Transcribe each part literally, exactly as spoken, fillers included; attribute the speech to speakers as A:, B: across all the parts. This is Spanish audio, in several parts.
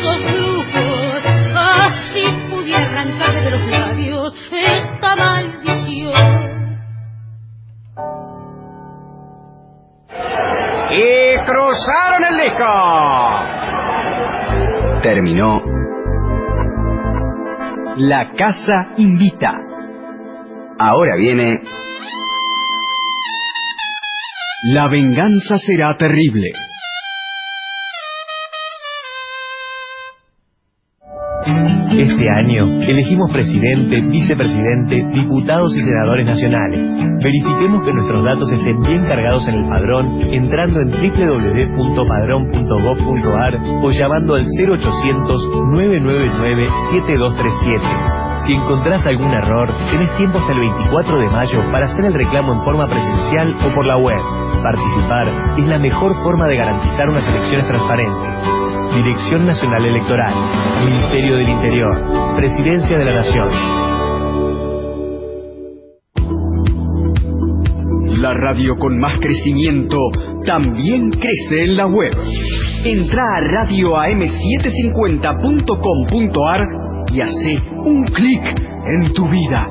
A: esos brujos, así pude arrancarme de los labios esta maldición.
B: Y cruzaron el disco. Terminó La Casa Invita. Ahora viene La Venganza Será Terrible.
C: Este año elegimos presidente, vicepresidente, diputados y senadores nacionales. Verifiquemos que nuestros datos estén bien cargados en el padrón entrando en doble u doble u doble u punto padrón punto gob punto ar o llamando al cero ochocientos, nueve nueve nueve, siete dos tres siete. Si encontrás algún error, tenés tiempo hasta el veinticuatro de mayo para hacer el reclamo en forma presencial o por la web. Participar es la mejor forma de garantizar unas elecciones transparentes. Dirección Nacional Electoral, Ministerio del Interior, Presidencia de la Nación.
B: La radio con más crecimiento también crece en la web. Entrá a radio a eme setecientos cincuenta punto com punto ar y hace un clic en tu vida.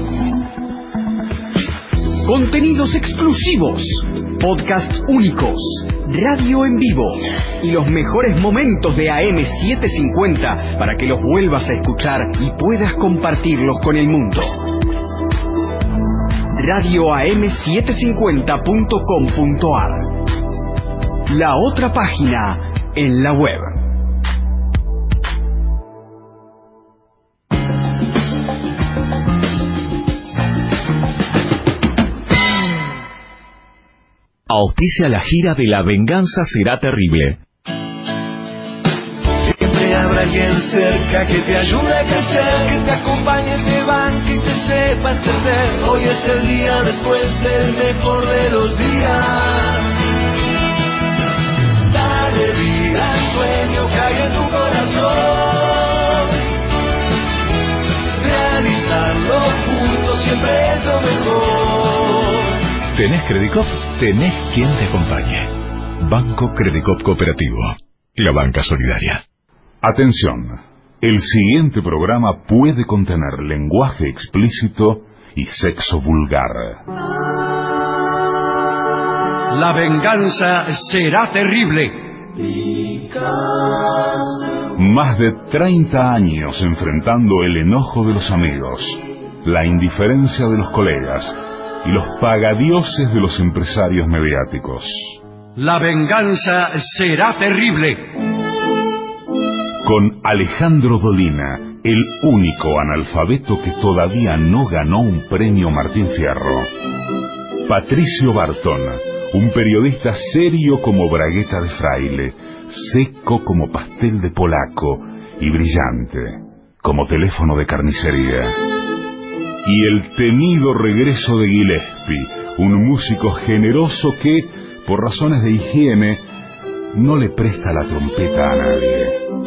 B: Contenidos exclusivos, podcasts únicos, radio en vivo y los mejores momentos de A M setecientos cincuenta para que los vuelvas a escuchar y puedas compartirlos con el mundo. radio a eme setecientos cincuenta punto com punto ar. La otra página en la web.
D: Auspicia la gira de La Venganza Será Terrible.
E: Siempre habrá alguien cerca que te ayude a crecer, que te acompañe, te banque y te sepa entender. Hoy es el día después del mejor de los días. Dale vida al sueño que hay en tu corazón. Realizarlo juntos siempre es lo mejor.
D: ¿Tenés Credicop? Tenés quien te acompañe. Banco Credicop Cooperativo. La banca solidaria.
F: Atención. El siguiente programa puede contener lenguaje explícito y sexo vulgar.
B: La venganza será terrible.
F: Más de treinta años enfrentando el enojo de los amigos, la indiferencia de los colegas y los pagadioses de los empresarios mediáticos.
B: La venganza será terrible.
F: Con Alejandro Dolina, el único analfabeto que todavía no ganó un premio Martín Fierro. Patricio Barton, un periodista serio como bragueta de fraile, seco como pastel de polaco y brillante como teléfono de carnicería. Y el temido regreso de Gillespie, un músico generoso que, por razones de higiene, no le presta la trompeta a nadie.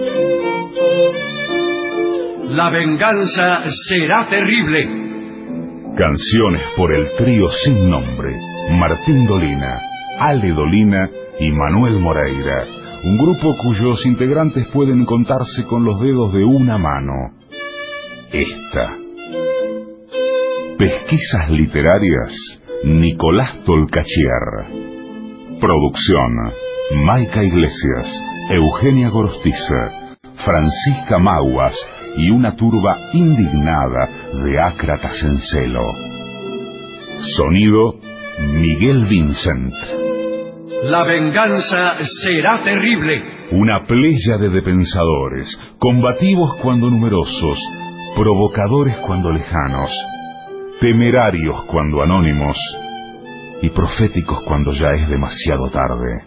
B: La venganza será terrible.
F: Canciones por el trío sin nombre, Martín Dolina, Ale Dolina y Manuel Moreira, un grupo cuyos integrantes pueden contarse con los dedos de una mano. Esta. Pesquisas literarias, Nicolás Tolcachier. Producción, Maica Iglesias, Eugenia Gorostiza, Francisca Maguas y una turba indignada de ácratas en celo. Sonido, Miguel Vincent.
B: La venganza será terrible.
F: Una pléyade de pensadores, combativos cuando numerosos, provocadores cuando lejanos, temerarios cuando anónimos y proféticos cuando ya es demasiado tarde.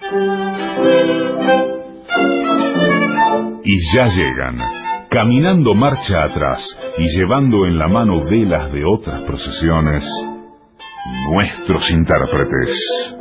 F: Y ya llegan, caminando marcha atrás y llevando en la mano velas de otras procesiones, nuestros intérpretes.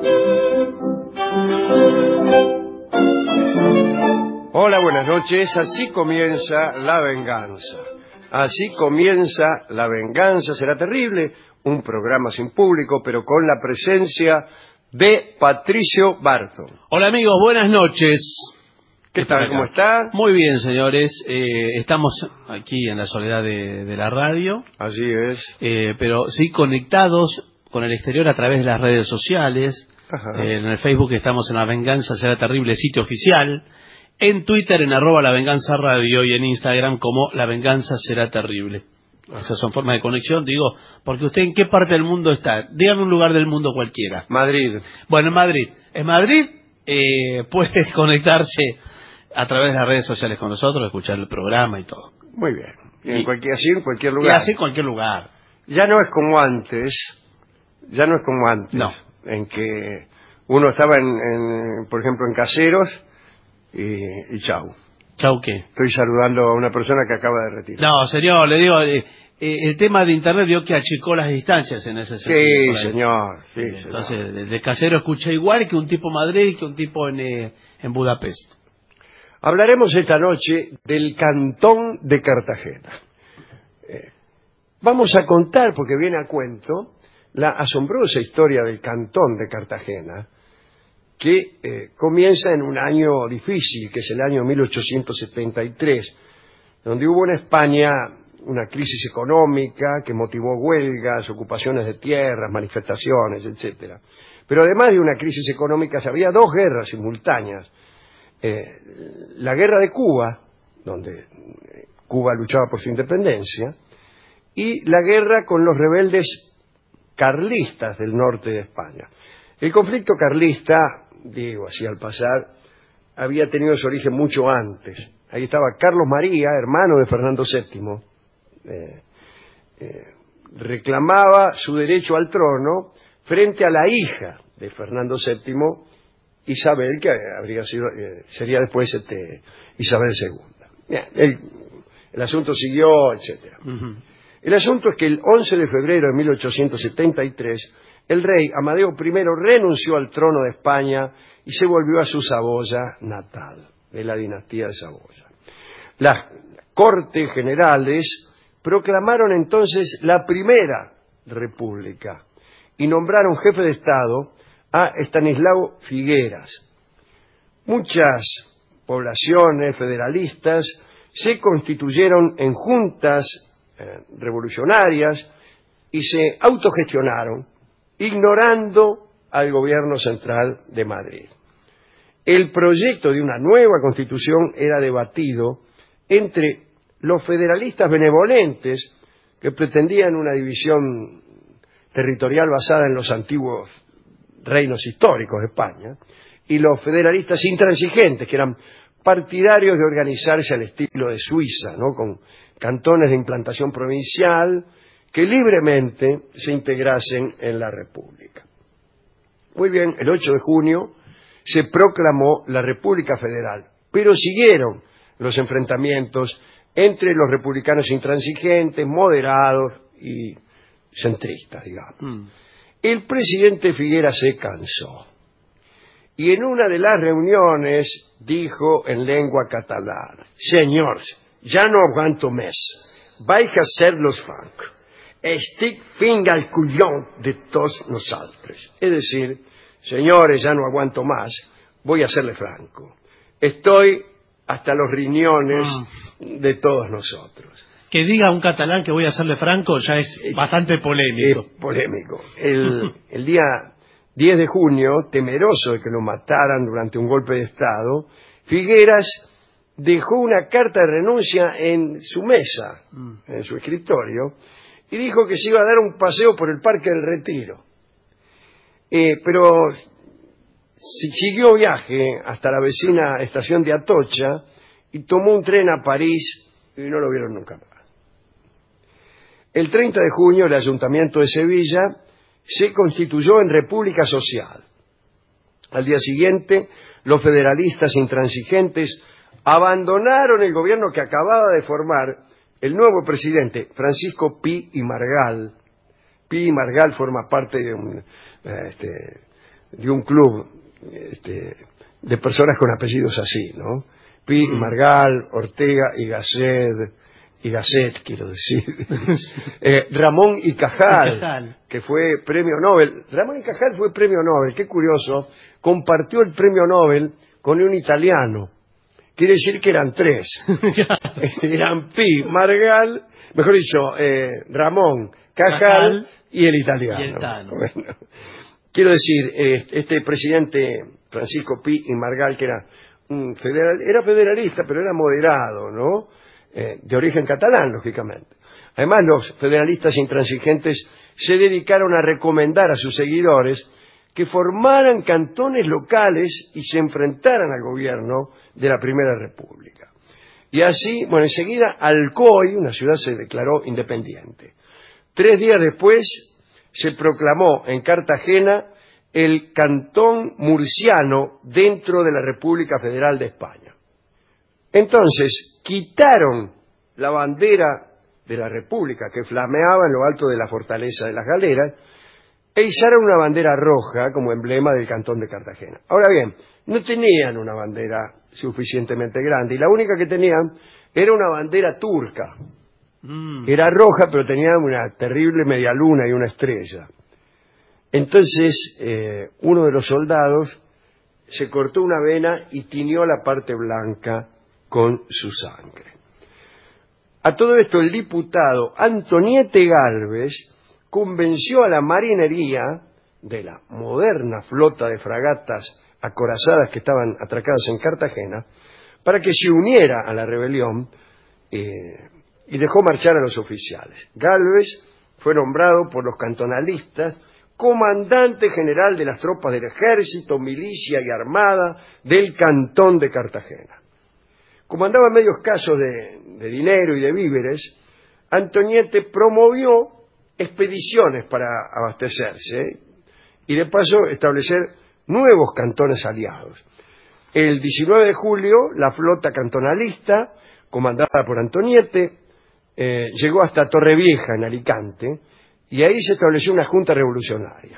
G: Hola, buenas noches. Así comienza La Venganza. Así comienza La Venganza Será Terrible, un programa sin público, pero con la presencia de Patricio Barton.
H: Hola amigos, buenas noches.
G: ¿Qué tal? ¿Cómo está?
H: Muy bien, señores. Eh, estamos aquí en la soledad de, de la radio.
G: Así es.
H: Eh, pero sí conectados con el exterior a través de las redes sociales. Eh, en el Facebook estamos en La Venganza Será Terrible, sitio oficial. En Twitter en arroba La Venganza Radio y en Instagram como La Venganza Será Terrible. Esas son formas de conexión, digo, porque usted en qué parte del mundo está. Dígame un lugar del mundo cualquiera.
G: Madrid.
H: Bueno, en Madrid. En Madrid eh, puede conectarse a través de las redes sociales con nosotros, escuchar el programa y todo.
G: Muy bien. Y en
H: Y-
G: cualquier, así en cualquier lugar.
H: Y así en cualquier lugar.
G: Ya no es como antes, ya no es como antes,
H: No.
G: en que uno estaba, en, en, por ejemplo, en Caseros y, y chau.
H: Chau, ¿qué?
G: Estoy saludando a una persona que acaba de retirar.
H: No, señor, le digo, eh, eh, el tema de Internet vio que achicó las distancias en ese sentido.
G: Sí,
H: por ahí.
G: señor. Sí,
H: Eh,
G: señor.
H: Entonces, desde Casero escuché igual que un tipo en Madrid que un tipo en, eh, en Budapest.
G: Hablaremos esta noche del Cantón de Cartagena. Eh, vamos a contar, porque viene a cuento, la asombrosa historia del Cantón de Cartagena, que eh, comienza en un año difícil, que es el año mil ochocientos setenta y tres, donde hubo en España una crisis económica que motivó huelgas, ocupaciones de tierras, manifestaciones, etcétera. Pero además de una crisis económica, había dos guerras simultáneas. Eh, la guerra de Cuba, donde eh, Cuba luchaba por su independencia, y la guerra con los rebeldes carlistas del norte de España. El conflicto carlista, digo así al pasar, había tenido su origen mucho antes. Ahí estaba Carlos María, hermano de Fernando séptimo, eh, eh, reclamaba su derecho al trono frente a la hija de Fernando séptimo, Isabel, que habría sido, eh, sería después este, Isabel segunda. Bien, el, el asunto siguió, etcétera.
H: Ujú.
G: El asunto es que el once de febrero de mil ochocientos setenta y tres, el rey Amadeo primero renunció al trono de España y se volvió a su Saboya natal, de la dinastía de Saboya. Las Cortes Generales proclamaron entonces la Primera República y nombraron jefe de Estado a Estanislao Figueras. Muchas poblaciones federalistas se constituyeron en juntas eh, revolucionarias y se autogestionaron, ignorando al gobierno central de Madrid. El proyecto de una nueva constitución era debatido entre los federalistas benevolentes que pretendían una división territorial basada en los antiguos reinos históricos de España, y los federalistas intransigentes, que eran partidarios de organizarse al estilo de Suiza, ¿no?, con cantones de implantación provincial que libremente se integrasen en la República. Muy bien, el ocho de junio se proclamó la República Federal, pero siguieron los enfrentamientos entre los republicanos intransigentes, moderados y centristas, digamos.
H: Mm.
G: El presidente Figueras se cansó y en una de las reuniones dijo en lengua catalana: señores, ya no aguanto más, vais a ser los francos, estic fin al cullón de todos nosotros. Es decir, señores, ya no aguanto más, voy a serle franco, estoy hasta los riñones
H: Mm.
G: de todos nosotros.
H: Que diga un catalán que voy a hacerle franco ya es bastante polémico.
G: Es polémico. El, el día diez de junio, temeroso de que lo mataran durante un golpe de Estado, Figueras dejó una carta de renuncia en su mesa,
H: Mm.
G: en su escritorio, y dijo que se iba a dar un paseo por el Parque del Retiro. Eh, pero si- siguió viaje hasta la vecina estación de Atocha y tomó un tren a París y no lo vieron nunca más. El treinta de junio, el Ayuntamiento de Sevilla se constituyó en República Social. Al día siguiente, los federalistas intransigentes abandonaron el gobierno que acababa de formar el nuevo presidente, Francisco Pi y Margall. Pi y Margall forma parte de un, eh, este, de un club este, de personas con apellidos así, ¿no? Pi y Margall, Ortega y Gasset, y Gasset, quiero decir. eh, Ramón y Cajal,
H: Y Cajal.
G: que fue premio Nobel. Ramón y Cajal fue premio Nobel, qué curioso, compartió el premio Nobel con un italiano. quiere decir que eran tres. Eran Pi, Margal, mejor dicho, eh, Ramón, Cajal, Cajal y el italiano.
H: Y el Tano.
G: Bueno, quiero decir, eh, este presidente Francisco Pi y Margal, que era un federal, era federalista, pero era moderado, ¿no? Eh, de origen catalán, lógicamente. Además, los federalistas intransigentes se dedicaron a recomendar a sus seguidores que formaran cantones locales y se enfrentaran al gobierno de la Primera República. Y así, bueno, enseguida Alcoy, una ciudad, se declaró independiente. Tres días después se proclamó en Cartagena el cantón murciano dentro de la República Federal de España. Entonces, quitaron la bandera de la República que flameaba en lo alto de la fortaleza de las galeras e izaron una bandera roja como emblema del cantón de Cartagena. Ahora bien, no tenían una bandera suficientemente grande y la única que tenían era una bandera turca. Mm. Era roja, pero tenía una terrible media luna y una estrella. Entonces, eh, uno de los soldados se cortó una vena y tiñó la parte blanca con su sangre. A todo esto, el diputado Antoniete Gálvez convenció a la marinería de la moderna flota de fragatas acorazadas que estaban atracadas en Cartagena para que se uniera a la rebelión eh, y dejó marchar a los oficiales. Gálvez fue nombrado por los cantonalistas comandante general de las tropas del ejército, milicia y armada del cantón de Cartagena. Comandaba medios casos de, de dinero y de víveres. Antoniete promovió expediciones para abastecerse y de paso establecer nuevos cantones aliados. El diecinueve de julio, la flota cantonalista, comandada por Antoniete, eh, llegó hasta Torrevieja, en Alicante, y ahí se estableció una junta revolucionaria.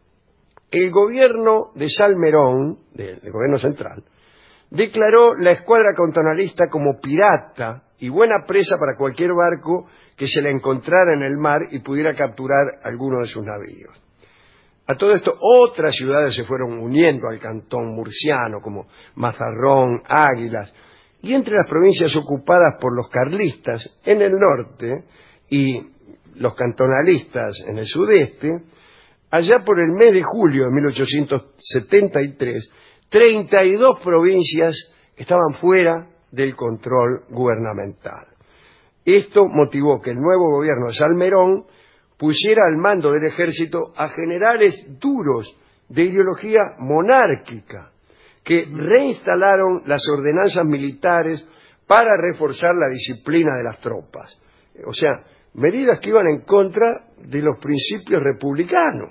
G: El gobierno de Salmerón, del gobierno central, declaró la escuadra cantonalista como pirata y buena presa para cualquier barco que se la encontrara en el mar y pudiera capturar alguno de sus navíos. A todo esto, otras ciudades se fueron uniendo al cantón murciano, como Mazarrón, Águilas, y entre las provincias ocupadas por los carlistas en el norte y los cantonalistas en el sudeste, allá por el mes de julio de mil ochocientos setenta y tres, treinta y dos provincias estaban fuera del control gubernamental. Esto motivó que el nuevo gobierno de Salmerón pusiera al mando del ejército a generales duros de ideología monárquica, que reinstalaron las ordenanzas militares para reforzar la disciplina de las tropas. O sea, medidas que iban en contra de los principios republicanos.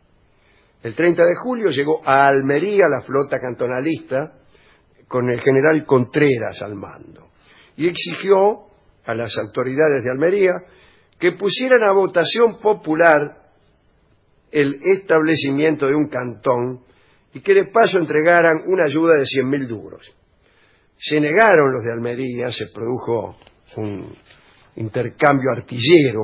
G: El treinta de julio llegó a Almería la flota cantonalista con el general Contreras al mando y exigió a las autoridades de Almería que pusieran a votación popular el establecimiento de un cantón y que de paso entregaran una ayuda de cien mil duros. Se negaron los de Almería, se produjo un intercambio artillero.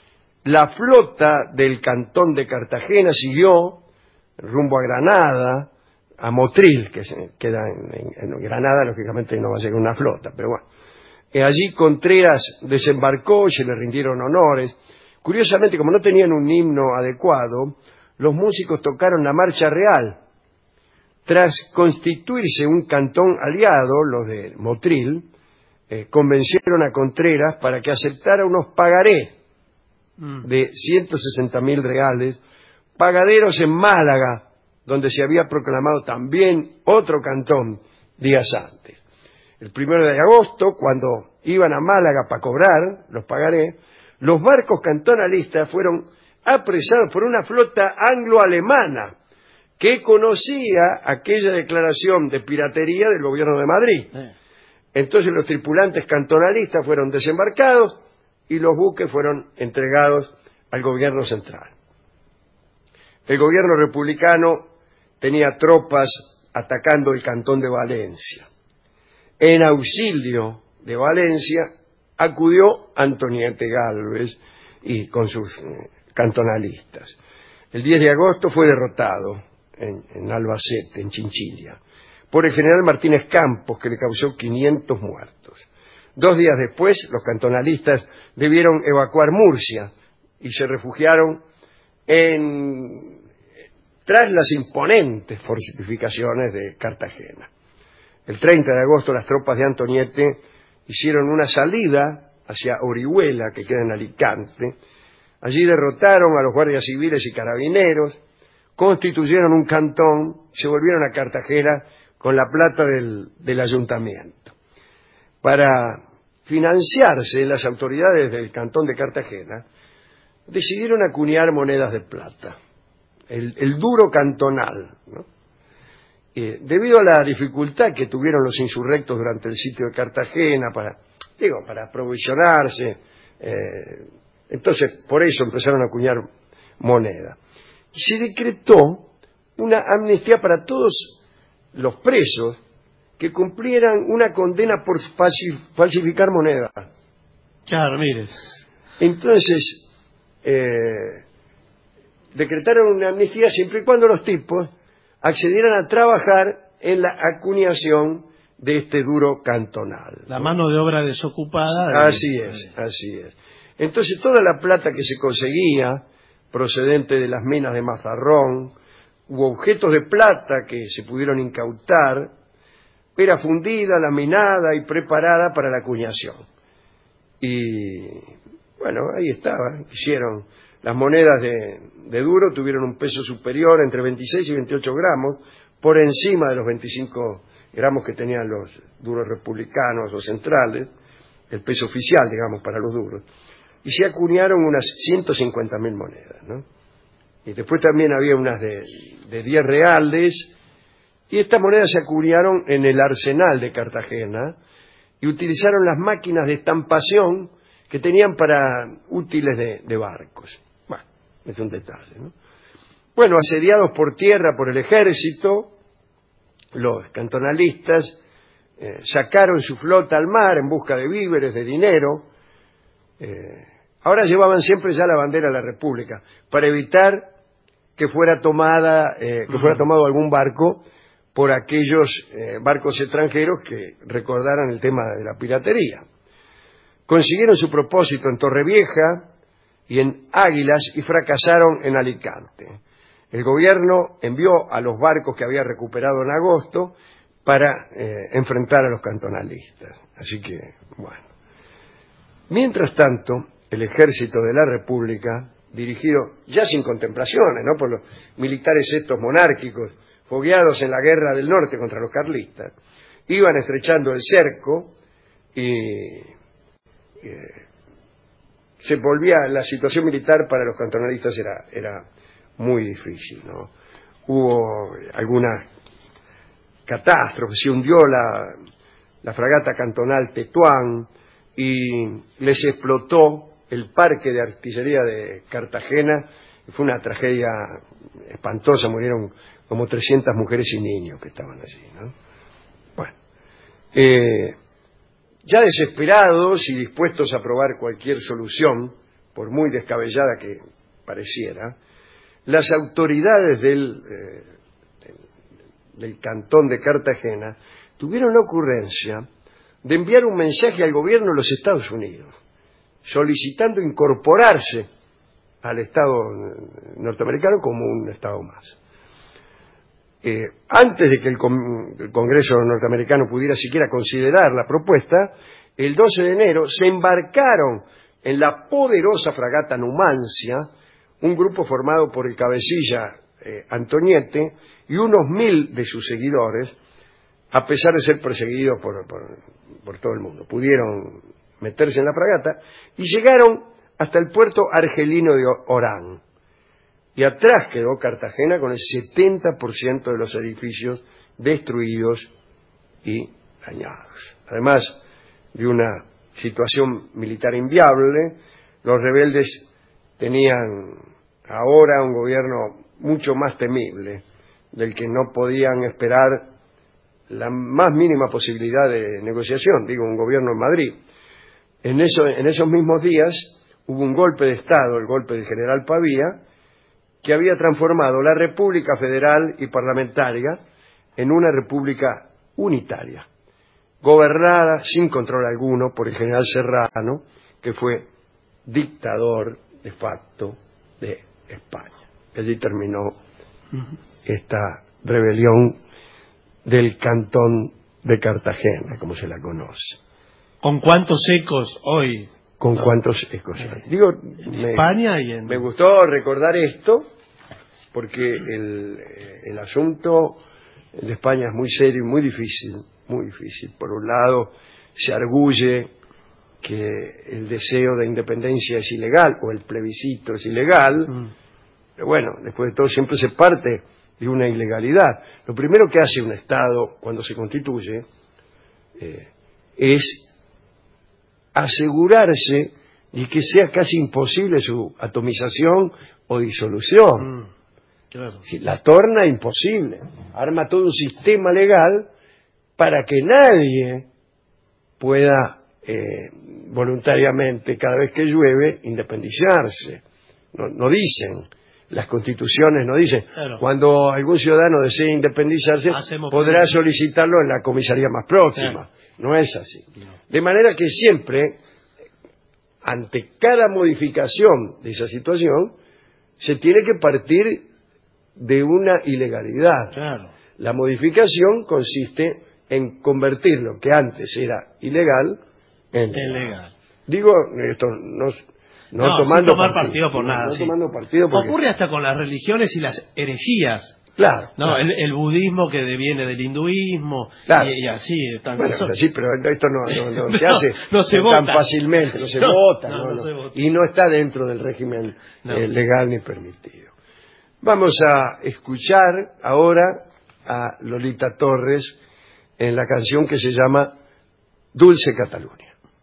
G: La flota del cantón de Cartagena siguió rumbo a Granada, a Motril, que se queda en, en, en Granada, lógicamente no va a ser una flota, pero bueno. Eh, allí Contreras desembarcó y se le rindieron honores. Curiosamente, como no tenían un himno adecuado, los músicos tocaron la marcha real. Tras constituirse un cantón aliado, los de Motril, eh, convencieron a Contreras para que aceptara unos pagarés de ciento sesenta mil reales, pagaderos en Málaga, donde se había proclamado también otro cantón días antes. El primero de agosto, cuando iban a Málaga para cobrar los pagarés, los barcos cantonalistas fueron apresados por una flota anglo-alemana que conocía aquella declaración de piratería del gobierno de Madrid. Entonces los tripulantes cantonalistas fueron desembarcados y los buques fueron entregados al gobierno central. El gobierno republicano tenía tropas atacando el cantón de Valencia. En auxilio de Valencia acudió Antoniete Gálvez y con sus eh, cantonalistas. El diez de agosto fue derrotado en, en Albacete, en Chinchilla, por por el general Martínez Campos, que le causó quinientos muertos. Dos días después, los cantonalistas debieron evacuar Murcia y se refugiaron en, tras las imponentes fortificaciones de Cartagena. El treinta de agosto, las tropas de Antoñete hicieron una salida hacia Orihuela, que queda en Alicante. Allí derrotaron a los guardias civiles y carabineros, constituyeron un cantón, se volvieron a Cartagena con la plata del, del ayuntamiento. Para financiarse, las autoridades del cantón de Cartagena decidieron acuñar monedas de plata, el, el duro cantonal, ¿no? Eh, debido a la dificultad que tuvieron los insurrectos durante el sitio de Cartagena para, digo, para aprovisionarse, eh, entonces por eso empezaron a acuñar moneda. Y se decretó una amnistía para todos los presos que cumplieran una condena por falsificar moneda.
H: Claro, mires.
G: Entonces, eh, decretaron una amnistía siempre y cuando los tipos accedieran a trabajar en la acuñación de este duro cantonal.
H: La mano de obra desocupada.
G: Así de... es, así es. Entonces toda la plata que se conseguía, procedente de las minas de Mazarrón, u objetos de plata que se pudieron incautar, era fundida, laminada y preparada para la acuñación. Y bueno, ahí estaba, hicieron las monedas de, de duro, tuvieron un peso superior entre veintiséis y veintiocho gramos, por encima de los veinticinco gramos que tenían los duros republicanos o centrales, el peso oficial, digamos, para los duros. Y se acuñaron unas ciento cincuenta mil monedas, ¿no? Y después también había unas de, de diez reales, y estas monedas se acuñaron en el arsenal de Cartagena y utilizaron las máquinas de estampación que tenían para útiles de, de barcos. Bueno, es un detalle, ¿no? Bueno, asediados por tierra por el ejército, los cantonalistas eh, sacaron su flota al mar en busca de víveres, de dinero. Eh, ahora llevaban siempre ya la bandera de la República para evitar que fuera tomada, eh, que fuera tomado algún barco por aquellos eh, barcos extranjeros que recordaran el tema de la piratería. Consiguieron su propósito en Torrevieja y en Águilas y fracasaron en Alicante. El gobierno envió a los barcos que había recuperado en agosto para eh, enfrentar a los cantonalistas. Así que, bueno. Mientras tanto, el ejército de la República, dirigido ya sin contemplaciones, ¿no?, por los militares estos monárquicos, fogueados en la guerra del norte contra los carlistas, iban estrechando el cerco y eh, se volvía, la situación militar para los cantonalistas era, era muy difícil, ¿no? Hubo algunas catástrofes, se hundió la, la fragata cantonal Tetuán y les explotó el parque de artillería de Cartagena. Fue una tragedia espantosa, murieron como trescientas mujeres y niños que estaban allí, ¿no? Bueno, eh, ya desesperados y dispuestos a probar cualquier solución, por muy descabellada que pareciera, las autoridades del, eh, del, del cantón de Cartagena tuvieron la ocurrencia de enviar un mensaje al gobierno de los Estados Unidos, solicitando incorporarse al Estado norteamericano como un Estado más. Eh, antes de que el, con, el Congreso norteamericano pudiera siquiera considerar la propuesta, el doce de enero se embarcaron en la poderosa fragata Numancia, un grupo formado por el cabecilla eh, Antoñete y unos mil de sus seguidores, a pesar de ser perseguidos por, por, por todo el mundo. Pudieron meterse en la fragata y llegaron hasta el puerto argelino de Orán. Y atrás quedó Cartagena con el setenta por ciento de los edificios destruidos y dañados. Además de una situación militar inviable, los rebeldes tenían ahora un gobierno mucho más temible, del que no podían esperar la más mínima posibilidad de negociación, digo, un gobierno en Madrid. En, eso, en esos mismos días hubo un golpe de Estado, el golpe del general Pavía, que había transformado la República Federal y Parlamentaria en una república unitaria, gobernada sin control alguno por el general Serrano, que fue dictador de facto de España. Allí terminó esta rebelión del Cantón de Cartagena, como se la conoce.
H: ¿Con cuántos ecos hoy?
G: ¿Con no. cuántos ecos hoy? Digo,
H: en
G: me,
H: España y en...
G: me gustó recordar esto, porque el, el asunto de España es muy serio y muy difícil, muy difícil. Por un lado, se arguye que el deseo de independencia es ilegal, o el plebiscito es ilegal, mm. pero bueno, después de todo siempre se parte de una ilegalidad. Lo primero que hace un Estado cuando se constituye eh, es asegurarse de que sea casi imposible su atomización o disolución. Mm, claro. Si la torna imposible, arma todo un sistema legal para que nadie pueda eh, voluntariamente, cada vez que llueve, independizarse. No, no dicen, las constituciones no dicen, claro. Cuando algún ciudadano desee independizarse, Hacemos podrá bien. solicitarlo en la comisaría más próxima. Claro. No es así. No. De manera que siempre, ante cada modificación de esa situación, se tiene que partir de una ilegalidad. Claro. La modificación consiste en convertir lo que antes era ilegal en legal. Digo, esto no, no,
H: no
G: tomando
H: tomar
G: partido,
H: partido por
G: no,
H: nada.
G: No
H: sí.
G: tomando partido porque...
H: Ocurre hasta con las religiones y las herejías.
G: Claro.
H: No,
G: claro.
H: El, el budismo que viene del hinduismo,
G: claro.
H: y, y así. Tan
G: bueno,
H: cosas.
G: Sí, pero esto no, no, no, no se hace
H: no se
G: tan
H: vota.
G: fácilmente, no se no, vota, no, no, no se vota. Y no está dentro del régimen eh, legal ni permitido. Vamos a escuchar ahora a Lolita Torres en la canción que se llama Dulce Cataluña.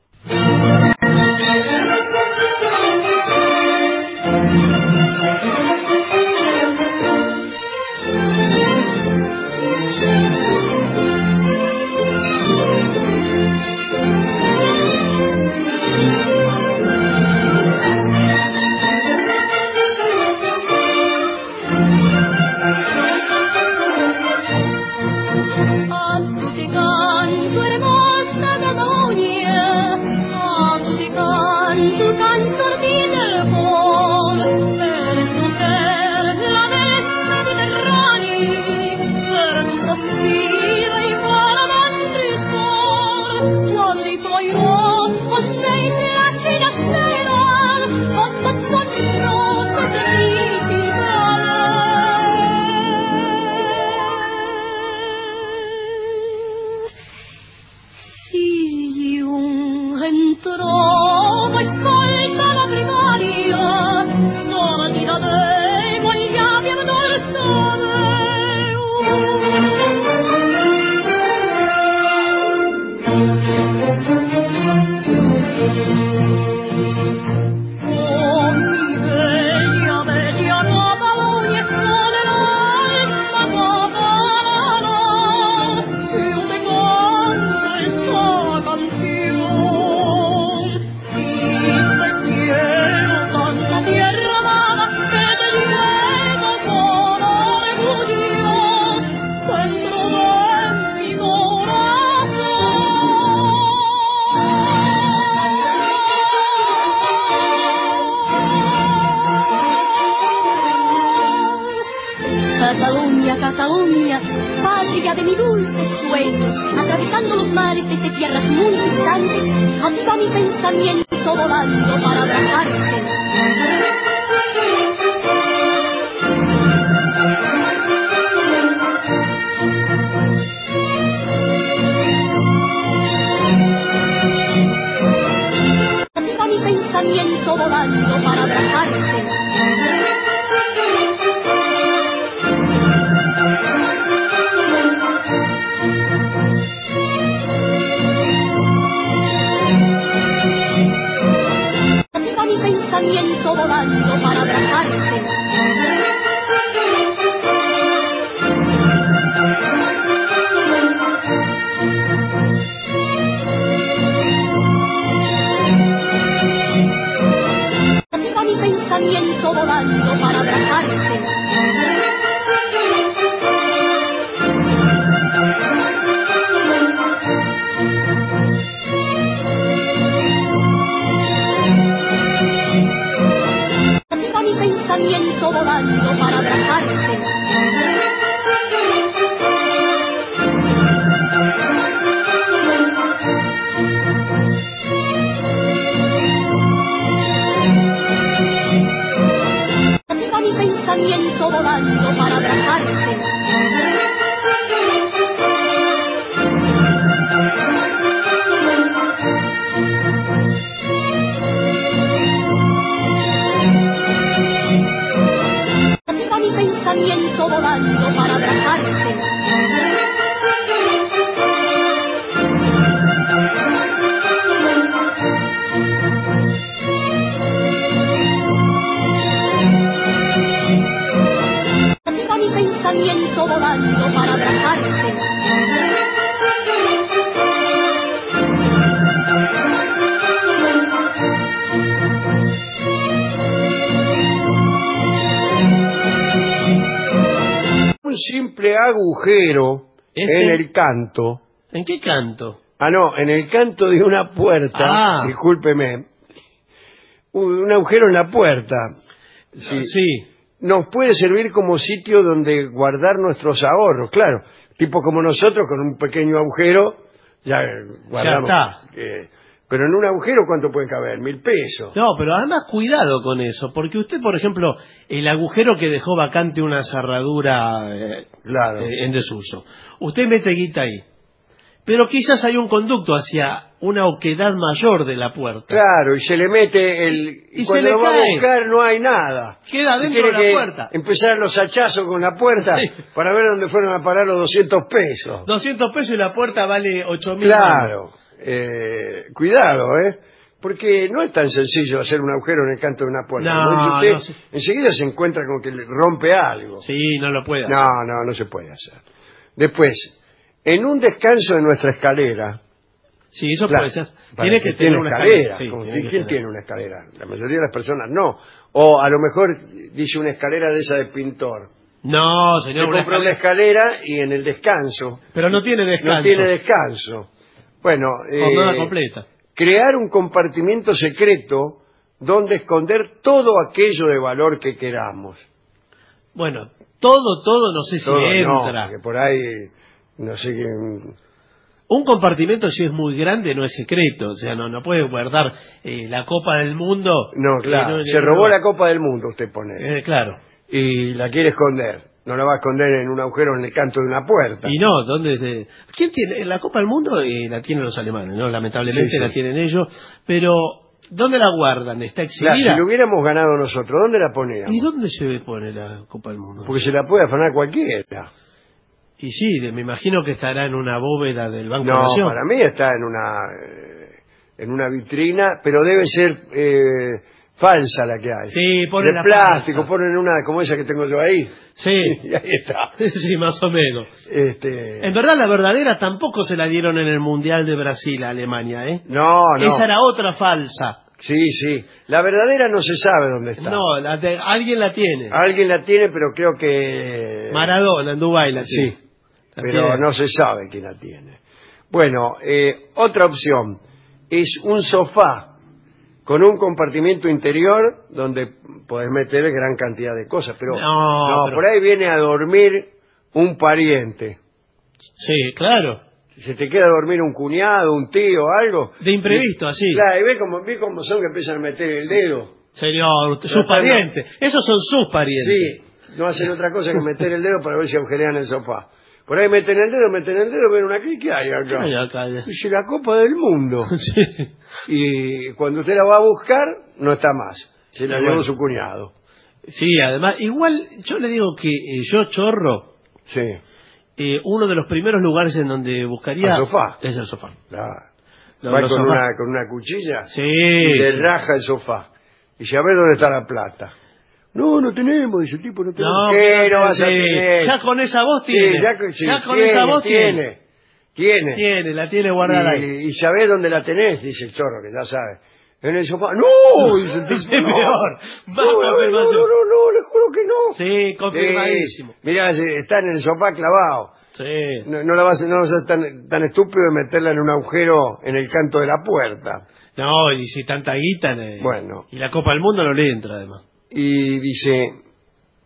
A: Cataluña, Cataluña, patria de mis dulces sueños, atravesando los mares desde tierras muy distantes, cautiva mi pensamiento volando para abrazarte. Cautiva mi pensamiento volando para abrazarte. Pensamiento volando para abrazarse. Arriba mi pensamiento volando para abrazarse. volando para abrazarse. Arriba mi pensamiento volando para abrazarse. Arriba mi pensamiento volando para abrazarse. Arriba mi pensamiento volando para abrazarse.
G: Un simple agujero
H: ¿Este?
G: en el canto.
H: ¿En qué canto?
G: Ah, no, en el canto de una puerta.
H: Ah.
G: Discúlpeme. Un, un agujero en la puerta. Sí.
H: Sí.
G: Nos puede servir como sitio donde guardar nuestros ahorros, claro. Tipo como nosotros, con un pequeño agujero, ya guardamos.
H: Ya está.
G: eh, pero en un agujero, ¿cuánto puede caber? Mil pesos.
H: No, pero además cuidado con eso, porque usted, por ejemplo, el agujero que dejó vacante una cerradura eh,
G: Claro.
H: eh, en desuso, usted mete guita ahí, pero quizás hay un conducto hacia una oquedad mayor de la puerta.
G: Claro, y se le mete el...
H: Y se
G: cuando
H: le
G: lo va
H: cae.
G: a buscar no hay nada.
H: Queda
G: Y
H: dentro
G: tiene
H: de la
G: que
H: puerta.
G: empezar los hachazos con la puerta
H: Sí.
G: para ver dónde fueron a parar los doscientos pesos.
H: doscientos pesos y la puerta vale ocho mil.
G: Claro. Eh, cuidado, ¿eh? Porque no es tan sencillo hacer un agujero en el canto de una puerta.
H: No,
G: Como dice usted,
H: no sé.
G: enseguida se encuentra con que le rompe algo.
H: Sí, no lo puede hacer.
G: No, no, no se puede hacer. Después, en un descanso de nuestra escalera...
H: Sí, eso
G: Claro,
H: puede ser.
G: para
H: Tiene
G: que
H: que tener
G: tiene
H: una
G: escalera.
H: escalera. Sí,
G: Como,
H: tiene que
G: ¿quién
H: tener.
G: tiene una escalera? La mayoría de las personas no. O a lo mejor dice una escalera de esa de pintor.
H: No,
G: Se
H: señor, una
G: compra una
H: escalera.
G: escalera y en el descanso...
H: Pero no tiene descanso.
G: No tiene descanso. Bueno,
H: Jornada
G: eh,
H: completa.
G: crear un compartimiento secreto donde esconder todo aquello de valor que queramos.
H: Bueno, todo, todo, no sé si
G: Todo, no,
H: entra.
G: porque por ahí, no sé quién...
H: Un compartimento, si es muy grande, no es secreto. O sea, no, no puede guardar eh, la Copa del Mundo.
G: No, claro,
H: eh, no,
G: se
H: no,
G: robó
H: no.
G: la Copa del Mundo, usted pone.
H: Eh, claro.
G: Y la quiere esconder. No la va a esconder en un agujero en el canto de una puerta.
H: Y no, ¿dónde? Se... ¿Quién tiene? La Copa del Mundo eh, la tienen los alemanes, ¿no? Lamentablemente
G: Sí, sí.
H: la tienen ellos. Pero, ¿dónde la guardan? ¿Está
G: Claro,
H: exhibida?
G: si lo hubiéramos ganado nosotros, ¿dónde la poníamos?
H: ¿Y dónde se pone la Copa del Mundo?
G: Porque se la puede afanar cualquiera.
H: Y sí, de- me imagino que estará en una bóveda del Banco
G: No,
H: Nación.
G: para mí está en una eh, en una vitrina, pero debe ser eh, falsa la que hay.
H: Sí, ponen
G: de
H: la
G: plástico,
H: falsa.
G: ponen una como esa que tengo yo ahí.
H: Sí,
G: Y ahí está.
H: sí, más o menos.
G: Este,
H: En verdad, la verdadera tampoco se la dieron en el Mundial de Brasil a Alemania, ¿eh?
G: no, no.
H: Esa era otra falsa.
G: Sí, sí. La verdadera no se sabe dónde está.
H: No, la de- alguien la tiene.
G: Alguien la tiene, pero creo que...
H: Maradona en Dubái la tiene.
G: Sí,
H: La
G: pero
H: tiene.
G: no se sabe quién la tiene. Bueno, eh, otra opción es un sofá con un compartimiento interior donde podés meter gran cantidad de cosas, pero
H: No, pero-
G: por ahí viene a dormir un pariente.
H: Sí, claro.
G: Se te queda a dormir un cuñado, un tío, algo.
H: De imprevisto, así.
G: Claro, y ve cómo, ve cómo son que empiezan a meter el dedo.
H: Señor, sus
G: Tratando-
H: parientes. Esos son sus parientes.
G: Sí, no hacen otra cosa que meter el dedo para ver si agujerean el sofá. Por ahí meten el dedo, meten el dedo, ven una clic, ¿qué hay acá?
H: Ay, acá.
G: Dice la Copa del Mundo.
H: Sí.
G: Y cuando usted la va a buscar, no está más. Se la
H: Y
G: llevó
H: bueno.
G: su cuñado.
H: Sí, además, igual yo le digo que eh, yo, Chorro,
G: Sí,
H: eh, uno de los primeros lugares en donde buscaría...
G: ¿Al sofá?
H: Es el sofá.
G: claro.
H: Lo-
G: Va
H: los
G: con
H: sofás.
G: una, con una cuchilla
H: Sí.
G: y le
H: sí.
G: raja el sofá. Y ya ve dónde está la plata. No, no tenemos, dice el tipo, no tenemos.
H: No,
G: ¿Qué no vas a
H: sí.
G: tener?
H: Ya con esa voz
G: Sí,
H: tiene.
G: ya, que- sí,
H: Ya con
G: tiene,
H: esa voz tiene.
G: tiene. Tiene.
H: Tiene, la tiene guardada ahí.
G: Y, y sabés dónde la tenés, dice el chorro, que ya sabe. En el sofá. ¡No! Dice el tipo.
H: Es
G: no.
H: peor.
G: No,
H: Más
G: no, no,
H: confirmación.
G: no, no, no, le juro que no.
H: Sí, confirmadísimo.
G: Eh, mirá, se- está en el sofá clavado.
H: Sí.
G: No, no la vas, no vas a ser tan, tan estúpido de meterla en un agujero en el canto de la puerta.
H: No, y si tanta guita... eh,
G: Bueno.
H: Y la Copa del Mundo no le entra, además.
G: Y dice,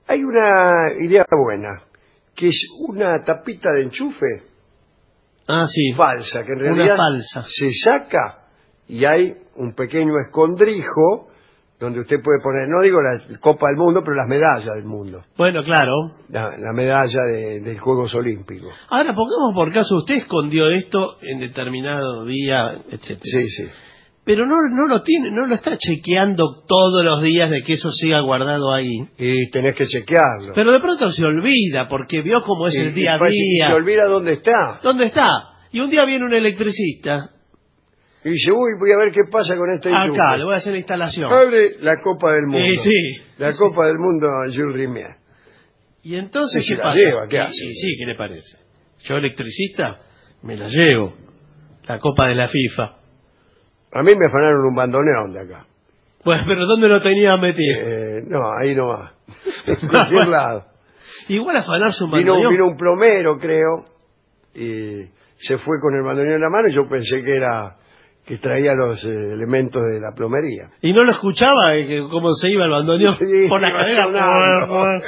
G: Hay una idea buena, que es una tapita de enchufe
H: ah, sí.
G: falsa, que en realidad
H: una falsa.
G: se saca y hay un pequeño escondrijo donde usted puede poner, no digo la Copa del Mundo, pero las medallas del mundo.
H: Bueno, claro.
G: La, la medalla de, de Juegos Olímpicos.
H: Ahora, pongamos por caso, usted escondió esto en determinado día, etcétera.
G: Sí, sí.
H: Pero no, no lo tiene, no lo está chequeando todos los días de que eso siga guardado ahí.
G: Y tenés que chequearlo.
H: Pero de pronto se olvida, porque vio cómo es
G: y,
H: el día a
G: y,
H: día.
G: Y se olvida dónde está.
H: ¿Dónde está? Y un día viene un electricista.
G: Y dice, uy, voy a ver qué pasa con este enchufe.
H: Acá, le voy a hacer la instalación.
G: Abre la Copa del Mundo.
H: Sí, sí.
G: La Copa del Mundo Jules Rimet.
H: Y entonces,
G: Sí,
H: ¿qué
G: se la
H: pasa?
G: lleva, ¿qué
H: Y-
G: hace?
H: y sí, ¿qué le parece? Yo, electricista, me la llevo. La Copa de la FIFA.
G: A mí me afanaron un bandoneón de acá.
H: Bueno, pero ¿dónde lo tenía metido?
G: Eh, no, ahí no va. En cualquier lado.
H: Igual afanarse un
G: Vino,
H: bandoneón.
G: vino un plomero, creo, y se fue con el bandoneón en la mano y yo pensé que era que traía los eh, elementos de la plomería.
H: Y no lo escuchaba, eh, que cómo se iba el bandoneón
G: Sí,
H: por la
G: iba
H: cadera.
G: sonando.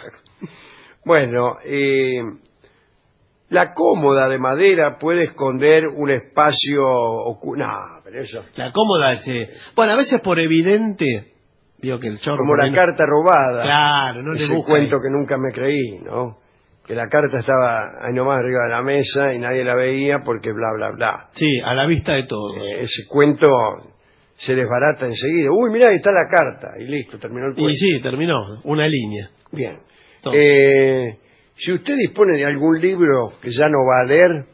G: Bueno, eh, la cómoda de madera puede esconder un espacio ocu- no, pero eso
H: La cómoda, ese. Bueno, a veces por evidente, digo que el chorro.
G: como
H: por
G: la
H: ahí no-
G: carta robada.
H: Claro, no le
G: ese
H: busca
G: cuento
H: ahí.
G: que nunca me creí, ¿no? Que la carta estaba ahí nomás arriba de la mesa y nadie la veía porque bla, bla, bla.
H: Sí, a la vista de todos.
G: Eh, ese cuento se desbarata enseguida. Uy, mirá, ahí está la carta. Y listo, terminó el cuento.
H: Y sí, terminó, una línea.
G: Bien.
H: Todo.
G: Eh, si usted dispone de algún libro que ya no va a leer,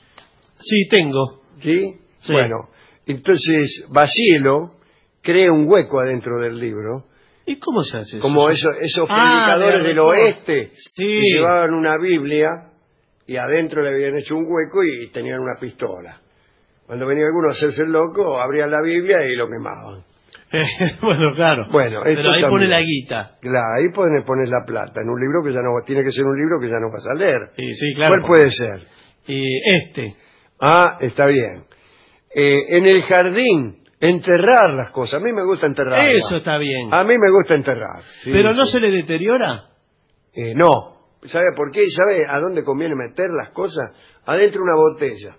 H: Sí, tengo.
G: ¿sí?
H: Sí.
G: Bueno, entonces vacíelo, cree un hueco adentro del libro,
H: ¿Y cómo se hace eso?
G: como esos, esos
H: Ah,
G: predicadores
H: de
G: del
H: record.
G: oeste
H: Sí.
G: que llevaban una Biblia y adentro le habían hecho un hueco y tenían una pistola. Cuando venía alguno a hacerse el loco, abrían la Biblia y lo quemaban.
H: Bueno, claro.
G: Bueno, esto
H: pero ahí
G: también.
H: pone la guita.
G: Claro, ahí pueden poner la plata en un libro que ya no tiene que ser un libro que ya no vas a leer.
H: Sí, sí, claro.
G: ¿Cuál puede ser?
H: Y este.
G: Ah, está bien. Eh, en el jardín, enterrar las cosas. A mí me gusta enterrar.
H: Eso está bien.
G: A mí me gusta enterrar. Sí,
H: pero no
G: sí.
H: se le deteriora.
G: Eh, no. ¿Sabe por qué? ¿Sabe a dónde conviene meter las cosas? Adentro de una botella.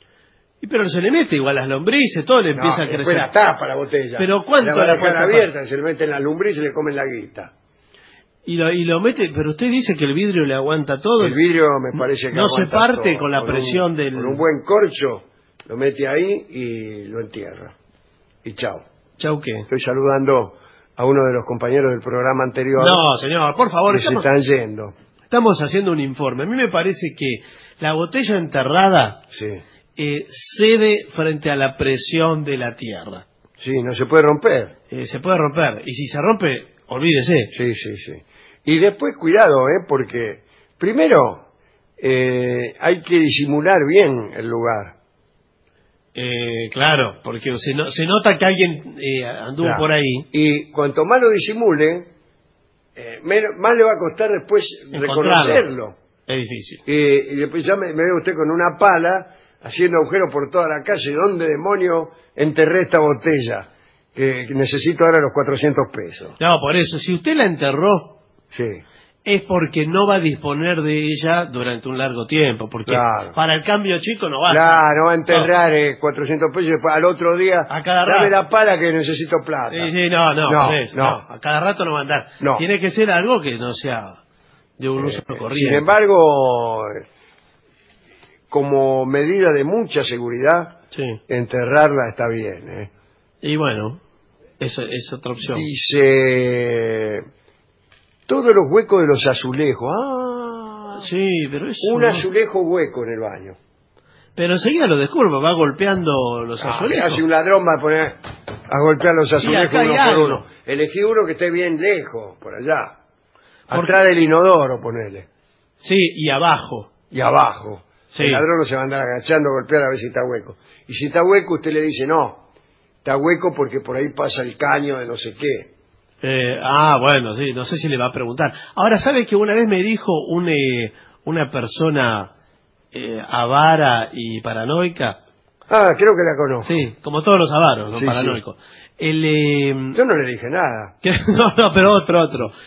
H: Y pero se le mete igual las lombrices, todo le empieza
G: No,
H: a
G: después
H: crecer.
G: la tapa la botella.
H: Pero ¿cuánto
G: la van a
H: le
G: dejar
H: cuesta?
G: abierta, se le meten las lombrices y le comen la guita.
H: Y lo, y lo mete, pero usted dice que el vidrio le aguanta todo.
G: El vidrio me parece que
H: no se
G: aguanta
H: parte
G: todo.
H: con la
G: un-
H: presión del...
G: Con un buen corcho, lo mete ahí y lo entierra. Y chao.
H: Chau, ¿qué?
G: Estoy saludando a uno de los compañeros del programa anterior.
H: No, señor, por favor,
G: que se
H: estamos,
G: están yendo.
H: estamos haciendo un informe. A mí me parece que la botella enterrada
G: Sí.
H: eh, cede frente a la presión de la tierra.
G: Sí, no se puede romper.
H: Eh, se puede romper. Y si se rompe, olvídese.
G: Sí, sí, sí. Y después cuidado, ¿eh? Porque primero eh, hay que disimular bien el lugar.
H: Eh, claro, porque se, no- se nota que alguien eh, anduvo
G: Claro.
H: por ahí.
G: Y cuanto más lo disimule, eh, menos- más le va a costar después
H: Encontrarlo.
G: reconocerlo.
H: Es difícil.
G: Eh, y después ya me, me ve usted con una pala haciendo agujeros por toda la calle. ¿Dónde demonio enterré esta botella? Que, que necesito ahora los cuatrocientos pesos.
H: No, por eso, si usted la enterró,
G: Sí.
H: es porque no va a disponer de ella durante un largo tiempo, porque
G: Claro.
H: para el cambio chico no basta.
G: Claro, va a enterrar eh, cuatrocientos pesos y después al otro día
H: A cada
G: dame
H: rato.
G: la pala que necesito plata.
H: Sí, sí, no, no,
G: No,
H: por eso,
G: no.
H: no, a cada rato no va a andar.
G: No.
H: Tiene que ser algo que no sea de un uso corriente.
G: Sin embargo, eh, como medida de mucha seguridad,
H: Sí.
G: enterrarla está bien. ¿eh?
H: Y bueno, eso es otra opción.
G: Dice, todos los huecos de los azulejos. Ah,
H: Sí, pero eso...
G: un
H: no-
G: azulejo hueco en el baño.
H: Pero enseguida lo descubro, va golpeando los
G: Ah,
H: azulejos.
G: hace un ladrón va a poner a golpear los azulejos
H: acá hay
G: uno por
H: algo.
G: uno. Elegí uno que esté bien lejos, por allá.
H: Porque-
G: Atrás del inodoro, ponele.
H: Sí, y abajo.
G: Y abajo.
H: Sí.
G: El ladrón no se va a andar agachando a golpear a ver si está hueco. Y si está hueco, usted le dice, no, está hueco porque por ahí pasa el caño de no sé qué.
H: Eh, ah, bueno, sí, no sé si le va a preguntar. Ahora, ¿sabe que una vez me dijo un, eh, una persona eh, avara y paranoica?
G: Ah, creo que la conozco.
H: Sí, como todos los avaros, ¿no?
G: Sí,
H: Paranoicos. El, eh,
G: Yo no le dije nada.
H: que- no, no, pero otro, otro.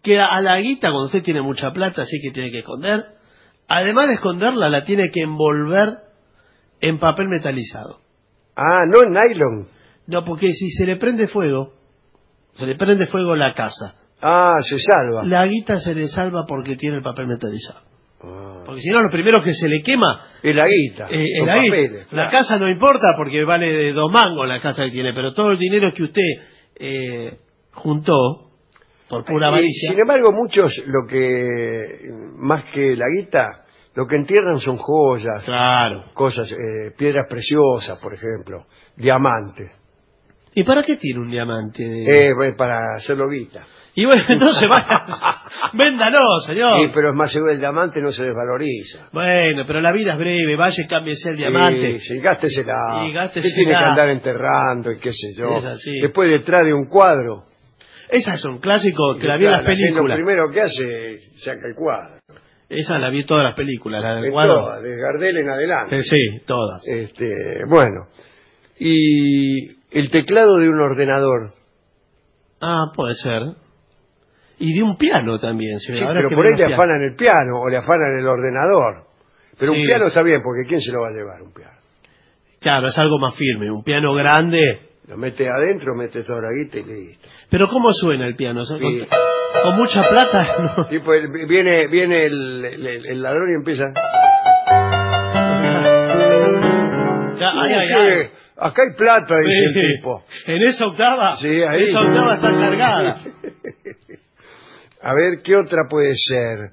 H: que a la guita, cuando usted tiene mucha plata, sí que tiene que esconder, además de esconderla, la tiene que envolver en papel metalizado.
G: Ah, no en nylon.
H: No, porque si se le prende fuego, se le prende fuego la casa.
G: Ah, se salva.
H: La guita se le salva porque tiene el papel metalizado.
G: Ah.
H: Porque si no, lo primero que se le quema
G: es la guita.
H: Eh,
G: con
H: la, guita.
G: Papeles,
H: La
G: claro.
H: casa no importa porque vale de dos mangos la casa que tiene, pero todo el dinero que usted eh, juntó por pura avaricia.
G: Sin embargo, muchos, lo que más que la guita, lo que entierran son joyas,
H: claro,
G: cosas, eh, piedras preciosas, por ejemplo, diamantes.
H: ¿Y para qué tiene un diamante?
G: Eh, para hacerlo guita.
H: Y bueno, entonces vaya, véndalo, señor.
G: Sí, pero es más seguro, el diamante no se desvaloriza.
H: Bueno, pero la vida es breve, vaya y cámbiese el diamante.
G: Sí, sí, gástesela.
H: Y gástesela.
G: Usted tiene que andar enterrando y qué sé yo.
H: Es así.
G: Después detrás de un cuadro.
H: Esa es un clásico que la vi en
G: Claro,
H: las películas.
G: Lo primero que hace es saca el cuadro.
H: Esa la vi en todas las películas, la del
G: En
H: cuadro.
G: todas, de Gardel en adelante.
H: Eh, sí, todas.
G: Este, bueno. Y el teclado de un ordenador.
H: Ah, puede ser. Y de un piano también.
G: Sí,
H: Ahora
G: pero
H: que
G: por
H: veo
G: ahí le
H: los
G: afanan el piano o le afanan el ordenador. Pero
H: Sí.
G: un piano está bien, porque ¿quién se lo va a llevar un piano?
H: Claro, es algo más firme. Un piano grande.
G: Lo mete adentro, mete toda la guita y listo.
H: Pero ¿cómo suena el piano? O sea,
G: Sí.
H: con, con mucha plata. ¿No?
G: Y pues viene, viene el, el- el ladrón y empieza...
H: Ay, ay,
G: ¿Qué?
H: ay.
G: Acá hay plata, dice
H: Sí.
G: el tipo.
H: En esa octava.
G: Sí, ahí.
H: Esa octava está cargada.
G: A ver, ¿qué otra puede ser?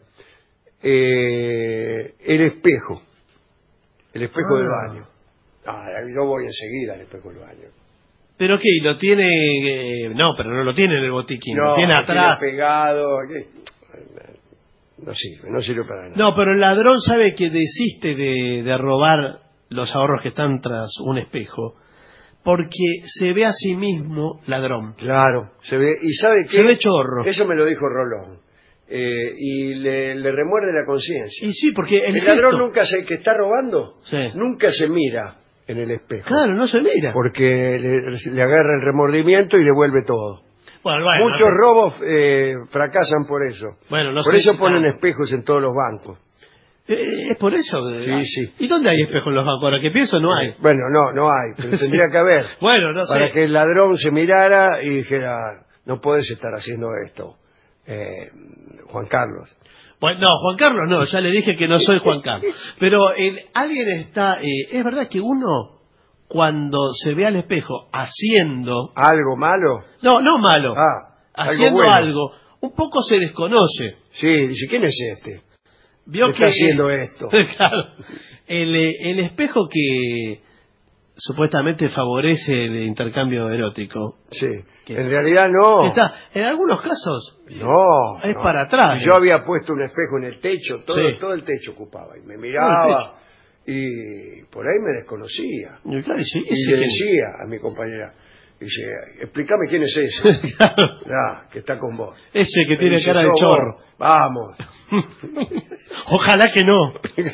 G: Eh, el espejo. El espejo
H: Ah.
G: del baño. Ah, yo voy enseguida al espejo del baño.
H: ¿Pero qué? ¿Lo tiene...? eh, no, pero no lo tiene en el botiquín.
G: No,
H: lo tiene atrás.
G: tiene pegado. ¿Qué? No sirve, no sirve para nada.
H: No, pero el ladrón sabe que desiste de, de robar los ahorros que están tras un espejo porque se ve a sí mismo ladrón.
G: Claro, se ve, y sabe que
H: Se ve chorro.
G: Eso me lo dijo Rolón. Eh, y le, le remuerde la conciencia.
H: Y sí, porque el,
G: El
H: gesto-
G: ladrón nunca se, que está robando,
H: Sí.
G: nunca se mira en el espejo.
H: Claro, no se mira.
G: Porque le, le agarra el remordimiento y devuelve todo.
H: Bueno, bueno,
G: Muchos
H: no sé.
G: robos eh, fracasan por eso.
H: Bueno, no
G: por
H: sé
G: eso
H: si
G: ponen
H: tanto.
G: espejos en todos los bancos.
H: Eh, es por eso.
G: Sí,
H: Ah,
G: sí.
H: ¿Y dónde hay espejos en los bancos? Ahora que pienso, no hay.
G: Bueno, no, no hay, pero
H: Sí.
G: tendría que haber.
H: Bueno, no
G: Para
H: sé.
G: que el ladrón se mirara y dijera, no puedes estar haciendo esto, eh, Juan Carlos.
H: Bueno, no, Juan Carlos no, ya le dije que no soy Juan Carlos. Pero el, alguien está... eh, es verdad que uno, cuando se ve al espejo haciendo...
G: ¿Algo malo?
H: No, no malo.
G: Ah, algo
H: haciendo
G: bueno.
H: algo, un poco se desconoce.
G: Sí, dice, ¿quién es este?
H: Vio
G: ¿Qué
H: que
G: está haciendo esto?
H: Claro. El, eh, el espejo que supuestamente favorece el intercambio erótico.
G: Sí,
H: ¿Qué?
G: en realidad no.
H: Está, en algunos casos
G: No.
H: es
G: no.
H: para atrás.
G: Yo había puesto un espejo en el techo, todo,
H: Sí.
G: todo el techo ocupaba, y me
H: Todo el
G: miraba, y por ahí me desconocía.
H: Y claro, y sí,
G: Y
H: sí
G: le
H: que-
G: decía a mi compañera, dice, explícame quién es ese.
H: Claro.
G: Ah, que está con vos.
H: Ese que
G: Y
H: tiene
G: dice,
H: cara de
G: "Sos
H: chorro.
G: vos". Vamos.
H: Ojalá que no.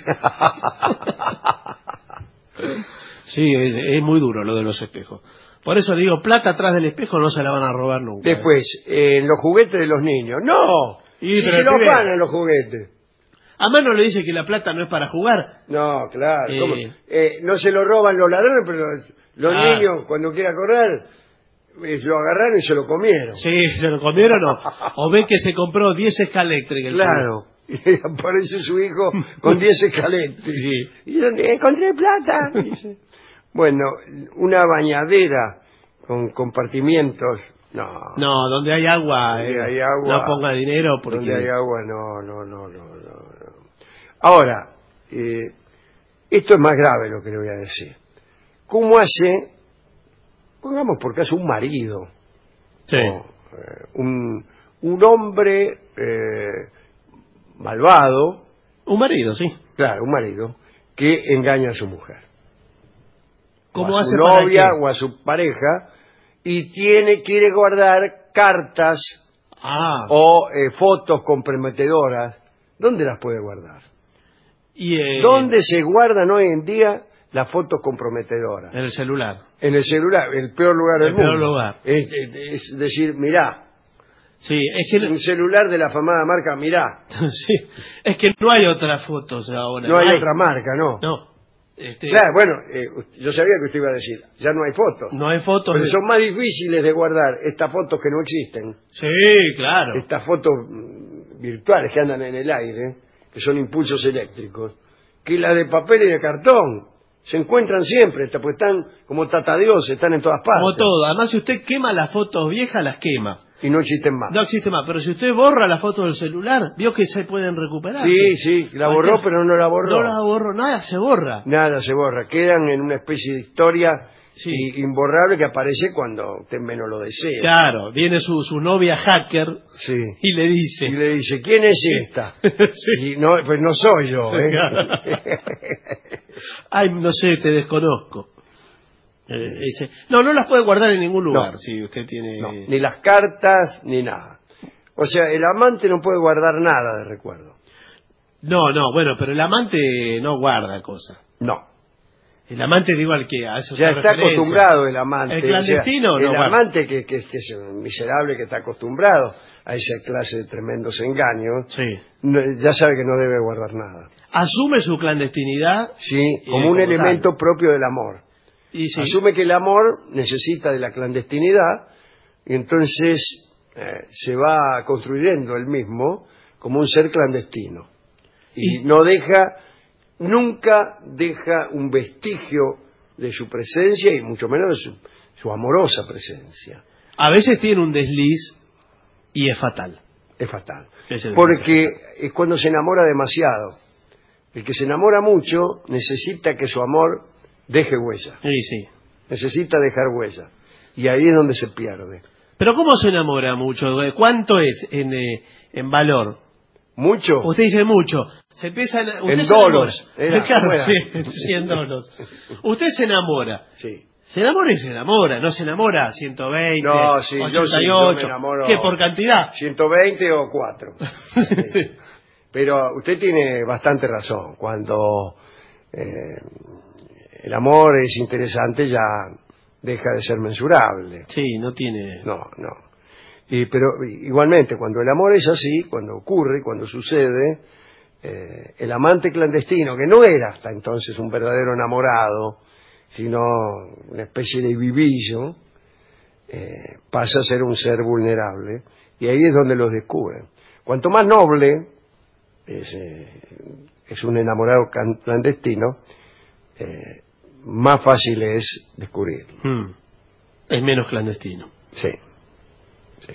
H: Sí, es, es muy duro lo de los espejos. Por eso digo, plata atrás del espejo no se la van a robar nunca.
G: Después, eh, los juguetes de los niños. ¡No!
H: Y,
G: Si
H: pero
G: se
H: el
G: lo
H: pibe-
G: afanan los juguetes.
H: A mano le dice que la plata no es para jugar.
G: No, claro.
H: Eh.
G: ¿cómo? Eh, no se lo roban los ladrones, pero los
H: Ah.
G: niños, cuando quieren correr, eh, lo agarraron y se lo comieron.
H: Sí, se lo comieron o, o ve que se compró diez escaléctricas.
G: Claro. Y aparece su hijo con diez escaletes.
H: Sí.
G: ¿Y dónde encontré plata? Dice. Bueno, una bañadera con compartimientos. No.
H: No, donde hay agua,
G: Donde
H: eh,
G: hay agua,
H: no ponga dinero porque...
G: Donde hay agua, no, no, no, no, no. no. Ahora, eh, esto es más grave lo que le voy a decir. ¿Cómo hace, pongamos por caso, un marido,
H: Sí.
G: o, eh, un, un hombre eh, malvado,
H: Un marido, sí.
G: claro, un marido, que engaña a su mujer,
H: ¿Cómo
G: o a
H: hace
G: su
H: para
G: novia
H: qué?
G: o a su pareja, y tiene quiere guardar cartas
H: Ah,
G: o eh, fotos comprometedoras. ¿Dónde las puede guardar?
H: y... eh,
G: ¿Dónde se guardan hoy en día las fotos comprometedoras?
H: En el celular.
G: En el celular, el peor lugar
H: El
G: del mundo.
H: peor lugar.
G: Es, es- es decir, mirá,
H: Sí, es que...
G: Un celular de la afamada marca Mirá.
H: Sí, es que no hay otras fotos ahora.
G: No hay, hay otra marca, no.
H: No. Este...
G: Claro, bueno, eh, yo sabía que usted iba a decir, ya no hay fotos.
H: No hay fotos.
G: Pero
H: de...
G: son más difíciles de guardar estas fotos que no existen.
H: Sí, claro.
G: Estas fotos virtuales que andan en el aire, que son impulsos eléctricos, que las de papel y de cartón. Se encuentran siempre, pues están como tatadioses, están en todas partes.
H: Como todo. Además, si usted quema las fotos viejas, las quema.
G: Y no existen más.
H: No existe más. Pero si usted borra la foto del celular, vio que se pueden recuperar.
G: Sí, sí, la borró, pero no la borró.
H: No la borró, nada se borra.
G: Nada se borra. Quedan en una especie de historia
H: sí.
G: imborrable que aparece cuando usted menos lo desea.
H: Claro, viene su, su novia hacker
G: sí.
H: y le dice...
G: Y le dice, ¿quién es esta? sí. Y no, pues no soy yo, ¿eh?
H: Ay, no sé, te desconozco. Eh, dice, no, no las puede guardar en ningún lugar. No. Si usted tiene...
G: No, ni las cartas, ni nada. O sea, el amante no puede guardar nada de recuerdo.
H: No, no, bueno, pero el amante no guarda cosas.
G: No.
H: El amante digo al que a eso
G: ya está referencia. Acostumbrado el amante.
H: El clandestino,
G: o sea,
H: no
G: el
H: guarda.
G: amante que, que, que es un miserable que está acostumbrado a esa clase de tremendos engaños,
H: sí.
G: no, ya sabe que no debe guardar nada.
H: Asume su clandestinidad.
G: Sí, como un elemento tal. propio del amor.
H: Y sí.
G: Asume que el amor necesita de la clandestinidad y entonces eh, se va construyendo él mismo como un ser clandestino. Y, y no deja, nunca deja un vestigio de su presencia y mucho menos de su, su amorosa presencia.
H: A veces tiene un desliz y es fatal.
G: Es fatal.
H: Es
G: Porque es cuando se enamora demasiado. El que se enamora mucho necesita que su amor deje huella.
H: Sí, sí.
G: Necesita dejar huella. Y ahí es donde se pierde.
H: Pero ¿cómo se enamora mucho? ¿Cuánto es en, eh, en valor?
G: ¿Mucho?
H: Usted dice mucho. Se empieza a, usted
G: en
H: se
G: dolos.
H: Era, claro, sí, cien dolos. Usted se enamora.
G: Sí.
H: Se enamora y se enamora. No se enamora a ciento veinte,
G: no, sí,
H: ochenta y ocho.
G: Yo, sí, yo me enamoro.
H: ¿Qué, por cantidad?
G: ciento veinte o cuatro. Sí. Pero usted tiene bastante razón. Cuando eh, el amor es interesante ya deja de ser mensurable.
H: Sí, no tiene...
G: No, no. Y, pero igualmente, cuando el amor es así, cuando ocurre, cuando sucede, eh, el amante clandestino, que no era hasta entonces un verdadero enamorado, sino una especie de vivillo, eh, pasa a ser un ser vulnerable, y ahí es donde los descubren. Cuanto más noble es, eh, es un enamorado clandestino, eh, más fácil es descubrirlo.
H: Hmm. Es menos clandestino.
G: Sí, sí.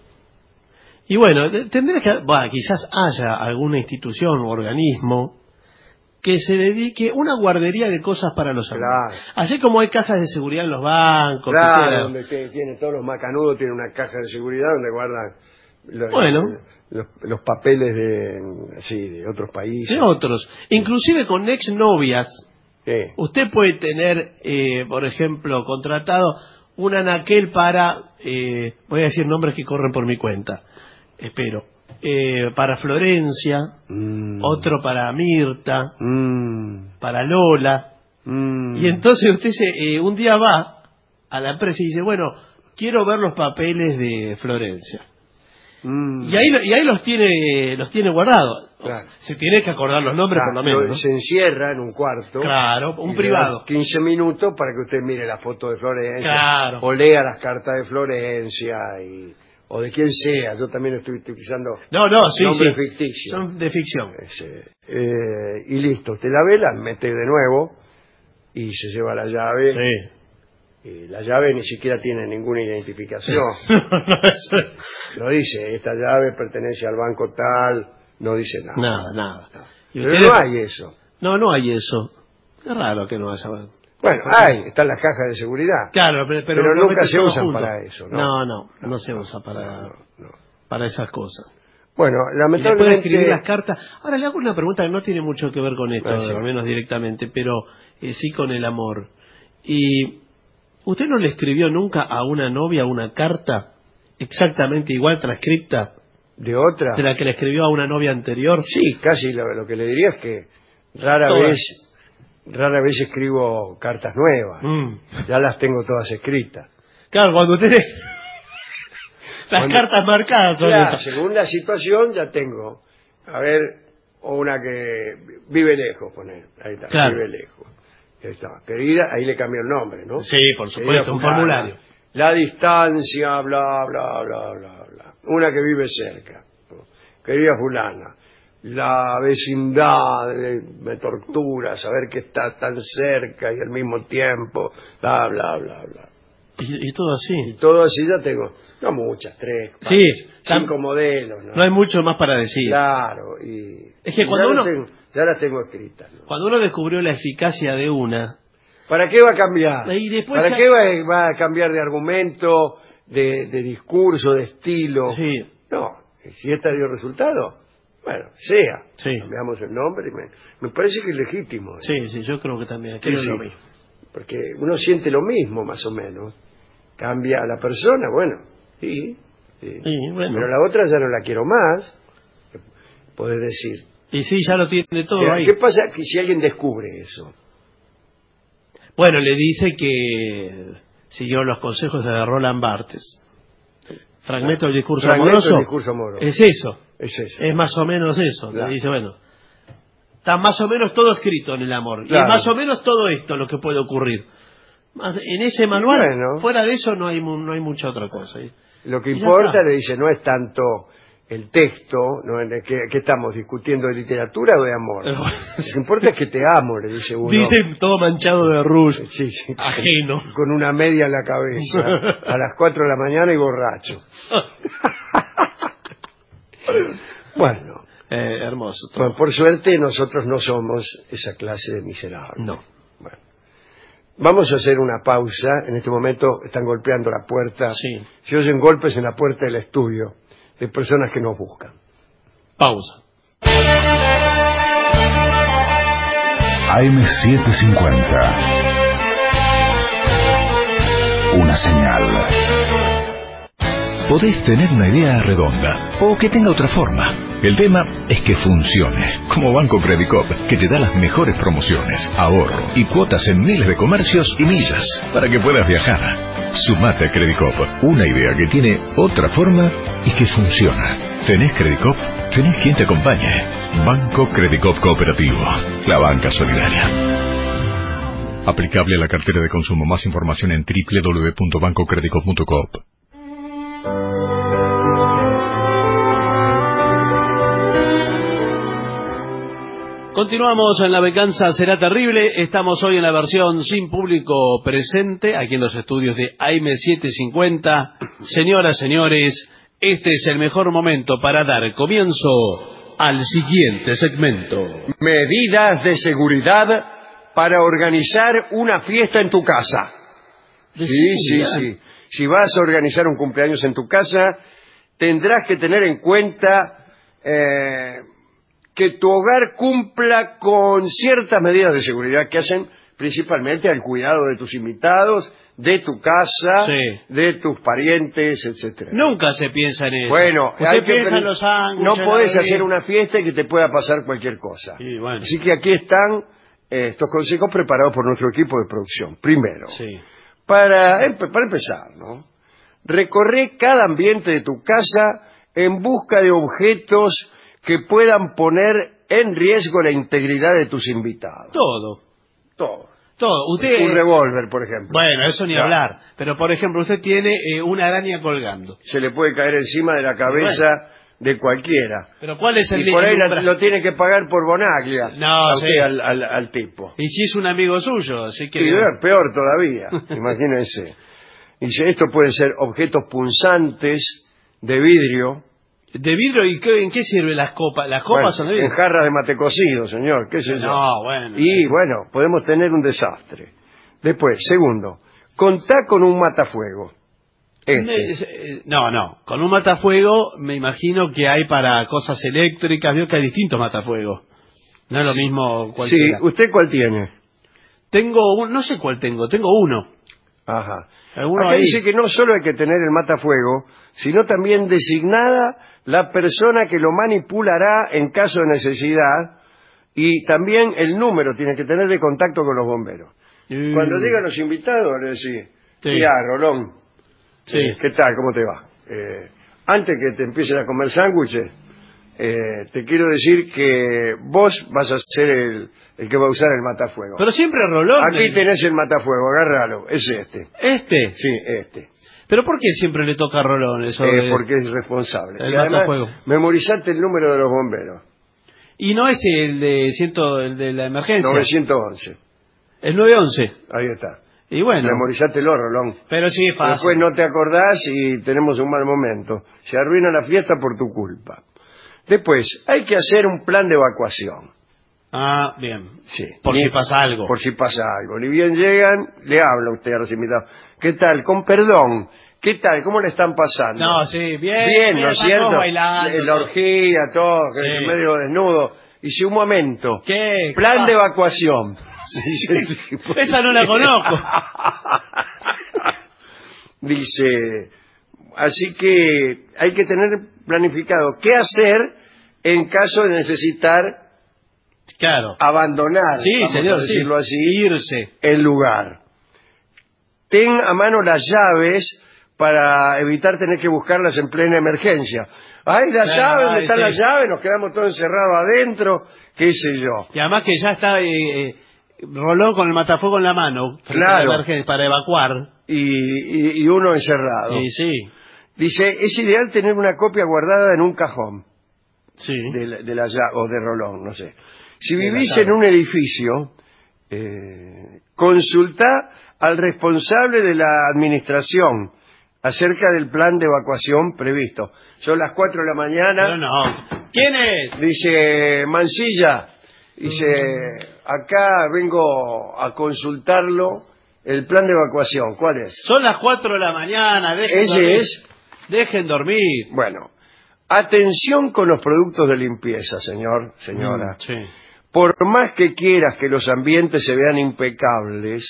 H: Y bueno, tendrá que, bueno, quizás haya alguna institución o organismo que se dedique una guardería de cosas para los amigos.
G: Claro.
H: Así como hay cajas de seguridad en los bancos.
G: Claro,
H: que
G: donde tiene, tiene todos los macanudos, tiene una caja de seguridad donde guardan los,
H: bueno.
G: los, los papeles de, sí, de otros países.
H: De otros. Inclusive con exnovias.
G: Sí.
H: Usted puede tener, eh, por ejemplo, contratado un anaquel para, eh, voy a decir nombres que corren por mi cuenta, espero, eh, para Florencia, mm. otro para Mirta,
G: mm.
H: para Lola, mm. y entonces usted se, eh, un día va a la empresa y dice, bueno, quiero ver los papeles de Florencia. Mm. Y ahí y ahí los tiene los tiene guardados. Claro. Se tiene que acordar los nombres, claro, por lo menos, ¿no?
G: Se encierra en un cuarto.
H: Claro, un privado.
G: quince minutos para que usted mire la foto de Florencia.
H: Claro.
G: O lea las cartas de Florencia y, o de quien sea. Yo también estoy utilizando
H: no, no, sí,
G: nombres
H: sí.
G: ficticios.
H: Son de ficción.
G: Ese, eh, y listo, usted la ve, la mete de nuevo y se lleva la llave.
H: Sí.
G: Y la llave ni siquiera tiene ninguna identificación. No dice, esta llave pertenece al banco tal, no dice nada.
H: Nada, nada.
G: No.
H: ¿Y
G: Pero no hay eso.
H: No, no hay eso. Es raro que no haya.
G: Bueno, hay, están las cajas de seguridad.
H: Claro, pero, pero,
G: pero nunca se usan
H: junto.
G: para eso, ¿no?
H: No, no, no, no se usa para, no, no. para esas cosas.
G: Bueno, lamentablemente...
H: ¿Le puede escribir las cartas? Ahora le hago una pregunta que no tiene mucho que ver con esto,
G: ah, sí.
H: al menos directamente, pero eh, sí con el amor. Y... ¿Usted no le escribió nunca a una novia una carta exactamente igual transcripta?
G: ¿De otra?
H: ¿De la que le escribió a una novia anterior?
G: Sí, casi lo, lo que le diría es que rara
H: Todas.
G: vez rara vez escribo cartas nuevas. Mm. Ya las tengo todas escritas.
H: Claro, cuando usted... Las
G: Cuando,
H: cartas marcadas son
G: claro,
H: esas.
G: según la situación ya tengo, a ver, o una que vive lejos, poner, ahí está,
H: Claro.
G: vive lejos. Ahí está, querida, ahí le cambio el nombre, ¿no?
H: Sí, por
G: Querida
H: supuesto, un
G: fulana,
H: formulario.
G: La distancia, bla, bla, bla, bla, bla. Una que vive cerca, ¿no? Querida fulana, la vecindad de- me tortura saber que está tan cerca y al mismo tiempo, bla, bla, bla, bla.
H: Y, y todo así.
G: Y todo así ya tengo, no muchas, tres, cuatro,
H: Sí,
G: cinco
H: tam-
G: modelos, ¿no?
H: No hay mucho más para decir.
G: Claro, y,
H: Es que
G: y
H: cuando
G: ya,
H: uno-
G: las tengo, ya las tengo escritas, ¿no?
H: Cuando uno descubrió la eficacia de una,
G: ¿Para qué va a cambiar?
H: Y después
G: ¿Para
H: ya-
G: qué va, va a cambiar de argumento, de, de discurso, de estilo?
H: sí,
G: No, si esta dio resultado, bueno, sea.
H: Sí.
G: Cambiamos el nombre y me, me parece que es legítimo. ¿eh?
H: sí, sí, yo creo que también.
G: Sí,
H: Creo
G: sí.
H: lo mismo.
G: Porque uno siente lo mismo, más o menos. Cambia a la persona, bueno, sí. sí.
H: Sí, bueno.
G: Pero la otra ya no la quiero más, podés decir.
H: Y sí, ya lo tiene todo
G: ¿Qué,
H: ahí.
G: ¿Qué pasa que si alguien descubre eso?
H: Bueno, le dice que siguió los consejos de Roland Barthes. Fragmento del discurso
G: Fragmento
H: amoroso.
G: del discurso amoroso.
H: Es eso.
G: Es eso.
H: Es más o menos eso.
G: Claro.
H: Le dice, bueno, está más o menos todo escrito en el amor.
G: Claro.
H: Y más o menos todo esto lo que puede ocurrir. Más, en ese manual,
G: Bueno.
H: fuera de eso no hay mu- no hay mucha otra cosa. Y-
G: Lo que
H: y ya
G: importa,
H: está.
G: le dice, no es tanto el texto, ¿no? ¿En ¿Qué, qué estamos discutiendo, de literatura o de amor?
H: Pero-
G: Lo que importa es que te amo, le dice uno.
H: Dice todo manchado de rouge.
G: Sí, sí,
H: Ajeno.
G: con una media en la cabeza, a las cuatro de la mañana y borracho. Bueno,
H: Eh, hermoso. todo.
G: bueno, por suerte nosotros no somos esa clase de miserables.
H: No.
G: Bueno, vamos a hacer una pausa. En este momento están golpeando la puerta.
H: Sí.
G: Se oyen golpes en la puerta del estudio de personas que nos buscan.
H: Pausa.
F: A M setecientos cincuenta. Una señal.
D: Podés tener una idea redonda o que tenga otra forma. El tema es que funcione, como Banco Credicop, que te da las mejores promociones, ahorro y cuotas en miles de comercios y millas para que puedas viajar. Sumate a Credicop, una idea que tiene otra forma y que funciona. ¿Tenés Credicop? Tenés quien te acompañe. Banco Credicop Cooperativo, la banca solidaria. Aplicable a la cartera de consumo. Más información en doble u doble u doble u punto banco credicop punto coop.
H: Continuamos en La Venganza Será Terrible. Estamos hoy en la versión sin público presente, aquí en los estudios de A M setecientos cincuenta. Señoras, señores, este es el mejor momento para dar comienzo al siguiente segmento.
G: Medidas de seguridad para organizar una fiesta en tu casa.
H: ¿De
G: Sí, sí,
H: seguridad?
G: sí. Si vas a organizar un cumpleaños en tu casa, tendrás que tener en cuenta eh, que tu hogar cumpla con ciertas medidas de seguridad que hacen principalmente al cuidado de tus invitados, de tu casa,
H: Sí.
G: de tus parientes, etcétera.
H: Nunca se piensa en eso.
G: Bueno,
H: Usted
G: hay que
H: piensa
G: pen-
H: en los sándwiches,
G: no
H: en la
G: podés
H: bebida.
G: hacer una fiesta y que te pueda pasar cualquier cosa.
H: Sí, bueno.
G: Así que aquí están eh, estos consejos preparados por nuestro equipo de producción. Primero,
H: Sí.
G: para, empe- para empezar, ¿no? Recorre cada ambiente de tu casa en busca de objetos que puedan poner en riesgo la integridad de tus invitados.
H: Todo.
G: Todo.
H: Todo. Usted.
G: Un revólver, por ejemplo.
H: Bueno, eso ni
G: Claro.
H: hablar. Pero, por ejemplo, usted tiene eh, una araña colgando.
G: Se le puede caer encima de la cabeza de cualquiera.
H: Pero ¿cuál es el
G: Y por ahí
H: el
G: la-
H: umbral?
G: lo tiene que pagar por Bonaglia.
H: No,
G: a
H: sí.
G: usted, al, al- al tipo.
H: Y si es un amigo suyo, así que...
G: Y eh, peor todavía, imagínense. Dice, esto pueden ser objetos punzantes de vidrio.
H: ¿De vidrio? ¿Y qué, en qué sirven las copas? ¿Las copas
G: Bueno,
H: son de
G: en
H: vidrio?
G: jarras de mate cocido, señor, qué sé yo.
H: No, bueno.
G: Y bueno, podemos tener un desastre. Después, segundo, contá con un matafuego. Este.
H: Es- eh, No, no. Con un matafuego me imagino que hay para cosas eléctricas. Veo que hay distintos matafuegos. No es lo mismo
G: Sí,
H: cualquiera.
G: ¿usted cuál tiene?
H: Tengo un... No sé cuál tengo. Tengo uno.
G: Ajá.
H: Alguno
G: Acá
H: ahí.
G: dice que no solo hay que tener el matafuego, sino también designada la persona que lo manipulará en caso de necesidad, y también el número tiene que tener de contacto con los bomberos.
H: Mm.
G: Cuando llegan los invitados, le decís,
H: Sí.
G: mira, Rolón,
H: Sí.
G: eh, ¿qué tal? ¿Cómo te va? Eh, antes que te empieces a comer sándwiches, eh, te quiero decir que vos vas a ser el, el que va a usar el matafuego.
H: Pero siempre Rolón.
G: Aquí
H: el...
G: tenés el matafuego, agárralo, es este.
H: ¿Este?
G: Sí, este.
H: ¿Pero por qué siempre le toca a Rolón eso?
G: Eh,
H: de...
G: Porque es responsable.
H: El
G: y además,
H: matafuego.
G: memorizate el número de los bomberos.
H: Y no es el de ciento, el de la emergencia.
G: novecientos once.
H: El nueve once.
G: Ahí está.
H: Y bueno.
G: Memorizátelo, Rolón.
H: Pero sí, es fácil.
G: Después no te acordás y tenemos un mal momento. Se arruina la fiesta por tu culpa. Después, hay que hacer un plan de evacuación.
H: Ah, bien.
G: Sí.
H: Por
G: Ni,
H: si pasa algo.
G: Por si pasa algo. Ni bien llegan, le habla usted a los invitados. ¿Qué tal? Con perdón. ¿Qué tal? ¿Cómo le están pasando?
H: No, sí, bien.
G: Bien, ¿no es cierto?
H: Bailando,
G: la orgía, todo,
H: sí.
G: medio desnudo. Dice, un momento.
H: ¿Qué?
G: Plan
H: ¿Qué
G: de evacuación.
H: Esa no la conozco.
G: Dice, así que hay que tener planificado qué hacer en caso de necesitar
H: claro.
G: abandonar,
H: sí,
G: vamos
H: señor,
G: a decirlo
H: sí.
G: así,
H: irse.
G: el lugar. Ten a mano las llaves para evitar tener que buscarlas en plena emergencia. Ay, las
H: claro,
G: llaves, ¿dónde
H: ay,
G: están
H: sí.
G: las llaves? Nos quedamos todos encerrados adentro, qué sé yo.
H: Y además que ya está eh, eh, Rolón con el matafuego en la mano
G: claro.
H: para, para evacuar.
G: Y, y, y uno encerrado.
H: Sí, sí.
G: Dice, es ideal tener una copia guardada en un cajón.
H: Sí.
G: De la, de la llave, o de Rolón, no sé. Si
H: de
G: vivís en un edificio, eh, consultá al responsable de la administración acerca del plan de evacuación previsto. Son las cuatro de la mañana.
H: Pero no. ¿Quién es?
G: Dice Mansilla, dice, acá vengo a consultarlo el plan de evacuación. ¿Cuál es?
H: Son las cuatro de la mañana. Dejen
G: Ese
H: dormir.
G: es.
H: Dejen dormir.
G: Bueno, atención con los productos de limpieza, señor, señora.
H: Mm, sí.
G: Por más que quieras que los ambientes se vean impecables,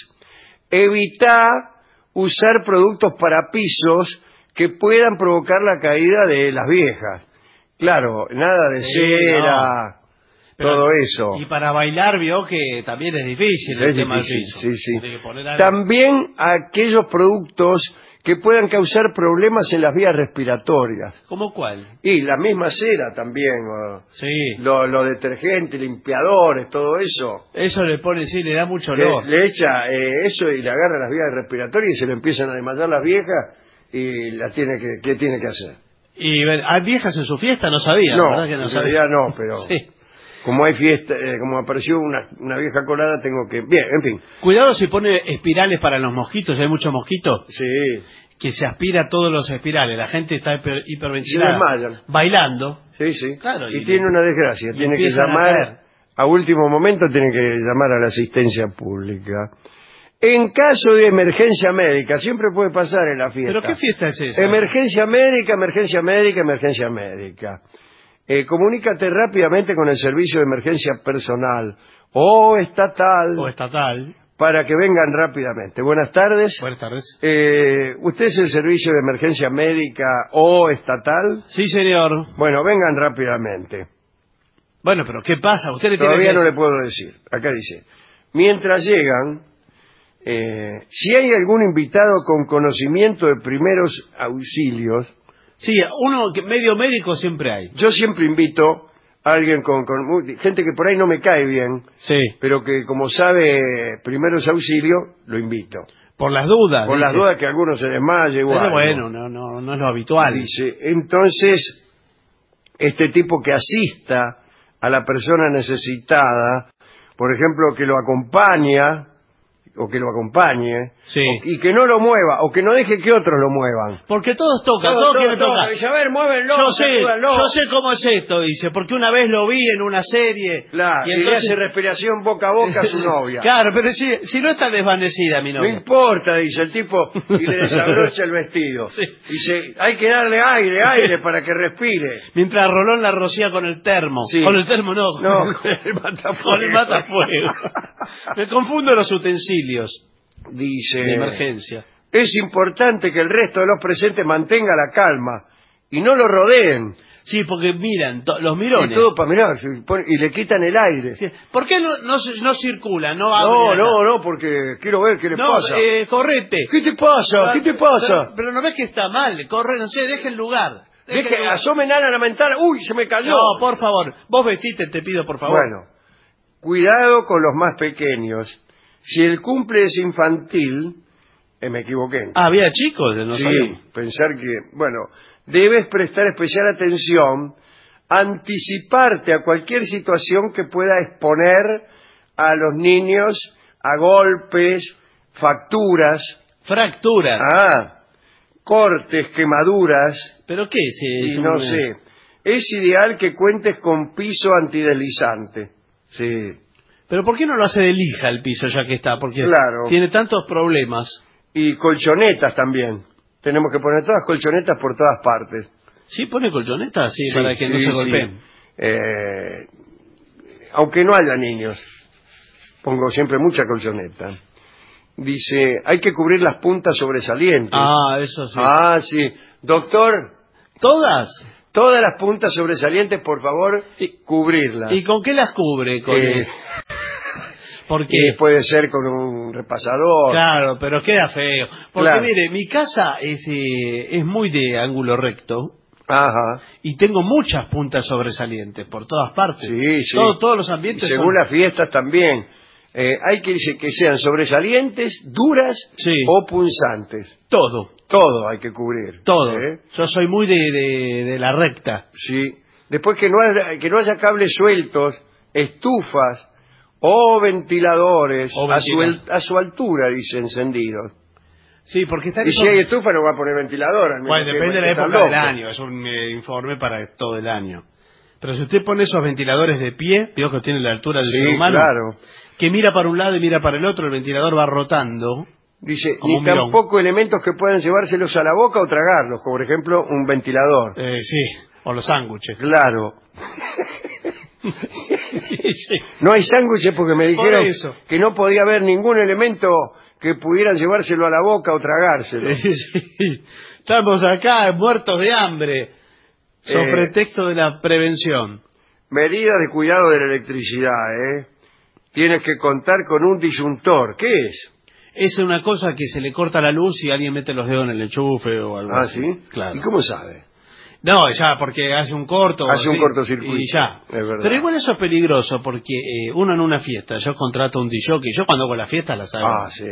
G: evita usar productos para pisos que puedan provocar la caída de las viejas. Claro, nada de
H: Sí,
G: cera,
H: no. Pero,
G: todo eso.
H: Y para bailar vio que también es difícil
G: Es
H: el tema
G: difícil,
H: del piso.
G: sí, sí.
H: Tiene que poner algo.
G: También aquellos productos que puedan causar problemas en las vías respiratorias.
H: ¿Cómo cuál?
G: Y la misma cera también, o
H: Sí.
G: los lo detergentes, limpiadores, todo eso.
H: Eso le pone, sí, le da mucho
G: Le,
H: olor.
G: le echa eh, eso y le agarra las vías respiratorias y se le empiezan a desmayar las viejas y la tiene que, ¿qué tiene que hacer?
H: Y ven, ¿hay viejas en su fiesta? No sabía,
G: No,
H: ¿verdad que no
G: en
H: sabía?
G: realidad no, pero
H: Sí.
G: como hay fiesta, eh, como apareció una, una vieja colada, tengo que... Bien, en fin.
H: Cuidado si pone espirales para los mosquitos, hay muchos mosquitos.
G: Sí,
H: Que se aspira todos los espirales, la gente está hiper,
G: se
H: hiperventilada.
G: desmayan.
H: Bailando.
G: Sí, sí.
H: Claro,
G: y,
H: y
G: tiene
H: le-
G: una desgracia,
H: y
G: tiene que
H: empiezan a
G: llamar,
H: caer.
G: a último momento tiene que llamar a la asistencia pública. En caso de emergencia médica, siempre puede pasar en la fiesta.
H: ¿Pero qué fiesta es esa?
G: Emergencia médica, emergencia médica, emergencia médica. Eh, comunícate rápidamente con el servicio de emergencia personal o estatal
H: O estatal.
G: para que vengan rápidamente. Buenas tardes.
H: Buenas tardes.
G: Eh, ¿Usted es el servicio de emergencia médica o estatal?
H: Sí, señor.
G: Bueno, vengan rápidamente.
H: Bueno, pero ¿qué pasa? Usted le tiene
G: Todavía
H: que...
G: no le puedo decir. Acá dice, mientras llegan, eh, si hay algún invitado con conocimiento de primeros auxilios,
H: Sí, uno que medio médico siempre hay.
G: yo siempre invito a alguien con, con muy- gente que por ahí no me cae bien,
H: Sí.
G: pero que como sabe primeros auxilios, lo invito.
H: Por las dudas.
G: Por las
H: dice.
G: dudas que alguno se desmaye o
H: Pero
G: algo.
H: bueno, no, no, no es lo habitual.
G: Dice, entonces, este tipo que asista a la persona necesitada, por ejemplo, que lo acompaña, o que lo acompañe,
H: Sí.
G: o- y que no lo mueva, o que no deje que otros lo muevan.
H: Porque todos tocan,
G: Todo,
H: todos
G: todo,
H: quieren
G: todo.
H: tocar.
G: Dice, a ver, muévenlo,
H: Yo sé,
G: sacúdanlo.
H: yo sé cómo es esto, dice, porque una vez lo vi en una serie.
G: Claro, y, le hace respiración boca a boca a su novia.
H: Claro, pero si, si no está desvanecida mi
G: No
H: novia.
G: importa, dice el tipo, y le desabrocha el vestido.
H: Sí.
G: Dice, hay que darle aire, aire para que respire.
H: Mientras Rolón la rocía con el termo.
G: Sí.
H: Con el termo no.
G: No, con el matafuego.
H: Con el matafuego. Me confundo los utensilios
G: Dice,
H: de emergencia.
G: es importante que el resto de los presentes mantenga la calma y no lo rodeen.
H: Sí, porque miran, to- los
G: Y
H: mirones.
G: todo para mirar, se pone- y le quitan el aire.
H: Sí. ¿Por qué no, no, se- no circula? No,
G: No,
H: abren
G: no,
H: acá?
G: no, porque quiero ver qué le
H: No,
G: pasa.
H: eh, correte.
G: ¿Qué te pasa? ¿Qué te pasa?
H: Pero, pero no ves que está mal, corre, no sé, deje el lugar.
G: Deje, que asomen a la ventana. ¡Uy, se me cayó!
H: No, por favor. Vos vestite, te pido, por favor.
G: Bueno, cuidado con los más pequeños. Si el cumple es infantil, eh, me equivoqué.
H: Ah, había chicos, no
G: Sí,
H: sabíamos.
G: pensar que... Bueno, debes prestar especial atención, anticiparte a cualquier situación que pueda exponer a los niños a golpes, fracturas.
H: Fracturas.
G: Ah, cortes, quemaduras.
H: ¿Pero qué es?
G: Y
H: es
G: no
H: un-
G: sé. Es ideal que cuentes con piso antideslizante. Sí.
H: Pero ¿por qué no lo hace de lija el piso ya que está? Porque
G: Claro.
H: tiene tantos problemas.
G: Y colchonetas también. Tenemos que poner todas colchonetas por todas partes.
H: ¿Sí pone colchoneta? Sí,
G: Sí,
H: para que no
G: sí,
H: se
G: sí.
H: golpeen.
G: Eh, aunque no haya niños, pongo siempre mucha colchoneta. Dice, hay que cubrir las puntas sobresalientes.
H: Ah, eso sí.
G: Ah, sí. Doctor,
H: ¿Todas?
G: todas las puntas sobresalientes, por favor,
H: Y-
G: cubrirlas.
H: ¿Y con qué las cubre? Con
G: Eh,
H: Porque...
G: y puede ser con un repasador.
H: Claro, pero queda feo. Porque
G: Claro.
H: mire, mi casa es, eh, es muy de ángulo recto
G: Ajá.
H: y tengo muchas puntas sobresalientes por todas partes.
G: Sí, sí.
H: Todo- todos los
G: Y
H: ambientes
G: según
H: son-
G: las fiestas también. Eh, hay que que sean sobresalientes, duras
H: Sí.
G: o punzantes.
H: Todo,
G: Todo hay que cubrir.
H: todo.
G: ¿eh?
H: Yo soy muy de, de, de la recta.
G: Sí. Después que no haya, que no haya cables sueltos, estufas o ventiladores
H: O
G: a, su,
H: ventila-
G: el- a su altura, dice, encendidos.
H: Sí, porque está
G: Y si hay estufa no va a poner ventilador. al mismo
H: Bueno,
G: tiempo,
H: depende de la
G: está
H: época
G: loco.
H: del año, es un eh, informe para todo el año. Pero si usted pone esos ventiladores de pie, veo que tiene la altura del
G: Sí,
H: ser humano,
G: claro.
H: que mira para un lado y mira para el otro, el ventilador va rotando.
G: Dice,
H: Como
G: ni
H: un mirón.
G: tampoco elementos que puedan llevárselos a la boca o tragarlos, como por ejemplo un ventilador.
H: Eh, sí, o los sándwiches.
G: Claro.
H: Sí.
G: No hay sándwiches porque me
H: Por
G: dijeron
H: eso.
G: que no podía haber ningún elemento que pudieran llevárselo a la boca o tragárselo.
H: Sí. Estamos acá muertos de hambre, sobre
G: Eh.
H: pretexto de la prevención.
G: Medidas de cuidado de la electricidad, ¿eh? Tienes que contar con un disyuntor. ¿Qué es?
H: Es una cosa que se le corta la luz y alguien mete los dedos en el enchufe o algo
G: Ah,
H: así.
G: ¿sí?
H: Claro.
G: ¿Y cómo sabe?
H: No, ya, porque hace un corto.
G: Hace un
H: así,
G: cortocircuito,
H: Y ya.
G: es verdad.
H: Pero igual eso es peligroso, porque eh, uno en una fiesta, yo contrato un D J, yo cuando hago las fiestas las hago.
G: Ah, sí.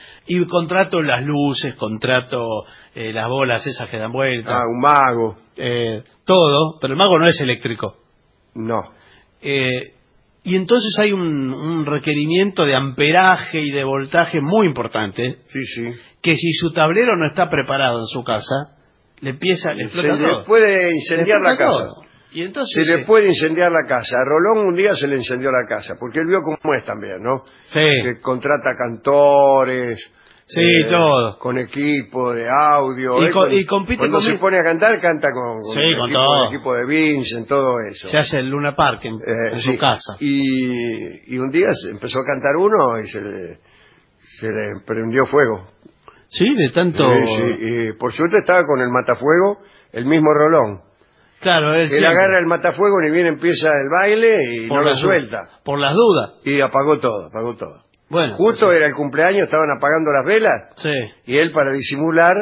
H: Y contrato las luces, contrato eh, las bolas esas que dan vuelta,
G: Ah, un mago.
H: eh, todo, pero el mago no es eléctrico.
G: No.
H: Eh, y entonces hay un, un requerimiento de amperaje y de voltaje muy importante,
G: Sí, sí.
H: que si su tablero no está preparado en su casa, le empieza, le
G: Se
H: explota
G: le
H: todo.
G: puede
H: Le
G: incendiar la
H: explota
G: casa.
H: todo. Y entonces,
G: Se le
H: eh,
G: puede incendiar la casa. A Rolón un día se le incendió la casa, porque él vio cómo es también, ¿no?
H: sí,
G: Que contrata cantores.
H: Sí,
G: eh,
H: todo.
G: Con equipo de audio.
H: Y
G: eh,
H: co-
G: con-
H: y compite
G: Cuando
H: con
G: se
H: mi-
G: pone a cantar, canta con, con
H: Sí,
G: el
H: con
G: equipo,
H: todo.
G: el equipo de Vincent, todo eso.
H: se hace el Luna Park en,
G: Eh,
H: en
G: sí.
H: su casa.
G: Y, y un día se empezó a cantar uno y se le, se le prendió fuego.
H: Sí, de tanto...
G: Sí, sí, y por suerte estaba con el matafuego, el mismo Rolón.
H: Claro, él
G: Él
H: siempre,
G: agarra el matafuego, ni bien empieza el baile y no lo
H: las du-
G: suelta.
H: Por las dudas.
G: Y apagó todo, apagó todo.
H: Bueno.
G: Justo era el cumpleaños, estaban apagando las velas
H: Sí.
G: y él, para disimular,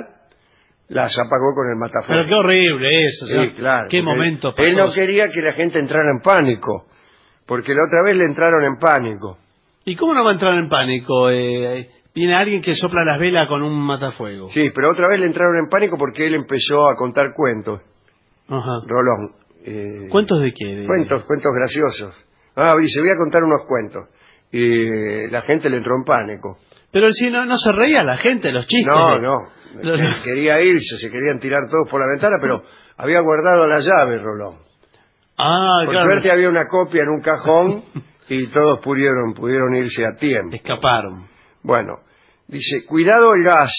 G: las apagó con el matafuego.
H: Pero qué horrible eso.
G: Sí,
H: o sea,
G: claro.
H: Qué
G: porque
H: momento.
G: Él no
H: pastoso.
G: quería que la gente entrara en pánico, porque la otra vez le entraron en pánico.
H: ¿Y cómo no va a entrar en pánico? Eh, viene alguien que sopla las velas con un matafuego.
G: Sí, pero otra vez le entraron en pánico porque él empezó a contar cuentos,
H: Ajá.
G: Rolón. Eh,
H: ¿Cuentos de qué? De-
G: Cuentos, cuentos graciosos. Ah, dice, voy a contar unos cuentos. Y la gente le entró en pánico.
H: Pero él sí no, no se reía la gente, los chistes.
G: No,
H: de-
G: no.
H: Los-
G: Él quería irse, se querían tirar todos por la ventana, pero había guardado la llave, Rolón.
H: Ah,
G: Por
H: claro.
G: suerte había una copia en un cajón y todos pudieron, pudieron irse a tiempo.
H: Escaparon.
G: Bueno, dice, cuidado el gas.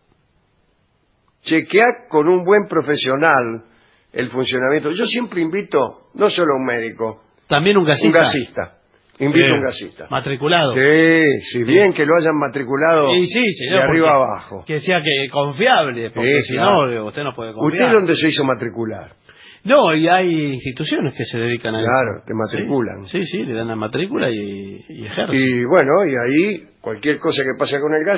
G: Chequea con un buen profesional el funcionamiento. Yo siempre invito, no solo a un médico,
H: También un gasista.
G: un gasista. Invito a
H: Eh,
G: un gasista.
H: Matriculado.
G: Sí, si bien que lo hayan matriculado
H: Y sí, señor,
G: de arriba
H: porque-
G: abajo.
H: Que sea que confiable, porque
G: Sí,
H: si
G: claro.
H: no, usted no puede confiar.
G: ¿Usted dónde se hizo matricular?
H: No, y hay instituciones que se dedican a
G: Claro,
H: eso.
G: te matriculan.
H: Sí, sí, sí, le dan la matrícula y, y ejerce.
G: Y bueno, y ahí cualquier cosa que pase con el gas,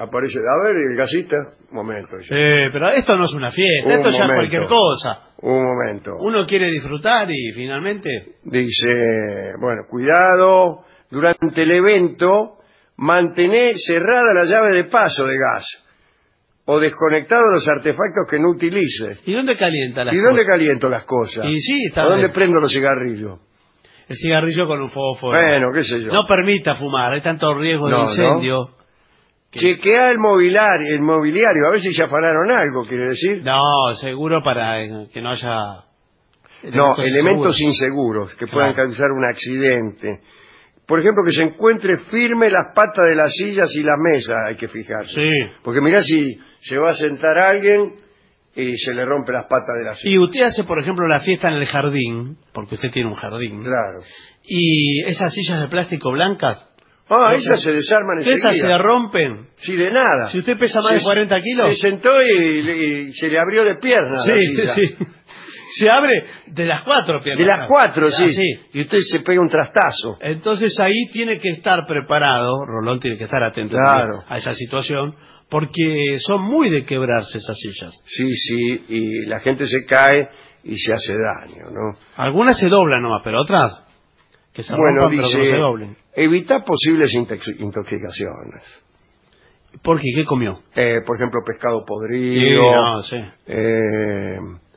G: Aparece, a ver, el gasista, un momento. Dice.
H: Eh, pero esto no es una fiesta,
G: Un
H: esto ya es
G: momento.
H: cualquier cosa.
G: Un momento.
H: Uno quiere disfrutar y finalmente...
G: Dice, bueno, cuidado, durante el evento, mantener cerrada la llave de paso de gas o desconectados los artefactos que no utilices.
H: ¿Y dónde calienta las
G: ¿Y
H: cosas?
G: dónde caliento las cosas?
H: Y sí, está
G: ¿A dónde
H: bien.
G: prendo los cigarrillos?
H: El cigarrillo con un fósforo.
G: Bueno, qué sé yo.
H: No permita fumar, hay tanto riesgo
G: No,
H: de incendio. que-
G: Chequea el mobiliario, el mobiliario, a ver si ya afanaron algo, quiere decir.
H: No, seguro para eh, que no haya...
G: No, elementos
H: inseguros.
G: inseguros que
H: Claro.
G: puedan causar un accidente. Por ejemplo, que se encuentre firme las patas de las sillas y la mesa, hay que fijarse.
H: Sí.
G: Porque mirá si se va a sentar alguien y se le rompe las patas de la silla.
H: Y usted hace, por ejemplo, la fiesta en el jardín, porque usted tiene un jardín.
G: Claro.
H: Y esas sillas de plástico blancas,
G: Ah,
H: No,
G: esas se desarman enseguida.
H: esas se rompen.
G: Sí, de nada.
H: Si usted pesa más
G: Se-
H: de cuarenta kilos...
G: Se sentó y, y se le abrió de piernas la
H: Sí,
G: silla.
H: sí. Se abre de las cuatro piernas.
G: De las cuatro, sí.
H: Así.
G: Y usted se pega un trastazo.
H: Entonces ahí tiene que estar preparado, Rolón tiene que estar atento
G: Claro.
H: a esa situación, porque son muy de quebrarse esas sillas.
G: Sí, sí, y la gente se cae y se hace daño, ¿no?
H: Algunas se doblan nomás, pero otras que se
G: Bueno,
H: rompan pero que no
G: dice,
H: se doblen.
G: evita posibles intox- intoxicaciones.
H: ¿Por qué? ¿Qué comió?
G: Eh, por ejemplo, pescado
H: Sí,
G: podrido.
H: no, sí.
G: eh,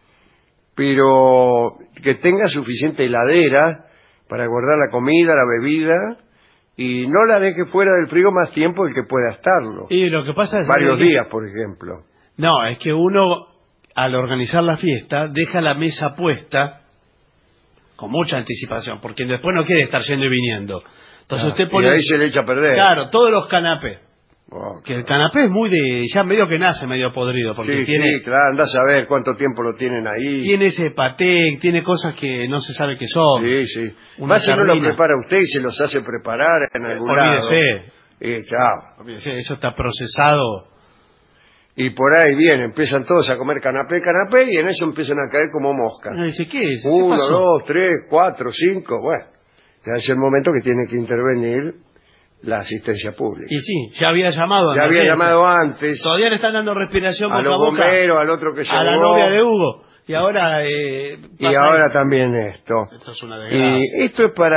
G: pero que tenga suficiente heladera para guardar la comida, la bebida, y no la deje fuera del frigo más tiempo del que pueda estarlo.
H: Y lo que pasa es...
G: Varios
H: que-
G: días, por ejemplo.
H: No, es que uno, al organizar la fiesta, deja la mesa puesta con mucha anticipación, porque después no quiere estar yendo y viniendo. Entonces
G: Ah,
H: usted
G: y
H: pone...
G: ahí se le echa a perder.
H: Claro, todos los canapés.
G: Oh,
H: Que el canapé es muy de... ya medio que nace medio podrido, porque
G: sí,
H: tiene...
G: sí, claro, anda a saber cuánto tiempo lo tienen ahí.
H: Tiene ese paté, tiene cosas que no se sabe qué son.
G: Sí, sí.
H: Una
G: Más si no lo
H: sardina.
G: prepara usted y se los hace preparar en algún
H: Olvídese.
G: lado. Y chao.
H: Olvídese, eso está procesado.
G: Y por ahí viene, empiezan todos a comer canapé, canapé, y en eso empiezan a caer como moscas.
H: Uno dice, ¿qué es? ¿Qué
G: Uno,
H: pasó?
G: dos, tres, cuatro, cinco, bueno. Ya es el momento que tiene que intervenir la asistencia pública.
H: Y sí, ya había llamado. a
G: Ya había
H: emergencia.
G: llamado antes
H: Todavía le están dando respiración
G: a
H: boca
G: los
H: a boca
G: bomberos, al otro que se
H: a la
G: ahogó,
H: novia de Hugo. Y ahora... Eh,
G: y
H: pasa-
G: ahora también esto.
H: Esto es una desgracia.
G: Y esto es para...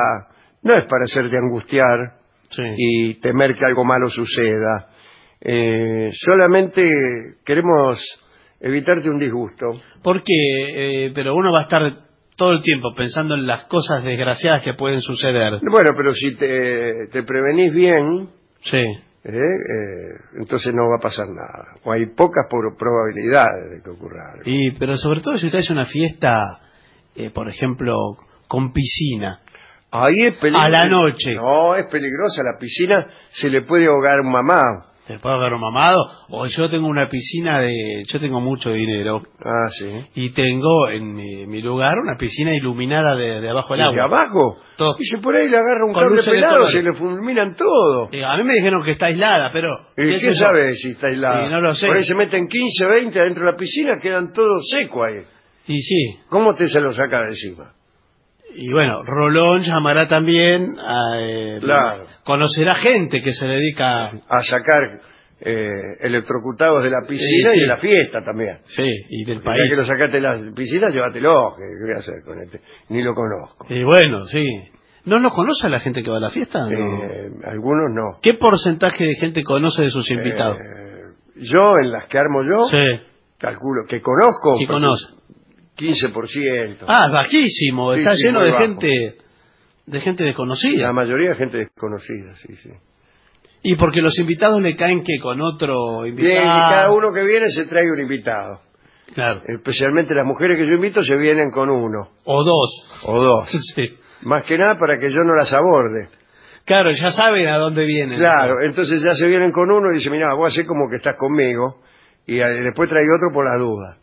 G: no es para hacerte angustiar
H: Sí.
G: y temer que algo malo suceda. Eh, solamente queremos evitarte un disgusto.
H: Porque, eh, pero uno va a estar todo el tiempo pensando en las cosas desgraciadas que pueden suceder.
G: Bueno, pero si te, te prevenís bien,
H: Sí.
G: eh, eh, entonces no va a pasar nada. O hay pocas por- probabilidades de que ocurra algo.
H: Y, pero sobre todo si usted hace una fiesta, eh, por ejemplo, con piscina.
G: Ahí es peligroso.
H: A la noche.
G: No, es peligrosa. La piscina se le puede ahogar un mamá.
H: ¿Te puedo ver un mamado? O yo tengo una piscina de... Yo tengo mucho dinero.
G: Ah, sí.
H: Y tengo en mi, mi lugar una piscina iluminada de, de abajo del
G: ¿Y
H: agua.
G: de abajo?
H: Todo.
G: Y si por ahí le agarra un
H: Con
G: cable
H: luces de
G: pelado,
H: colores.
G: se le fulminan todo.
H: Eh, a mí me dijeron que está aislada, pero...
G: ¿Y
H: ¿qué
G: quién
H: sé yo?
G: sabe si está aislada?
H: Sí, no lo sé.
G: Por ahí se meten quince, veinte adentro de la piscina, quedan todos secos ahí.
H: Y sí.
G: ¿Cómo te se lo saca de encima?
H: Y bueno, Rolón llamará también a... eh,
G: Claro.
H: conocerá gente que se dedica...
G: A sacar eh, electrocutados de la piscina
H: Sí, sí.
G: y de la fiesta también.
H: Sí, y del
G: Ya
H: país.
G: que lo sacaste de la piscina, llévatelo. ¿Qué, qué voy a hacer con este? Ni lo conozco.
H: Y bueno, sí. ¿No nos conoce la gente que va a la fiesta? No.
G: Eh, algunos no.
H: ¿Qué porcentaje de gente conoce de sus invitados?
G: Eh, yo, en las que armo yo,
H: Sí,
G: calculo que conozco.
H: sí conoce.
G: quince por ciento.
H: Ah, es bajísimo.
G: Sí,
H: Está
G: sí,
H: lleno
G: muy
H: de
G: bajo.
H: gente de gente desconocida.
G: La mayoría de gente desconocida, sí, sí.
H: Y porque los invitados le caen que con otro
G: Bien,
H: invitado.
G: y cada uno que viene se trae un invitado.
H: Claro.
G: Especialmente las mujeres que yo invito se vienen con uno
H: O dos.
G: o dos.
H: Sí.
G: Más que nada para que yo no las aborde.
H: Claro, ya saben a dónde vienen.
G: Claro, entonces ya se vienen con uno y dicen, mira, voy a hacer como que estás conmigo y eh, después trae otro por la duda.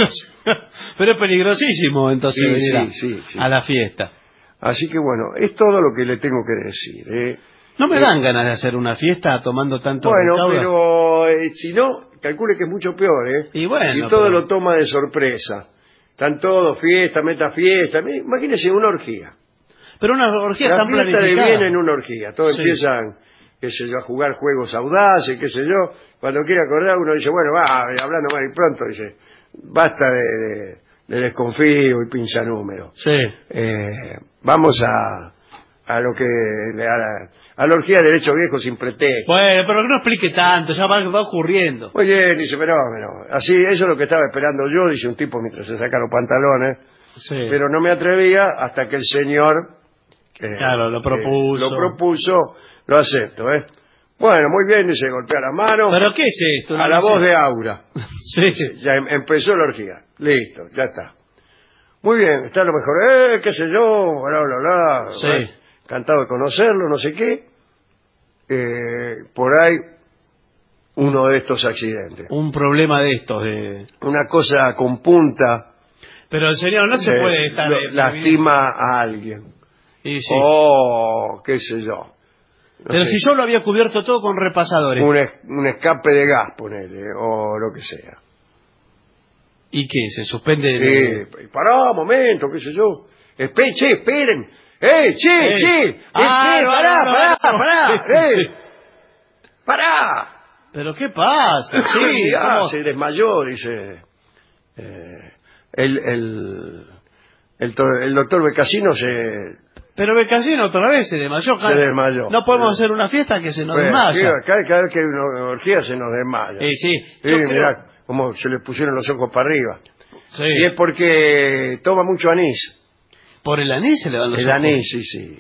H: Pero es peligrosísimo entonces
G: Sí,
H: venir a,
G: sí, sí, sí.
H: a la fiesta.
G: Así que bueno, es todo lo que le tengo que decir. ¿eh?
H: No me
G: Eh,
H: dan ganas de hacer una fiesta tomando tanto
G: Bueno,
H: recaudo.
G: pero eh, si no, calcule que es mucho peor, ¿eh?
H: Y bueno,
G: y todo
H: pero-
G: lo toma de sorpresa. Están todos fiesta, meta fiesta. Imagínese una orgía.
H: Pero una orgía
G: La
H: tan
G: fiesta
H: planificada.
G: deviene en una orgía. Todos
H: Sí.
G: empiezan qué sé yo, a jugar juegos audaces, qué sé yo. Cuando quiere acordar uno dice, bueno, va, hablando mal y pronto, dice, basta de, de, de desconfío y pincha número.
H: Sí.
G: Eh, vamos a, a lo que, a la, a la orgía de derecho viejo sin pretexto.
H: Bueno, pero que no explique tanto, ya va, va ocurriendo.
G: Muy bien, dice, fenómeno. Así, eso es lo que estaba esperando yo, dice un tipo mientras se saca los pantalones.
H: Sí.
G: Pero no me atrevía hasta que el señor... Eh,
H: claro, lo propuso.
G: Eh, lo propuso, lo acepto, ¿eh? Bueno, muy bien, dice, golpea la mano.
H: ¿Pero qué es esto?
G: A la
H: dice...
G: voz de Aura.
H: Sí.
G: Dice, ya em empezó la orgía. Listo, ya está. Muy bien, está lo mejor. Eh, qué sé yo, bla, bla, bla.
H: Sí.
G: Bueno, encantado de conocerlo, no sé qué. Eh, por ahí, uno de estos accidentes.
H: Un problema de estos. De...
G: Una cosa con punta.
H: Pero el señor no se
G: eh,
H: puede estar...
G: lo,
H: eh,
G: lastima a alguien.
H: Y sí.
G: Oh, qué sé yo. No
H: Pero
G: sé,
H: si yo lo había cubierto todo con repasadores.
G: un, es, un escape de gas, ponele, o lo que sea.
H: ¿Y qué? ¿Se suspende?
G: Eh, pará, momento, qué sé yo. Espe che, esperen. ¡Eh, che,
H: Eh.
G: che!
H: Ah,
G: eh,
H: no,
G: pará,
H: no,
G: pará,
H: no, no.
G: pará! ¡Eh! ¡Pará!
H: ¿Pero qué pasa?
G: Sí, ah,
H: ¿cómo?
G: se desmayó, dice. Eh, el, el, el, to- el doctor Becasino se...
H: Pero Becasino otra vez se desmayó.
G: Se desmayó.
H: No podemos hacer una fiesta que se nos
G: Bueno,
H: desmaya.
G: sí, cada, cada vez que hay una orgía se nos desmaya.
H: Eh, sí,
G: Sí,
H: yo creo-
G: mirá, como se le pusieron los ojos para arriba.
H: Sí.
G: Y es porque toma mucho anís.
H: Por el anís se le dan los
G: El
H: ojos.
G: anís, sí, sí.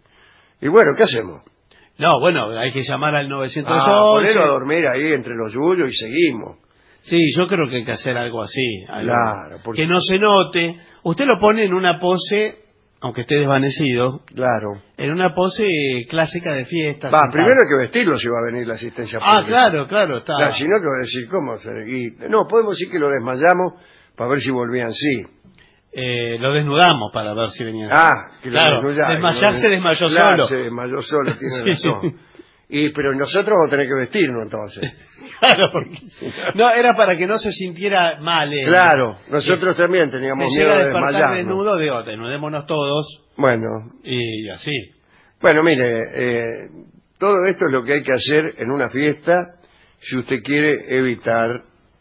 G: Y, y bueno, ¿qué hacemos?
H: No, bueno, hay que llamar al nueve once.
G: Ah, ponerlo a dormir ahí entre los yuyos y seguimos.
H: Sí, yo creo que hay que hacer algo así. Algo
G: Claro, porque-
H: que no se note. Usted lo pone en una pose, aunque esté desvanecido,
G: Claro.
H: en una pose clásica de fiesta.
G: Va,
H: sentado.
G: primero hay que vestirlo si va a venir la asistencia
H: Ah,
G: pública.
H: claro, claro, está.
G: Claro, si no, que va a decir, ¿cómo? se- y- no, podemos decir que lo desmayamos para ver si volvían sí.
H: Eh, lo desnudamos para ver si venían.
G: Ah, que lo
H: claro,
G: desnudá,
H: desmayarse
G: ¿no?
H: desmayó
G: Claro,
H: solo.
G: se desmayó solo, tiene
H: Sí.
G: razón. Y, pero nosotros vamos a tener que vestirnos entonces.
H: Claro, porque... No, era para que no se sintiera mal. eh.
G: Claro, nosotros también teníamos
H: Se
G: miedo
H: llega a
G: de
H: despertar
G: desmayarnos.
H: desnudo, digo, desnudémonos todos
G: Bueno,
H: y así.
G: bueno, mire, eh, todo esto es lo que hay que hacer en una fiesta si usted quiere evitar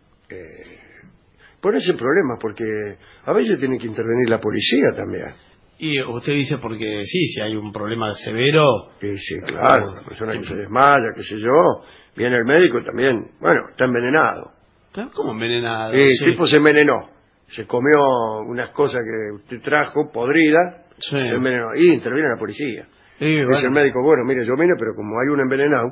G: eh, ponerse en problemas, porque a veces tiene que intervenir la policía también.
H: Y usted dice porque sí, si hay un problema severo...
G: Sí, sí, claro, una persona que se desmaya, qué sé yo, viene el médico también, bueno, está envenenado.
H: ¿Está como envenenado?
G: Eh, el
H: Sí.
G: tipo se envenenó, se comió unas cosas que usted trajo, podridas,
H: Sí.
G: se envenenó, y interviene la policía.
H: Sí,
G: Dice
H: bueno.
G: el médico, bueno, mire, yo vine, pero como hay un envenenado,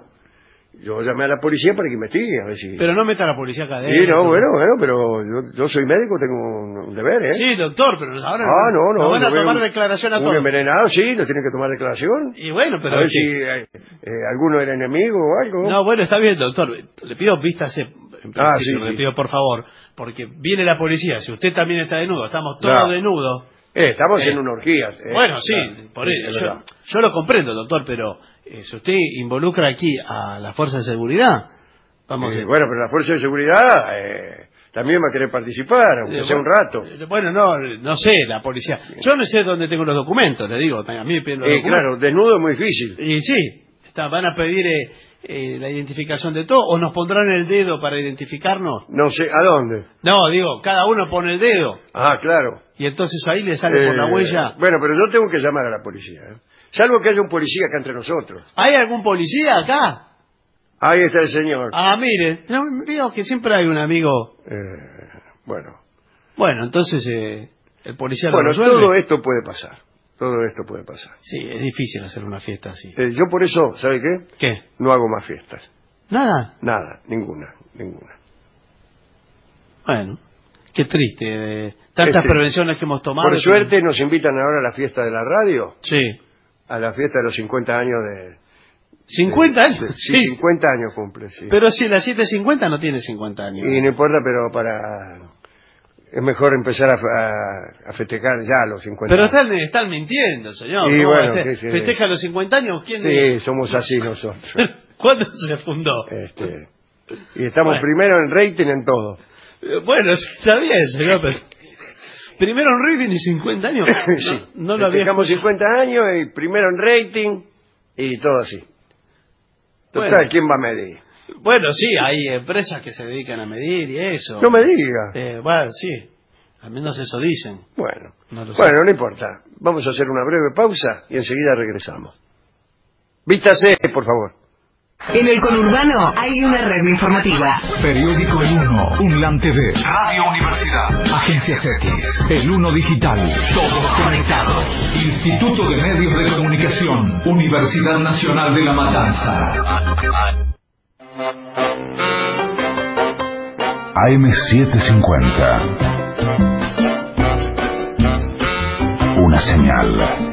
G: yo llamé a la policía para que investigue, a ver si...
H: Pero no meta a la policía acá
G: Sí,
H: adentro.
G: no, bueno, bueno, pero yo, yo soy médico, tengo un, un deber, ¿eh?
H: Sí, doctor, pero ahora
G: Ah, no, no.
H: nos van a
G: yo veo
H: tomar
G: un-
H: declaración a
G: un
H: todos.
G: envenenado, sí, lo tienen que tomar declaración.
H: Y bueno, pero...
G: a ver
H: es que-
G: si eh, eh, alguno era enemigo o algo.
H: No, bueno, está bien, doctor. Le pido vistas, en
G: Ah,
H: principio,
G: sí,
H: le
G: sí.
H: pido por favor, porque viene la policía, si usted también está desnudo, estamos todos
G: Claro.
H: desnudos.
G: Eh, estamos
H: Eh,
G: en una orgía. eh.
H: Bueno, sí,
G: Claro,
H: por
G: sí,
H: eso.
G: es
H: Yo,
G: verdad.
H: yo lo comprendo, doctor, pero eh, si usted involucra aquí a la fuerza de seguridad, vamos
G: Eh,
H: a...
G: bueno, pero la fuerza de seguridad eh, también va a querer participar, aunque
H: Eh,
G: sea un
H: bueno,
G: rato.
H: eh, Bueno, no, no sé, la policía. Yo no sé dónde tengo los documentos, le digo, a mí me piden los
G: Eh,
H: documentos.
G: claro, desnudo es muy difícil.
H: Y sí, está, van a pedir eh, eh, la identificación de todo, o nos pondrán el dedo para identificarnos.
G: No sé, ¿a dónde?
H: No, digo, cada uno pone el dedo,
G: Ah, claro.
H: y entonces ahí le sale por la
G: Eh,
H: huella.
G: Bueno, pero yo tengo que llamar a la policía. ¿eh? Salvo que haya un policía acá entre nosotros.
H: ¿Hay algún policía acá?
G: Ahí está el señor.
H: Ah, mire, no, digo que siempre hay un amigo.
G: Eh, bueno,
H: Bueno, entonces eh, el policía lo
G: bueno,
H: resuelve.
G: todo esto puede pasar. Todo esto puede pasar.
H: Sí, es difícil hacer una fiesta así.
G: Eh, yo por eso, ¿sabe qué?
H: ¿Qué?
G: No hago más fiestas.
H: Nada.
G: Nada, ninguna, ninguna.
H: Bueno, qué triste. eh, tantas
G: Este,
H: prevenciones que hemos tomado.
G: Por suerte nos invitan ahora a la fiesta de la radio,
H: Sí.
G: a la fiesta de los cincuenta años de...
H: ¿cincuenta
G: de-
H: años?
G: de- sí, cincuenta años cumple, sí.
H: Pero si la siete cincuenta no tiene cincuenta años.
G: Y no importa, pero para... Es mejor empezar a, a, a festejar ya a los cincuenta
H: Pero
G: años.
H: están, están mintiendo, señor.
G: Y
H: ¿Cómo va a
G: bueno,
H: ser?
G: qué sé.
H: ¿Festeja los cincuenta años? ¿Quién?
G: Sí, somos así nosotros.
H: ¿Cuándo se fundó?
G: Este, y estamos
H: Bueno.
G: primero en rating en todo.
H: Eh, Bueno, está bien, señor. Pero... Primero en rating y cincuenta años. No,
G: Sí,
H: no lo había
G: festejamos
H: escuchado.
G: cincuenta años y primero en rating y todo así. Total,
H: Bueno.
G: ¿quién va a medir?
H: Bueno, sí, hay empresas que se dedican a medir y eso.
G: No me diga.
H: Eh, bueno, sí, al menos eso dicen.
G: Bueno,
H: No lo sé.
G: bueno, no importa. Vamos a hacer una breve pausa y enseguida regresamos. Vístase, por favor.
I: En el conurbano hay una red informativa.
B: Periódico El Uno, Unlan T V, Radio Universidad, Agencias X, El Uno Digital, todos conectados. Instituto de Medios de Comunicación, Universidad Nacional de La Matanza.
F: A M setecientos cincuenta. Una señal.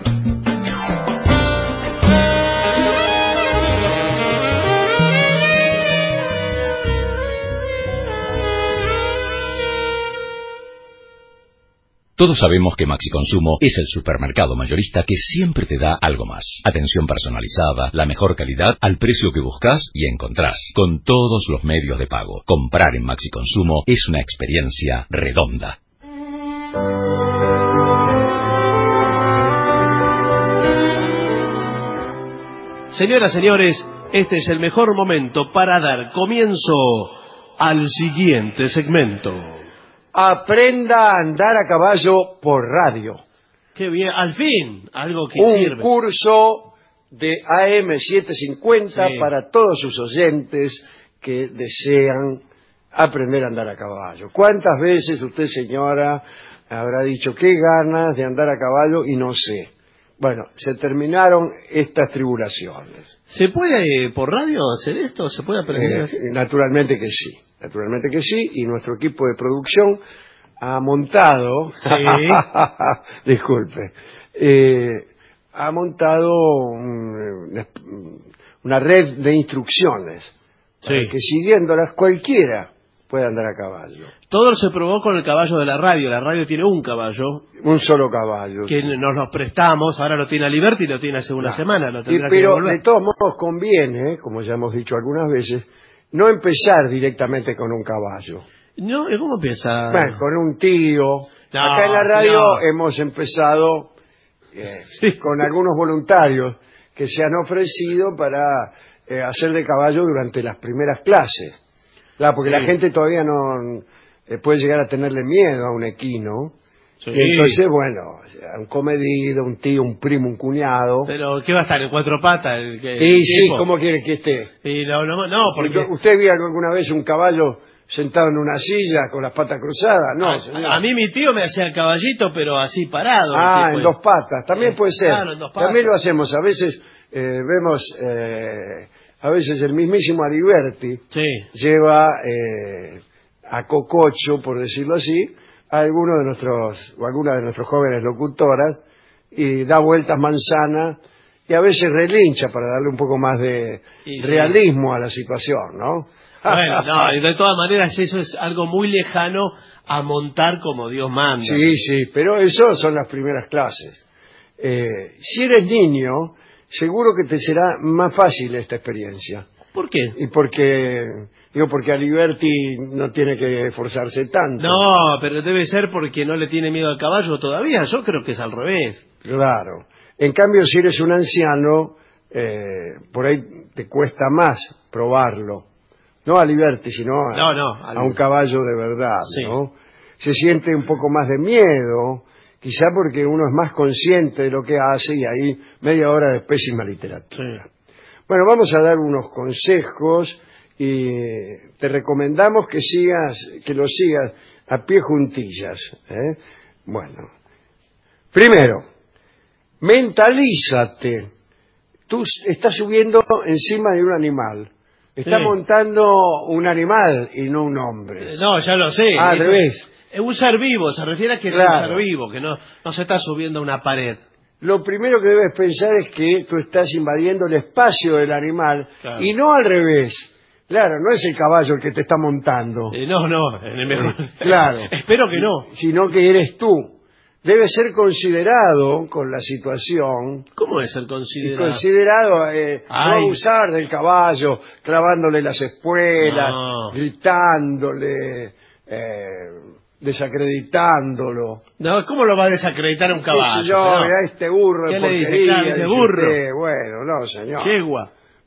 D: Todos sabemos que Maxi Consumo es el supermercado mayorista que siempre te da algo más. Atención personalizada, la mejor calidad, al precio que buscas y encontrás, con todos los medios de pago. Comprar en Maxi Consumo es una experiencia redonda.
H: Señoras, señores, este es el mejor momento para dar comienzo al siguiente segmento.
G: Aprenda a andar a caballo por radio.
H: Qué bien, al fin, algo que
G: Un
H: sirve.
G: curso de A M setecientos cincuenta
H: Sí.
G: para todos sus oyentes que desean aprender a andar a caballo. ¿Cuántas veces usted, señora, habrá dicho qué ganas de andar a caballo y no sé? Bueno, se terminaron estas tribulaciones.
H: ¿Se puede eh, por radio hacer esto? ¿Se puede aprender?
G: Eh, naturalmente que sí, naturalmente que sí, y nuestro equipo de producción ha montado,
H: Sí.
G: disculpe, eh, ha montado un- una red de instrucciones para
H: Sí.
G: que siguiéndolas cualquiera pueda andar a caballo.
H: Todo se probó con el caballo de la radio. La radio tiene un caballo
G: Un solo caballo.
H: que
G: sí.
H: nos los prestamos. Ahora lo tiene Liberty y lo tiene hace una
G: Claro.
H: semana. Lo
G: Y-
H: tendrá que
G: pero
H: devolver.
G: de todos modos conviene, como ya hemos dicho algunas veces, no empezar directamente con un caballo.
H: No, ¿y cómo empieza?
G: Bueno, con un tío.
H: No,
G: Acá en la radio
H: señor.
G: hemos empezado eh,
H: Sí.
G: con algunos voluntarios que se han ofrecido para eh, hacer de caballo durante las primeras clases. Claro, porque
H: Sí.
G: la gente todavía no eh, puede llegar a tenerle miedo a un equino.
H: Sí.
G: Y entonces, bueno, un comedido, un tío, un primo, un cuñado.
H: Pero, ¿qué va a estar en cuatro patas? El, que-
G: Y
H: el
G: sí,
H: tipo?
G: ¿cómo quiere que esté?
H: Y no, no, no, porque...
G: ¿Usted vio alguna vez un caballo sentado en una silla con las patas cruzadas? No,
H: a,
G: señor.
H: a mí mi tío me hacía el caballito, pero así parado. el
G: Ah,
H: tipo.
G: en dos patas. También
H: Eh,
G: puede ser.
H: claro, en dos patas.
G: También lo hacemos. A veces eh, vemos, eh, a veces el mismísimo Aliberti
H: Sí.
G: lleva eh, a cococho, por decirlo así, a alguno de nuestros, o alguna de nuestros jóvenes locutoras y da vueltas manzana y a veces relincha para darle un poco más de
H: Y sí.
G: realismo a la situación, ¿no?
H: Bueno, no, y de todas maneras eso es algo muy lejano a montar como Dios manda.
G: Sí, sí, pero eso son las primeras clases. Eh, si eres niño, seguro que te será más fácil esta experiencia.
H: ¿Por qué?
G: Y porque, digo, porque Aliberti no tiene que esforzarse tanto.
H: No, pero debe ser porque no le tiene miedo al caballo todavía. Yo creo que es al revés.
G: Claro. En cambio, si eres un anciano, eh, por ahí te cuesta más probarlo. No a Aliberti, sino a,
H: No, no,
G: a
H: al-
G: un caballo de verdad,
H: Sí.
G: ¿no? Se siente un poco más de miedo, quizá porque uno es más consciente de lo que hace y ahí media hora de pésima literatura. Bueno, vamos a dar unos consejos y te recomendamos que sigas, que lo sigas a pie juntillas. ¿eh? Bueno, primero, mentalízate. Tú estás subiendo encima de un animal. Estás
H: Sí.
G: montando un animal y no un hombre.
H: Eh, No, ya lo sé.
G: Ah, al
H: Eso-
G: revés.
H: Es un ser vivo, se refiere a que es
G: Claro.
H: un ser vivo, que no, no se está subiendo a una pared.
G: Lo primero que debes pensar es que tú estás invadiendo el espacio del animal
H: Claro.
G: y no al revés. Claro, no es el caballo el que te está montando.
H: Eh, no, no, en el mejor...
G: Claro.
H: Espero que no.
G: Sino que eres tú. Debes ser considerado con la situación
H: ¿Cómo es el
G: y
H: considerado?
G: considerado eh, no
H: Ay.
G: abusar del caballo, clavándole las espuelas,
H: No.
G: gritándole, eh, desacreditándolo.
H: No, ¿cómo lo va a desacreditar a un caballo?
G: Qué sé yo,
H: señor?
G: mirá este burro
H: ¿Qué
G: de
H: le dice?
G: porquería,
H: Claro, dice
G: dice
H: burro.
G: usted. Bueno, no, señor.
H: Yegua.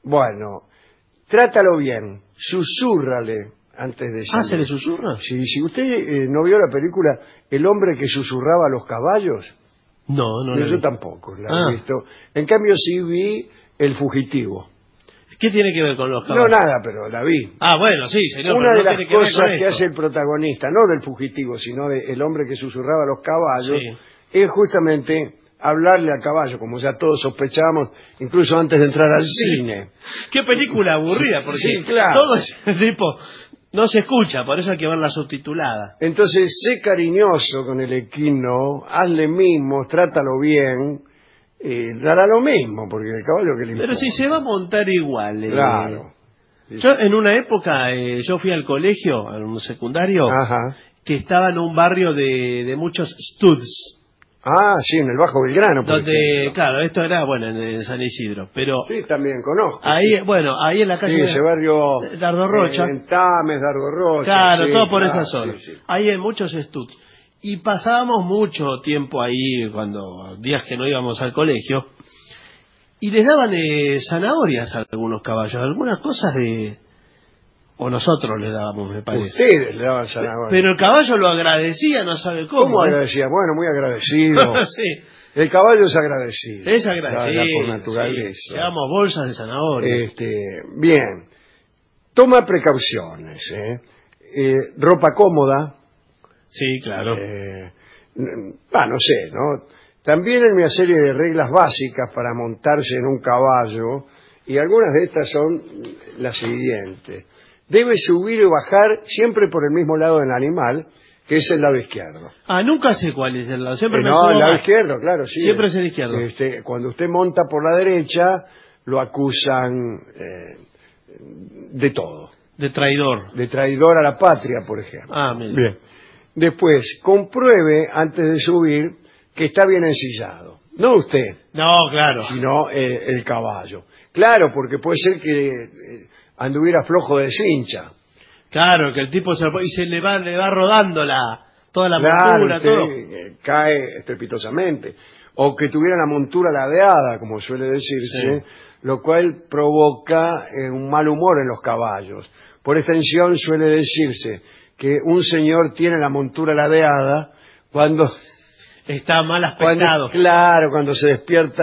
G: Bueno, trátalo bien, susúrrale antes de salir.
H: ¿Ah, se le susurra?
G: Sí, si usted eh, no vio la película El hombre que susurraba a los caballos.
H: No, no la
G: Yo
H: vi.
G: tampoco la
H: Ah.
G: he visto. En cambio sí vi El fugitivo.
H: ¿Qué tiene que ver con los
G: No
H: caballos?
G: nada, pero la vi.
H: Ah, bueno, sí, señor.
G: Una
H: pero
G: de
H: no
G: las
H: tiene que ver
G: cosas
H: con
G: que
H: esto.
G: hace el protagonista, no del fugitivo, sino del hombre que susurraba a los caballos,
H: Sí.
G: es justamente hablarle al caballo, como ya todos sospechamos, incluso antes de entrar al
H: Sí.
G: cine.
H: Qué película aburrida, porque
G: Sí, claro.
H: todo ese tipo no se escucha, por eso hay que verla subtitulada.
G: Entonces, sé cariñoso con el equino, hazle mismo, trátalo bien, eh, dará lo mismo, porque el caballo que le importa.
H: Pero si se va a montar igual. eh,
G: Claro.
H: Yo en una época, eh, yo fui al colegio, a un secundario,
G: Ajá.
H: que estaba en un barrio de, de muchos studs.
G: Ah, sí, en el Bajo Belgrano, por
H: Donde,
G: ejemplo.
H: claro, esto era, bueno, en, en San Isidro, pero
G: Sí, también conozco.
H: ahí, bueno, ahí en la
G: Sí,
H: calle
G: ese barrio...
H: Dardo Rocha.
G: eh, En Tames, Dardo Rocha.
H: Claro,
G: sí,
H: todo por
G: claro,
H: esa zona.
G: sí, sí.
H: Ahí hay muchos studs. Y pasábamos mucho tiempo ahí, cuando días que no íbamos al colegio, y les daban eh, zanahorias a algunos caballos, algunas cosas de... O nosotros les dábamos, me parece.
G: Ustedes le daban zanahoria.
H: Pero el caballo lo agradecía, no sabe cómo.
G: ¿Cómo
H: ¿eh?
G: agradecía? Bueno, muy agradecido.
H: Sí,
G: El caballo es agradecido.
H: es agradecido.
G: Ya- ya por naturaleza.
H: Sí. Llevamos bolsas de zanahoria.
G: Este, bien. Toma precauciones. ¿eh? Eh, ropa cómoda.
H: Sí, claro.
G: Eh, n- ah, no sé, ¿no? También hay una serie de reglas básicas para montarse en un caballo, y algunas de estas son las siguientes. Debe subir y bajar siempre por el mismo lado del animal, que es el lado izquierdo.
H: Ah, nunca sé cuál es el lado. Siempre
G: Eh,
H: me
G: no,
H: subo
G: el lado
H: más.
G: izquierdo, claro, sí.
H: Siempre es el izquierdo.
G: Este, cuando usted monta por la derecha, lo acusan eh, de todo.
H: De traidor.
G: De traidor a la patria, por ejemplo.
H: Ah, mira.
G: Bien. Después, compruebe antes de subir que está bien ensillado. No usted,
H: No, claro.
G: sino eh, el caballo. Claro, porque puede ser que eh, anduviera flojo de cincha.
H: Claro, que el tipo se, y se le va, le va rodando la, toda la
G: Claro,
H: montura,
G: usted,
H: todo.
G: eh, cae estrepitosamente. O que tuviera la montura ladeada, como suele decirse,
H: Sí.
G: lo cual provoca eh, un mal humor en los caballos. Por extensión suele decirse que un señor tiene la montura ladeada cuando...
H: Está mal
G: cuando
H: aspectado.
G: claro, cuando se despierta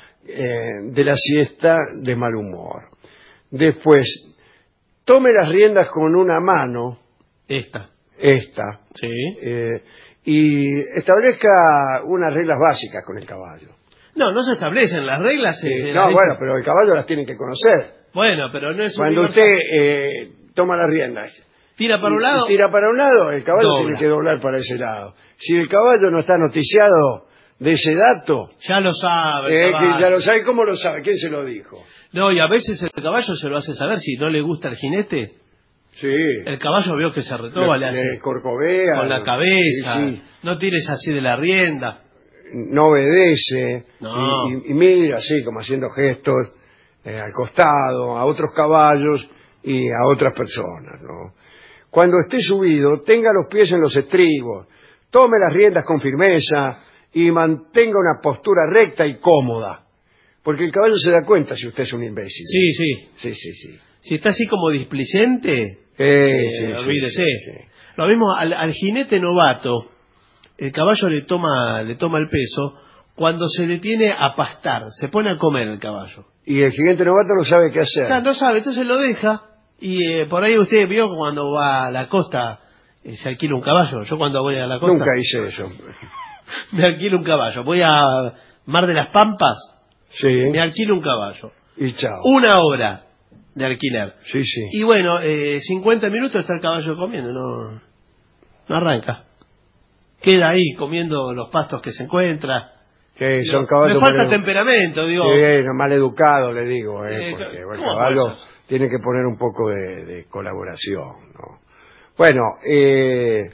G: eh, de la siesta de mal humor. Después, tome las riendas con una mano,
H: Esta.
G: esta,
H: Sí.
G: eh, y establezca unas reglas básicas con el caballo.
H: No, no se establecen las reglas.
G: Eh,
H: eh,
G: no,
H: las-
G: bueno, pero el caballo las tiene que conocer.
H: Bueno, pero no es
G: Cuando
H: universal.
G: usted eh, toma las riendas
H: Tira para
G: y-
H: un lado.
G: y tira para un lado, el caballo
H: dobla.
G: tiene que doblar para ese lado. Si el caballo no está noticiado de ese dato,
H: Ya lo sabe. el
G: eh, que
H: caballo.
G: ya lo sabe, ¿cómo lo sabe? ¿Quién se lo dijo?
H: No, y a veces el caballo se lo hace saber si no le gusta el jinete.
G: Sí.
H: El caballo vio que se retoba, le,
G: Le-
H: hace
G: le corcovea.
H: con la cabeza.
G: Sí, sí.
H: No tires así de la rienda.
G: No obedece.
H: No.
G: Y, y- y mira así, como haciendo gestos eh, al costado, a otros caballos y a otras personas, ¿no? Cuando esté subido, tenga los pies en los estribos, tome las riendas con firmeza y mantenga una postura recta y cómoda. Porque el caballo se da cuenta si usted es un imbécil.
H: Sí, sí.
G: Sí, sí, sí.
H: Si está así como displicente,
G: Eh,
H: eh,
G: sí, sí,
H: olvídese.
G: sí, sí.
H: Lo mismo al, al jinete novato, el caballo le toma, le toma el peso cuando se detiene a pastar, se pone a comer el caballo.
G: Y el gigante novato no sabe qué hacer.
H: Claro, no sabe, entonces lo deja y eh, por ahí usted vio cuando va a la costa eh, se alquila un caballo. Yo cuando voy a la costa
G: Nunca hice eso.
H: me alquilo un caballo. Voy a Mar de las Pampas,
G: Sí.
H: me alquilo un caballo.
G: Y chao.
H: Una hora de alquiler.
G: Sí, sí.
H: Y bueno, eh, cincuenta minutos está el caballo comiendo, no, no arranca. Queda ahí comiendo los pastos que se encuentra.
G: Que son
H: Digo,
G: caballos
H: me falta
G: mal edu-
H: temperamento, digo.
G: Sí, no, mal educado, le digo, eh,
H: Eh,
G: porque bueno, el
H: ¿cómo
G: caballo
H: puede ser?
G: tiene que poner un poco de, de colaboración, ¿no? Bueno, eh,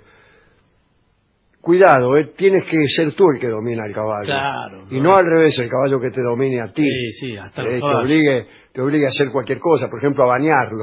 G: cuidado, eh, tienes que ser tú el que domina el caballo.
H: Claro,
G: Y
H: no
G: no
H: es-
G: al revés, el caballo que te domine a ti.
H: Sí, sí, hasta
G: Eh,
H: los
G: te
H: caballos.
G: obligue, te obligue a hacer cualquier cosa, por ejemplo, a bañarlo.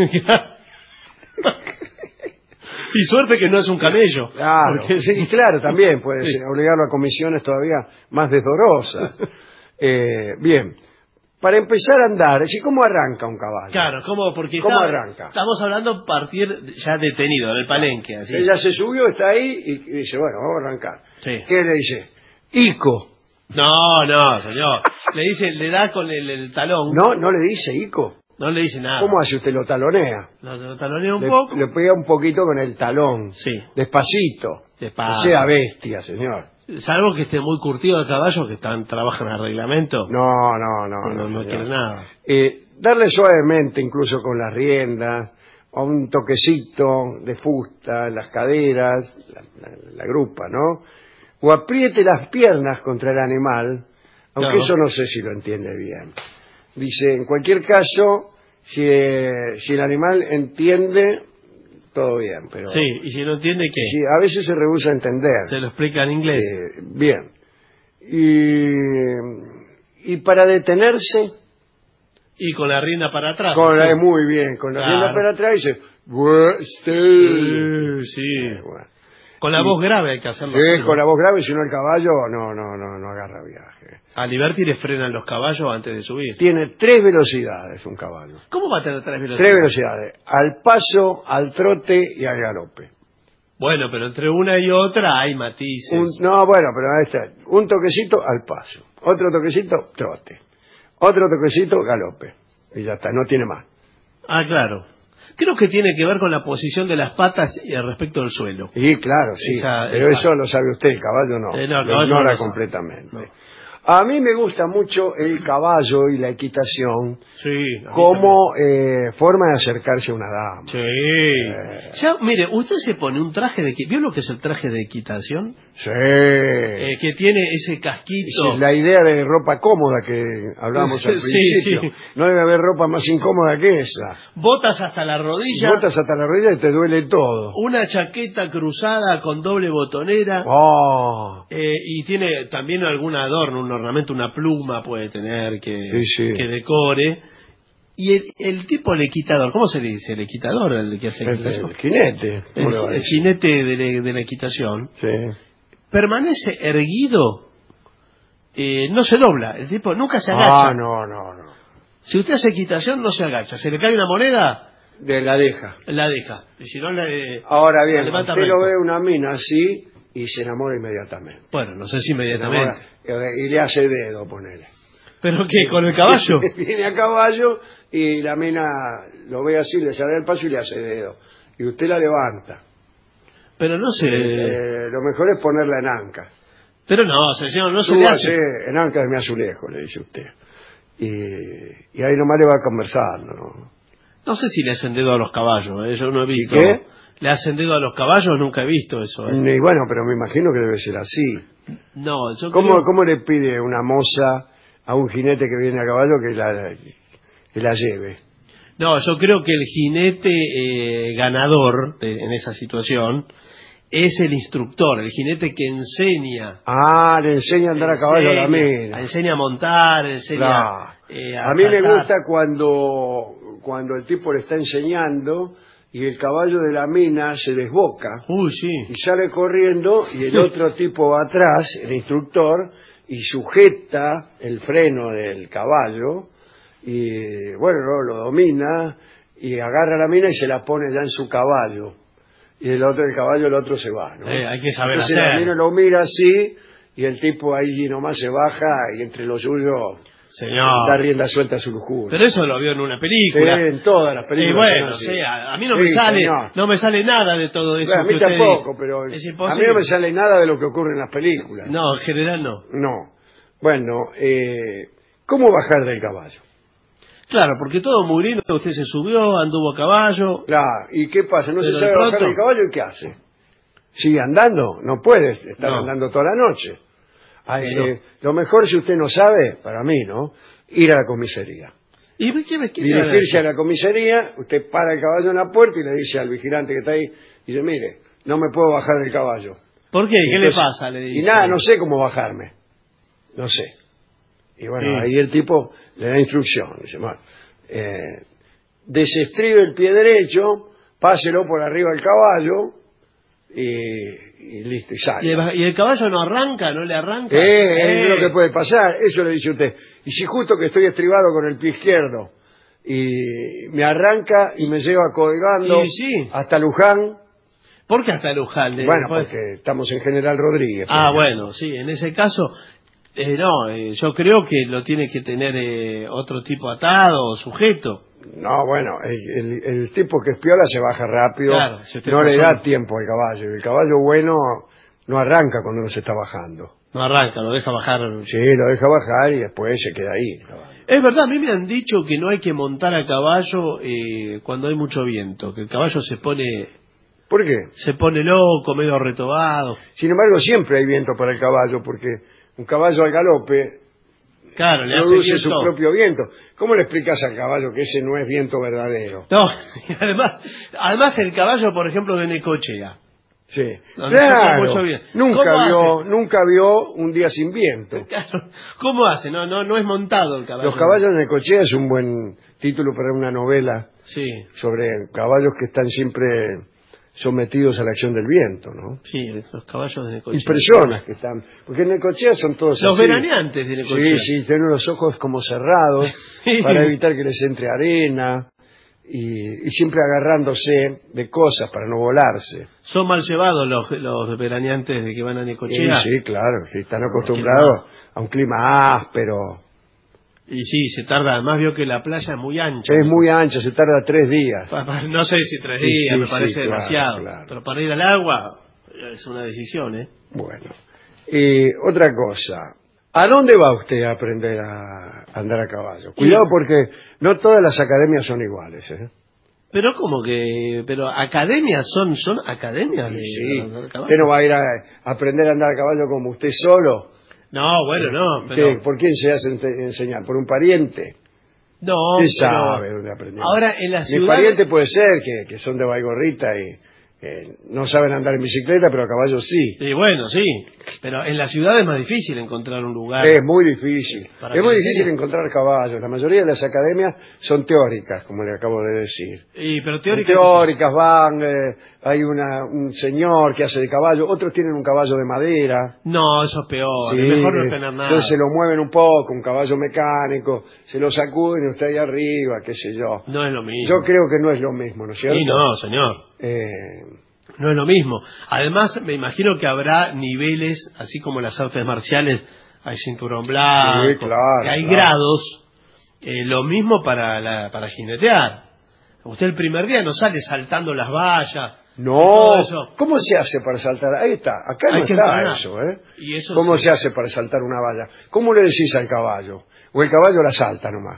H: Y suerte que no es un camello.
G: Claro,
H: porque-
G: sí, claro, también puedes
H: Sí.
G: obligarlo a comisiones todavía más desdorosas. Eh, bien, para empezar a andar, es decir, ¿cómo arranca un caballo?
H: Claro, ¿cómo? Porque
G: ¿Cómo
H: está,
G: arranca?
H: Estamos hablando a partir ya detenido, en el palenque. Así.
G: Ella se subió, está ahí y, y dice, bueno, vamos a arrancar.
H: Sí.
G: ¿Qué le dice? Ico.
H: No, no, señor. Le dice, le da con el, el talón.
G: No, no le dice Ico.
H: No le dice nada.
G: ¿Cómo hace usted? Lo talonea.
H: Lo, lo talonea un
G: le,
H: poco.
G: Le pega un poquito con el talón.
H: Sí.
G: Despacito.
H: Despacio.
G: No sea bestia, señor.
H: Salvo que esté muy curtido de caballo, que están trabajan al reglamento.
G: No, no, no.
H: No, no, no quiere nada.
G: Eh, darle suavemente, incluso con las riendas, o un toquecito de fusta en las caderas, la, la, la grupa, ¿no? O apriete las piernas contra el animal, aunque
H: claro.
G: Eso no sé si lo entiende bien. Dice, en cualquier caso, si, eh, si el animal entiende, todo bien, pero...
H: Sí, y si no entiende, ¿qué?
G: Si a veces se rehúsa a entender.
H: Se lo explica en inglés.
G: Eh, bien. Y, y para detenerse...
H: Y con la rienda para atrás.
G: Con la,
H: sí.
G: Muy bien, con la
H: claro.
G: rienda para atrás dice... Still.
H: Uh, sí.
G: Eh, bueno.
H: Con la voz grave hay que hacerlo.
G: Sí, con la voz grave, si no el caballo no, no, no, no agarra viaje.
H: A Liberty le frenan los caballos antes de subir.
G: Tiene tres velocidades un caballo.
H: ¿Cómo va a tener tres velocidades?
G: Tres velocidades. Al paso, al trote y al galope.
H: Bueno, pero entre una y otra hay matices.
G: Un, no, bueno, pero ahí está. Un toquecito al paso. Otro toquecito, trote. Otro toquecito, galope. Y ya está, no tiene más.
H: Ah, claro. Creo que tiene que ver con la posición de las patas y al respecto del suelo.
G: Y claro, sí.
H: Esa,
G: pero
H: esa.
G: eso lo sabe usted, el caballo no.
H: Eh, no,
G: lo
H: no,
G: ignora
H: no
G: completamente.
H: No.
G: A mí me gusta mucho el caballo y la equitación
H: Sí.
G: como eh, forma de acercarse a una dama.
H: Sí.
G: Eh.
H: Ya, mire, usted se pone un traje de... ¿Vio lo que es el traje de equitación?
G: Sí.
H: Eh, que tiene ese casquito.
G: Sí, la idea de ropa cómoda que hablamos al
H: Sí,
G: principio.
H: sí.
G: No debe haber ropa más incómoda que esa.
H: Botas hasta la rodilla.
G: Botas hasta la rodilla y te duele todo.
H: Una chaqueta cruzada con doble botonera.
G: Oh.
H: Eh, y tiene también algún adorno, un ornamento, una pluma puede tener que,
G: Sí, sí.
H: que decore. Y el, el tipo, el equitador, ¿cómo se le dice? El equitador, el que hace
G: El,
H: equitación.
G: el jinete. ¿cómo le va a
H: El, el
G: decir?
H: jinete de la, de la equitación.
G: Sí.
H: Permanece erguido, eh, no se dobla, el tipo nunca se agacha.
G: Ah, no, no, no.
H: Si usted hace equitación, no se agacha. Se le cae una moneda,
G: De la deja.
H: la deja. Y si no, le,
G: Ahora bien,
H: la levanta
G: usted lo
H: recto.
G: ve una mina así y se enamora inmediatamente.
H: Bueno, no sé si
G: Se
H: inmediatamente.
G: enamora, y le hace dedo, ponele.
H: ¿Pero qué? ¿Con el caballo?
G: Viene a caballo y la mina lo ve así, le sale el paso y le hace dedo. Y usted la levanta.
H: Pero no se...
G: Eh, lo mejor es ponerla en anca.
H: Pero no, señor, no se le hace.
G: Súbase en anca de mi azulejo, le dice usted. Y, y ahí nomás le va conversando, ¿no?
H: No sé si le hacen dedo a los caballos, ¿eh? Yo no he
G: ¿Sí
H: visto.
G: qué?
H: ¿Le hacen dedo a los caballos? Nunca he visto eso. ¿eh?
G: Y bueno, pero me imagino que debe ser así.
H: No, yo
G: ¿Cómo,
H: creo...
G: ¿Cómo le pide una moza a un jinete que viene a caballo que la, que la lleve?
H: No, yo creo que el jinete eh, ganador de, en esa situación es el instructor, el jinete que enseña.
G: Ah, le enseña a andar a caballo a la mina.
H: Enseña a montar, enseña
G: Claro.
H: eh, a
G: A mí me
H: saltar.
G: gusta cuando, cuando el tipo le está enseñando y el caballo de la mina se desboca
H: Uy, sí.
G: y sale corriendo y el otro tipo va atrás, el instructor, y sujeta el freno del caballo y bueno, lo, lo domina y agarra la mina y se la pone ya en su caballo. Y el otro, el caballo, el otro se va, ¿no?
H: Eh, hay que saber
G: Entonces
H: hacer.
G: la mina lo mira así y el tipo ahí nomás se baja y entre los suyos
H: Señor.
G: da rienda suelta a su lujuria.
H: Pero eso lo vio en una película.
G: Sí, en todas las
H: Y
G: películas.
H: bueno,
G: son
H: o
G: así.
H: sea, a mí no
G: Sí,
H: me sale,
G: señor.
H: no me sale nada de todo eso.
G: Bueno, a mí
H: que usted
G: tampoco,
H: dice.
G: pero
H: Es
G: a mí
H: imposible.
G: no me sale nada de lo que ocurre en las películas.
H: No, en general no.
G: No. Bueno, eh, ¿cómo bajar del caballo?
H: Claro, porque todo muy lindo, usted se subió, anduvo a caballo.
G: Claro, ¿y qué pasa? No
H: Pero
G: se sabe
H: de
G: bajar
H: pronto-
G: del caballo y ¿qué hace? ¿Sigue andando? No puede estar
H: No.
G: andando toda la noche. Ay,
H: Sí, no.
G: eh, lo mejor, si usted no sabe, para mí, ¿no? Ir a la comisaría.
H: ¿Y qué me qué
G: Dirigirse a la comisaría, usted para el caballo en la puerta y le dice al vigilante que está ahí, dice, mire, no me puedo bajar del caballo.
H: ¿Por qué? ¿Qué
G: Entonces,
H: le pasa? Le dice.
G: Y nada, no sé cómo bajarme. No sé. Y bueno,
H: Sí.
G: ahí el tipo le da instrucción. Dice, bueno, eh, desestribe el pie derecho, páselo por arriba del caballo y, y listo, y sale.
H: ¿Y el, ¿Y el caballo no arranca, no le arranca?
G: Eh,
H: Eh.
G: Es lo que puede pasar, eso le dice usted. Y si justo que estoy estribado con el pie izquierdo y me arranca y me lleva colgando
H: Y sí.
G: hasta Luján.
H: ¿Por qué hasta Luján?
G: Bueno,
H: Después...
G: porque estamos en General Rodríguez.
H: Ah, bueno, sí, en ese caso, eh, no, eh, yo creo que lo tiene que tener eh, otro tipo atado o sujeto.
G: No, bueno, el, el, el tipo que es piola se baja rápido,
H: Claro, si usted
G: no
H: está
G: le
H: solo.
G: da tiempo al caballo. El caballo bueno no arranca cuando uno se está bajando.
H: No arranca, lo deja bajar.
G: Sí, lo deja bajar y después se queda ahí. el caballo.
H: Es verdad, a mí me han dicho que no hay que montar a caballo eh, cuando hay mucho viento, que el caballo se pone
G: ¿Por qué?
H: se pone loco, medio retobado.
G: Sin embargo, siempre hay viento para el caballo, porque un caballo al galope
H: Claro, le hace
G: produce
H: viento.
G: su propio viento. ¿Cómo le explicas al caballo que ese no es viento verdadero?
H: No, y además, además el caballo, por ejemplo, de Necochea.
G: Sí,
H: Donde sopla
G: claro.
H: mucho viento.
G: Nunca
H: ¿Cómo
G: vio,
H: hace?
G: nunca vio un día sin viento.
H: Claro, ¿cómo hace? No, no, no es montado el caballo.
G: Los caballos de Necochea es un buen título para una novela
H: Sí,
G: sobre caballos que están siempre sometidos a la acción del viento, ¿no?
H: sí, los caballos de Necochea.
G: Y personas que están... Porque en Necochea son todos
H: Los
G: así.
H: veraneantes de Necochea.
G: Sí, sí, tienen los ojos como cerrados para evitar que les entre arena y, y siempre agarrándose de cosas para no volarse.
H: Son mal llevados los, los veraneantes de que van a
G: Sí,
H: Necochea.
G: sí, claro, sí, están acostumbrados a un clima áspero.
H: Y sí, se tarda, además vio que la playa es muy ancha.
G: Es muy ancha, se tarda tres días.
H: Pa- pa- No sé si tres
G: Sí,
H: días,
G: sí,
H: me
G: sí,
H: parece
G: claro,
H: demasiado.
G: claro.
H: Pero para ir al agua es una decisión, ¿eh?
G: Bueno, y otra cosa, ¿a dónde va usted a aprender a andar a caballo? Cuidado porque no todas las academias son iguales, ¿eh?
H: Pero como que, pero academias son, son academias de
G: Sí,
H: andar a caballo.
G: usted no va a ir a aprender a andar a caballo como usted solo.
H: No, bueno, no,
G: ¿Qué?
H: pero
G: ¿Por quién se hace ente- enseñar? ¿Por un pariente?
H: no,
G: ¿Qué
H: pero
G: sabe dónde aprendió?
H: ahora en la
G: Mi
H: ciudad
G: pariente puede ser que, que son de Baigorrita y eh, no saben andar en bicicleta, pero a caballo sí.
H: sí, bueno, sí, pero en la ciudad es más difícil encontrar un lugar.
G: Es muy difícil.
H: Para
G: Es
H: que
G: muy
H: le
G: difícil
H: enseñen.
G: encontrar caballos. La mayoría de las academias son teóricas, como le acabo de decir.
H: Y pero
G: Son
H: teórica
G: teóricas van, eh, hay una, un señor que hace de caballo, otros tienen un caballo de madera.
H: no, eso es peor,
G: Sí,
H: es mejor no tener nada.
G: entonces se lo mueven un poco, un caballo mecánico, se lo sacuden y usted ahí arriba, qué sé yo.
H: No es lo mismo.
G: Yo creo que no es lo mismo, ¿no es cierto?
H: Sí, no, señor.
G: Eh,
H: No es lo mismo. Además, me imagino que habrá niveles, así como en las artes marciales, hay cinturón blanco,
G: Sí, claro,
H: que hay
G: claro.
H: grados, eh, lo mismo para la, para jinetear. Usted el primer día no sale saltando las vallas.
G: no,
H: todo eso.
G: ¿cómo se hace para saltar? Ahí está, acá
H: Hay
G: no
H: que
G: está
H: entrenar.
G: eso, ¿eh?
H: Y eso
G: ¿Cómo
H: sí.
G: se hace para saltar una valla? ¿Cómo le decís al caballo? O el caballo la salta nomás.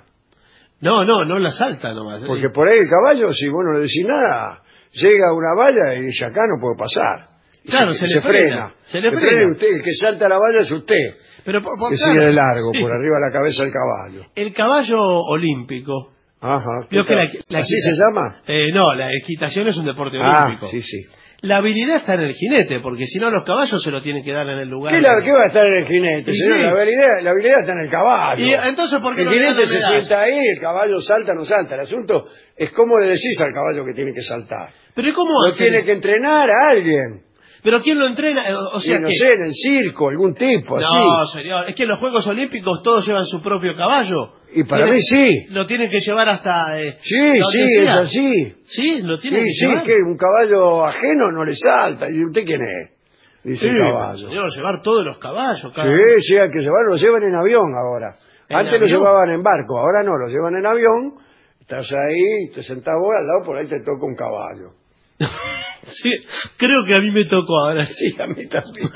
H: No, no, no la salta nomás.
G: Porque por ahí el caballo, si vos no le decís nada, llega a una valla y dice, acá no puedo pasar. Y
H: Claro, se le frena, se le frena.
G: usted, el que salta la valla es usted,
H: Pero por, por-
G: que
H: claro,
G: sigue de largo,
H: sí.
G: por arriba de la cabeza del caballo.
H: El caballo olímpico.
G: Ajá.
H: Vio que la- la
G: ¿Así
H: equita-
G: se llama?
H: Eh, no, la equitación es un deporte
G: Ah,
H: olímpico.
G: sí, sí.
H: La habilidad está en el jinete, porque si no los caballos se lo tienen que dar en el lugar.
G: ¿Qué, la- qué va a estar en el jinete,
H: Y
G: señor?
H: sí.
G: La habilidad, la habilidad está en el caballo.
H: Y entonces, ¿por qué
G: el
H: no le dan
G: jinete se
H: medalla?
G: sienta ahí, el caballo salta o no salta. El asunto es cómo le decís al caballo que tiene que saltar.
H: Pero ¿y cómo
G: Lo
H: hacen?
G: tiene que entrenar a alguien.
H: ¿Pero quién lo entrena? Eh, O sea
G: Y no
H: que...
G: sé, en el circo, algún tipo, así.
H: No, señor, es que en los Juegos Olímpicos todos llevan su propio caballo.
G: Y para
H: Tienen-
G: mí sí.
H: Lo tienen que llevar hasta... eh,
G: Sí,
H: donde
G: sí,
H: sea.
G: es así.
H: Sí, lo tienen
G: Sí,
H: que
G: sí,
H: llevar.
G: que un caballo ajeno no le salta. ¿Y usted quién es? Dice
H: Sí,
G: el caballo.
H: señor, llevar todos los caballos. cada-
G: Sí, sí, hay que llevarlo. Lo llevan en avión ahora.
H: ¿En
G: Antes lo
H: avión?
G: llevaban en barco, ahora no, lo llevan en avión. Estás ahí, te sentás vos al lado, por ahí te toca un caballo.
H: Sí, creo que a mí me tocó ahora.
G: Sí, a mí también.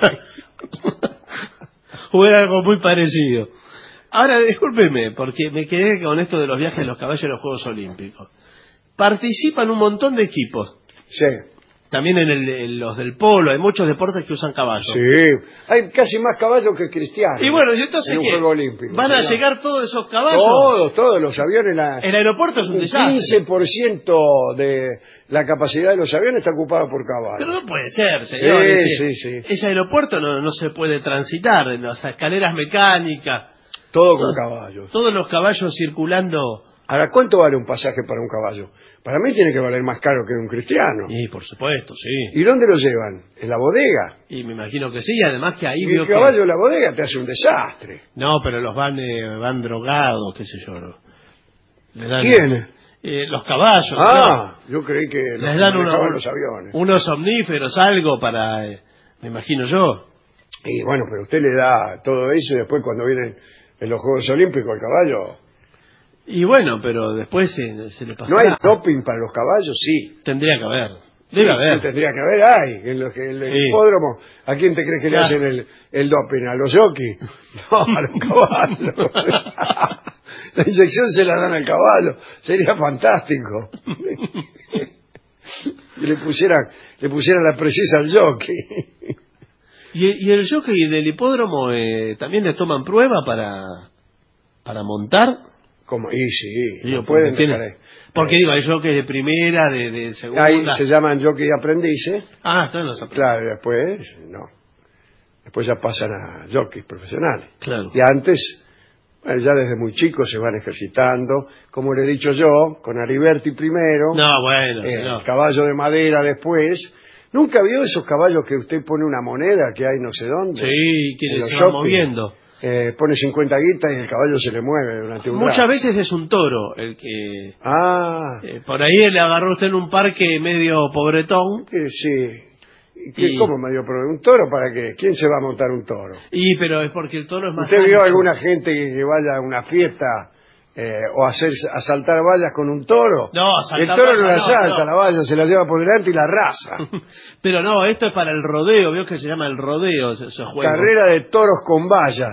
H: O era algo muy parecido. Ahora, discúlpeme, porque me quedé con esto de los viajes de los caballos en los Juegos Olímpicos. Participan un montón de equipos.
G: Sí,
H: También en, el, en los del polo, hay muchos deportes que usan caballos.
G: sí. Hay casi más caballos que cristianos.
H: Y bueno, ¿y entonces
G: en un
H: qué?
G: juego olímpico.
H: ¿Van a
G: ¿no?
H: llegar todos esos caballos?
G: Todos, todos los aviones. La,
H: El aeropuerto es un
G: un
H: desastre.
G: quince por ciento de la capacidad de los aviones está ocupada por caballos.
H: Pero no puede ser, señor.
G: Sí,
H: ese,
G: sí, sí.
H: ese aeropuerto no, no se puede transitar, en las escaleras mecánicas.
G: Todo con caballos.
H: Todos los caballos circulando.
G: Ahora, ¿cuánto vale un pasaje para un caballo? Para mí tiene que valer más caro que un cristiano.
H: Y por supuesto, sí.
G: ¿Y dónde lo llevan? ¿En la bodega?
H: Y me imagino que sí, y además que ahí
G: Y
H: vio
G: el caballo
H: que...
G: en la bodega te hace un desastre.
H: No, pero los van eh, van drogados, qué sé yo. ¿No? Les dan,
G: ¿Quién?
H: Eh, los caballos.
G: Ah, ¿no? Yo creí que
H: les dan uno,
G: los aviones.
H: Unos omníferos, algo para... Eh, me imagino yo.
G: Y bueno, pero usted le da todo eso y después cuando vienen en los Juegos Olímpicos el caballo...
H: Y bueno, pero después se, se le pasa.
G: ¿No hay doping para los caballos? Sí.
H: Tendría que haber. Debe
G: sí,
H: haber.
G: Tendría que haber, hay. En, los, en el sí. hipódromo, ¿a quién te crees que claro. le hacen el, el doping? ¿A los jockeys? No, a los caballos. La inyección se la dan al caballo. Sería fantástico. Que le pusieran, le pusieran la precisa al jockey.
H: ¿Y, y el jockey del hipódromo eh, también le toman prueba para, para montar?
G: Como, y sí,
H: digo,
G: no pueden
H: tiene,
G: dejar,
H: porque eh, digo, hay jockeys de primera, de, de segunda.
G: Ahí se llaman jockey aprendices.
H: Ah, están los aprendices.
G: Claro, y después, no. Después ya pasan a jockeys profesionales.
H: Claro.
G: Y antes, bueno, ya desde muy chicos se van ejercitando, como le he dicho yo, con Ariberti primero.
H: No, bueno,
G: eh,
H: no.
G: El caballo de madera después. ¿Nunca vio esos caballos que usted pone una moneda que hay no sé dónde?
H: Sí, que se va moviendo.
G: Eh, pone cincuenta guitas y el caballo se le mueve durante un
H: Muchas
G: rato.
H: veces es un toro el que...
G: Ah.
H: Eh, por ahí le agarró usted en un parque medio pobretón.
G: Eh, sí. ¿Qué, y... ¿Cómo medio pobretón? ¿Un toro para qué? ¿Quién se va a montar un toro?
H: Y pero es porque el toro es más
G: ¿Usted
H: ancho.
G: vio alguna gente que, que vaya a una fiesta eh, o a hacer, a saltar vallas con un toro?
H: No, a saltar
G: el toro
H: vallas,
G: no la
H: no,
G: salta,
H: no.
G: la valla se la lleva por delante y la arrasa.
H: Pero no, esto es para el rodeo, veo que se llama el rodeo ese, ese juego.
G: Carrera de toros con vallas.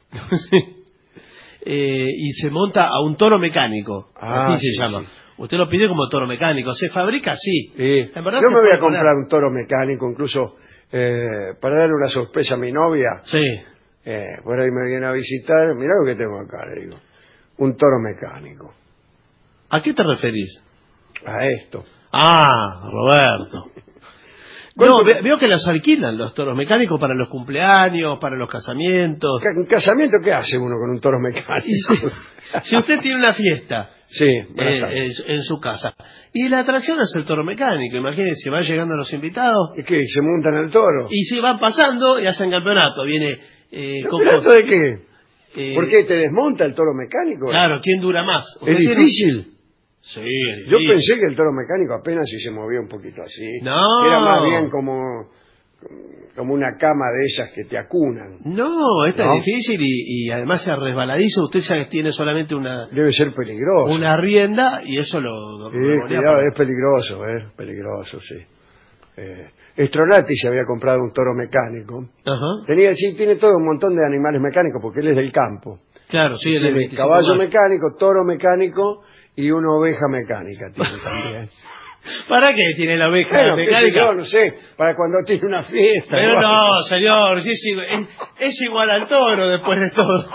H: eh, y se monta a un toro mecánico,
G: ah,
H: así
G: sí,
H: se llama.
G: Sí.
H: Usted lo pide como toro mecánico, se fabrica así.
G: Sí.
H: En verdad
G: yo me voy a comprar
H: poner...
G: un toro mecánico, incluso eh, para darle una sorpresa a mi novia.
H: Sí.
G: Eh, por ahí me viene a visitar, mirá lo que tengo acá, le digo. Un toro mecánico.
H: ¿A qué te referís?
G: A esto.
H: Ah, Roberto. No, ve, veo que los alquilan los toros mecánicos para los cumpleaños, para los casamientos.
G: ¿Un casamiento qué hace uno con un toro mecánico?
H: Si, si usted tiene una fiesta
G: sí,
H: eh, en, en su casa y la atracción es el toro mecánico, imagínense, van llegando los invitados.
G: ¿Y qué? ¿Se montan al toro?
H: Y si van pasando y hacen campeonato. Viene... Eh,
G: ¿Campeonato de qué?
H: Eh,
G: ¿Por qué te desmonta el toro mecánico?
H: Claro, ¿quién dura más?
G: ¿Es difícil?
H: Tiene... Sí, es
G: Yo
H: difícil.
G: pensé que el toro mecánico apenas si se movía un poquito así.
H: No.
G: Que era más bien como, como una cama de esas que te acunan.
H: No, esta
G: ¿No?
H: es difícil y, y además es resbaladizo. Usted ya tiene solamente una...
G: Debe ser peligroso.
H: Una rienda y eso lo...
G: Sí,
H: lo
G: cuidado, es peligroso, ¿eh? Peligroso, sí. Eh, Stronati se había comprado un toro mecánico.
H: Ajá.
G: Tenía, sí, tiene todo un montón de animales mecánicos porque él es del campo.
H: Claro, sí, él es
G: tiene caballo mecánico, toro mecánico y una oveja mecánica tiene también.
H: ¿Para qué tiene la oveja
G: bueno,
H: mecánica?
G: Qué sé yo, no sé, para cuando tiene una fiesta.
H: Pero
G: igual.
H: no, señor, sí, sí, es, es igual al toro después de todo.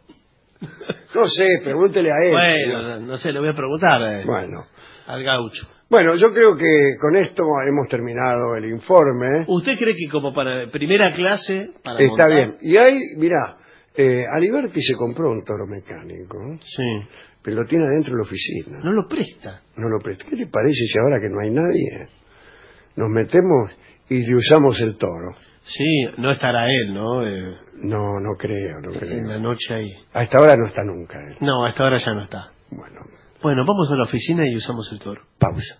G: No sé, pregúntele a él.
H: Bueno, no, no sé, le voy a preguntar eh,
G: bueno.
H: al gaucho.
G: Bueno, yo creo que con esto hemos terminado el informe.
H: ¿Usted cree que como para primera clase... Para
G: Está
H: montar?
G: bien. Y ahí, mirá, eh, Aliberti se compró un toro mecánico.
H: Sí.
G: Pero lo tiene adentro de la oficina.
H: No lo presta.
G: No lo presta. ¿Qué le parece si ahora que no hay nadie nos metemos y le usamos el toro?
H: Sí, no estará él, ¿no? Eh,
G: no, no creo, no creo.
H: En la noche ahí.
G: A esta hora no está nunca él.
H: No, a esta hora ya no está.
G: Bueno.
H: Bueno, vamos a la oficina y usamos el toro.
G: Pausa.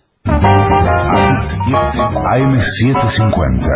F: A M setecientos cincuenta.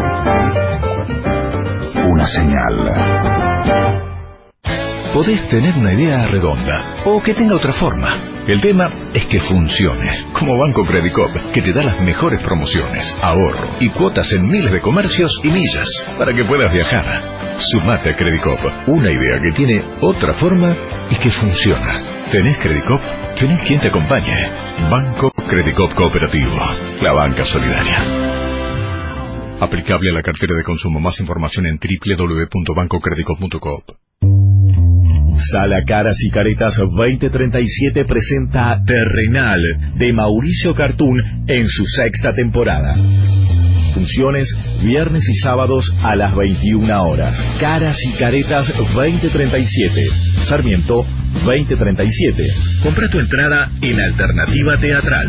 F: Una señal.
D: Podés tener una idea redonda o que tenga otra forma. El tema es que funcione, como Banco Credicop, que te da las mejores promociones, ahorro y cuotas en miles de comercios y millas para que puedas viajar. Sumate a Credicop, una idea que tiene otra forma y que funciona. ¿Tenés Credicop? ¿Tenés quien te acompañe? Banco Credicop Cooperativo, la banca solidaria. Aplicable a la cartera de consumo. Más información en doble u doble u doble u punto banco credicop punto com.
C: Sala Caras y Caretas veinte treinta y siete presenta Terrenal de Mauricio Cartún en su sexta temporada.
D: funciones viernes y sábados a las veintiuna horas. Caras y Caretas veinte treinta y siete. Sarmiento veinte treinta y siete. Compra tu entrada en Alternativa Teatral.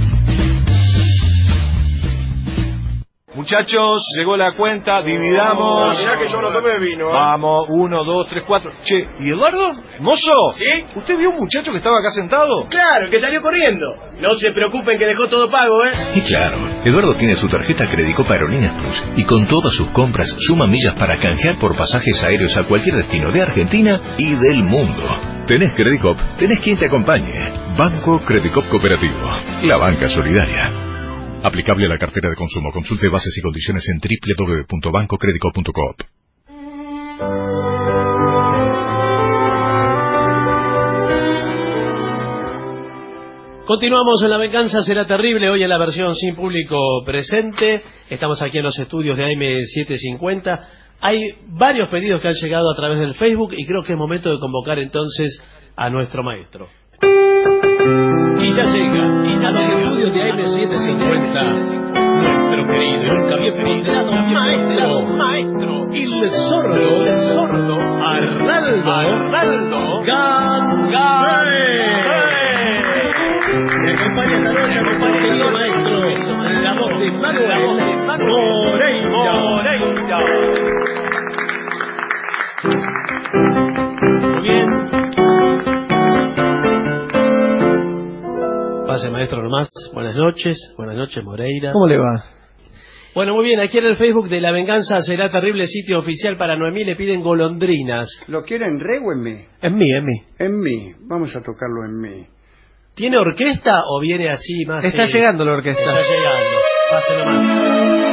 J: Muchachos, llegó la cuenta, dividamos.
G: Mirá que yo no tomé vino. ¿eh?
J: Vamos, uno, dos, tres, cuatro. Che, ¿y Eduardo? ¿Mozo?
G: ¿Sí?
J: ¿Usted vio un muchacho que estaba acá sentado?
K: Claro, que salió corriendo. No se preocupen que dejó todo pago, ¿eh?
D: Y claro, Eduardo tiene su tarjeta Credicop Aerolíneas Plus y con todas sus compras suma millas para canjear por pasajes aéreos a cualquier destino de Argentina y del mundo. Tenés Credicop, tenés quien te acompañe. Banco Credicop Cooperativo, la banca solidaria. Aplicable a la cartera de consumo. Consulte bases y condiciones en doble u doble u doble u punto banco credicop punto coop.
H: Continuamos en La Venganza Será Terrible, hoy en la versión sin público presente. Estamos aquí en los estudios de A M setecientos cincuenta. Hay varios pedidos que han llegado a través del Facebook y creo que es momento de convocar entonces a nuestro maestro. Y ya llega, y ya los estudios de A M setecientos cincuenta, nuestro querido y nunca bien ponderado maestro, maestro, el sordo, el sordo, Arnaldo, Arnaldo, Gansé. Me acompaña esta noche, acompaña el querido maestro, la voz de Manuel Moreira. Muy bien. Pase, maestro, nomás. Buenas noches. Buenas noches, Moreira.
L: ¿Cómo le va?
H: Bueno, muy bien. Aquí en el Facebook de La Venganza Será Terrible, sitio oficial para Noemí, le piden golondrinas.
G: ¿Lo quieren en re o en mi?
H: En mí, en mí.
G: En mi. Vamos a tocarlo en mi.
H: ¿Tiene orquesta o viene así más?
L: Está
H: eh...
L: llegando la orquesta.
H: Está llegando. Pase nomás.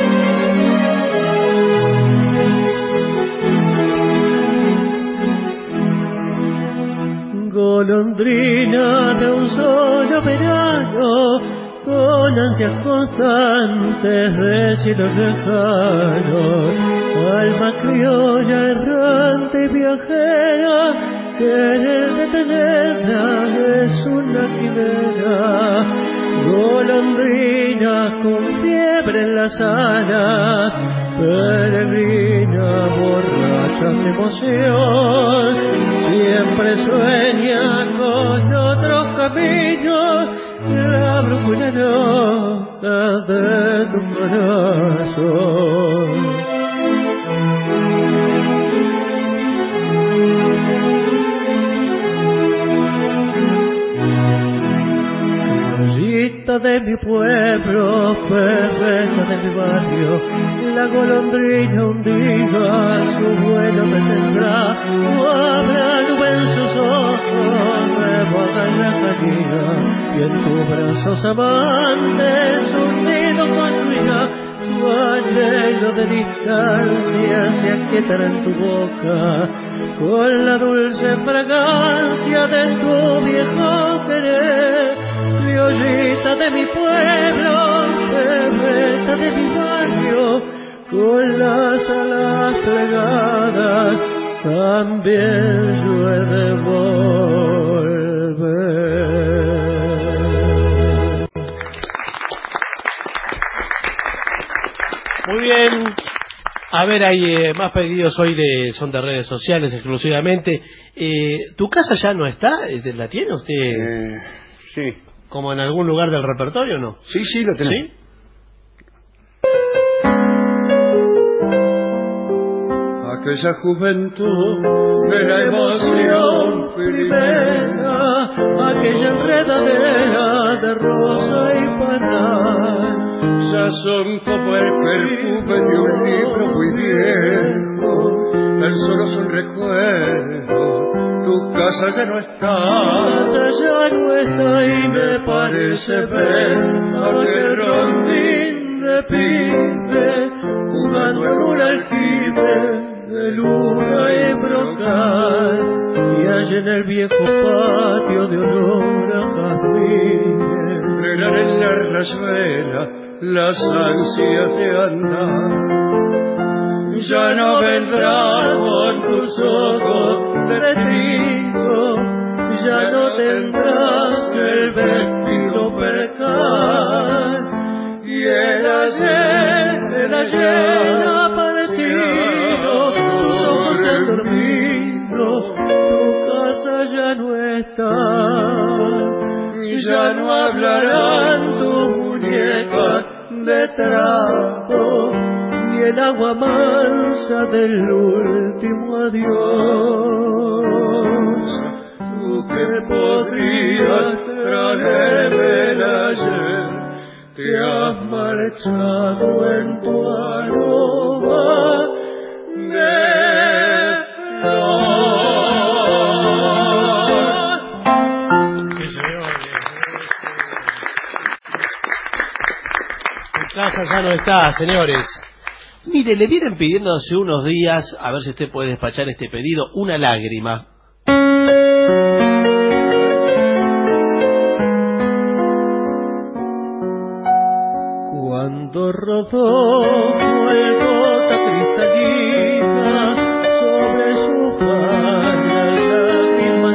M: Golondrina de un solo verano, con ansias constantes de cielos lejanos, alma criolla errante y viajera, querer detenerla es una quimera. Golondrina con fiebre en las alas, peregrina borracha de emoción, siempre sueña con otros caminos, la brújula loca de tu corazón. De mi pueblo, perreta de mi barrio, la golondrina un día su vuelo me tendrá, o habrá nube en sus ojos, rebota en la caída, y en tus brazos amantes un nido construirá, su anhelo de distancia se aquietará en tu boca, con la dulce fragancia de tu viejo querer. Criollita de mi pueblo, perreta de mi barrio, con las alas plegadas, también yo he de volver.
H: Muy bien. A ver, hay eh, más pedidos hoy de son de redes sociales exclusivamente. Eh, ¿Tu casa ya no está? ¿La tiene usted?
G: Eh, sí.
H: ¿Como en algún lugar del repertorio o no?
G: Sí, sí, lo tenemos.
H: ¿Sí?
M: Aquella juventud de la emoción primera, aquella enredadera de rosa y panal, ya son como el perfume de un libro muy viejo, tan solo son recuerdos. Tu casa ya no está, casa ya no está, y me parece ver aquel rondín de pibe jugando en un aljibe de luna y brocal, y allá en el viejo patio de olor a jazmines frenar en la rayuela las ansias de andar. Ya no vendrá con tus ojos de trigo, ya no tendrás el vestido percal, y el ayer llena ha partido, tus ojos se han dormido, tu casa ya no está. Ya no hablarán tus muñecas de trapo, ni el agua mansa del último adiós. Tú que podrías traerme el ayer, te has marchado en tu aroma de flor.
H: Tu casa ya no está, señores. Mire, le vienen pidiendo hace unos días, a ver si usted puede despachar este pedido, una lágrima.
M: Cuando rodó el gota cristalina sobre su cara lágrima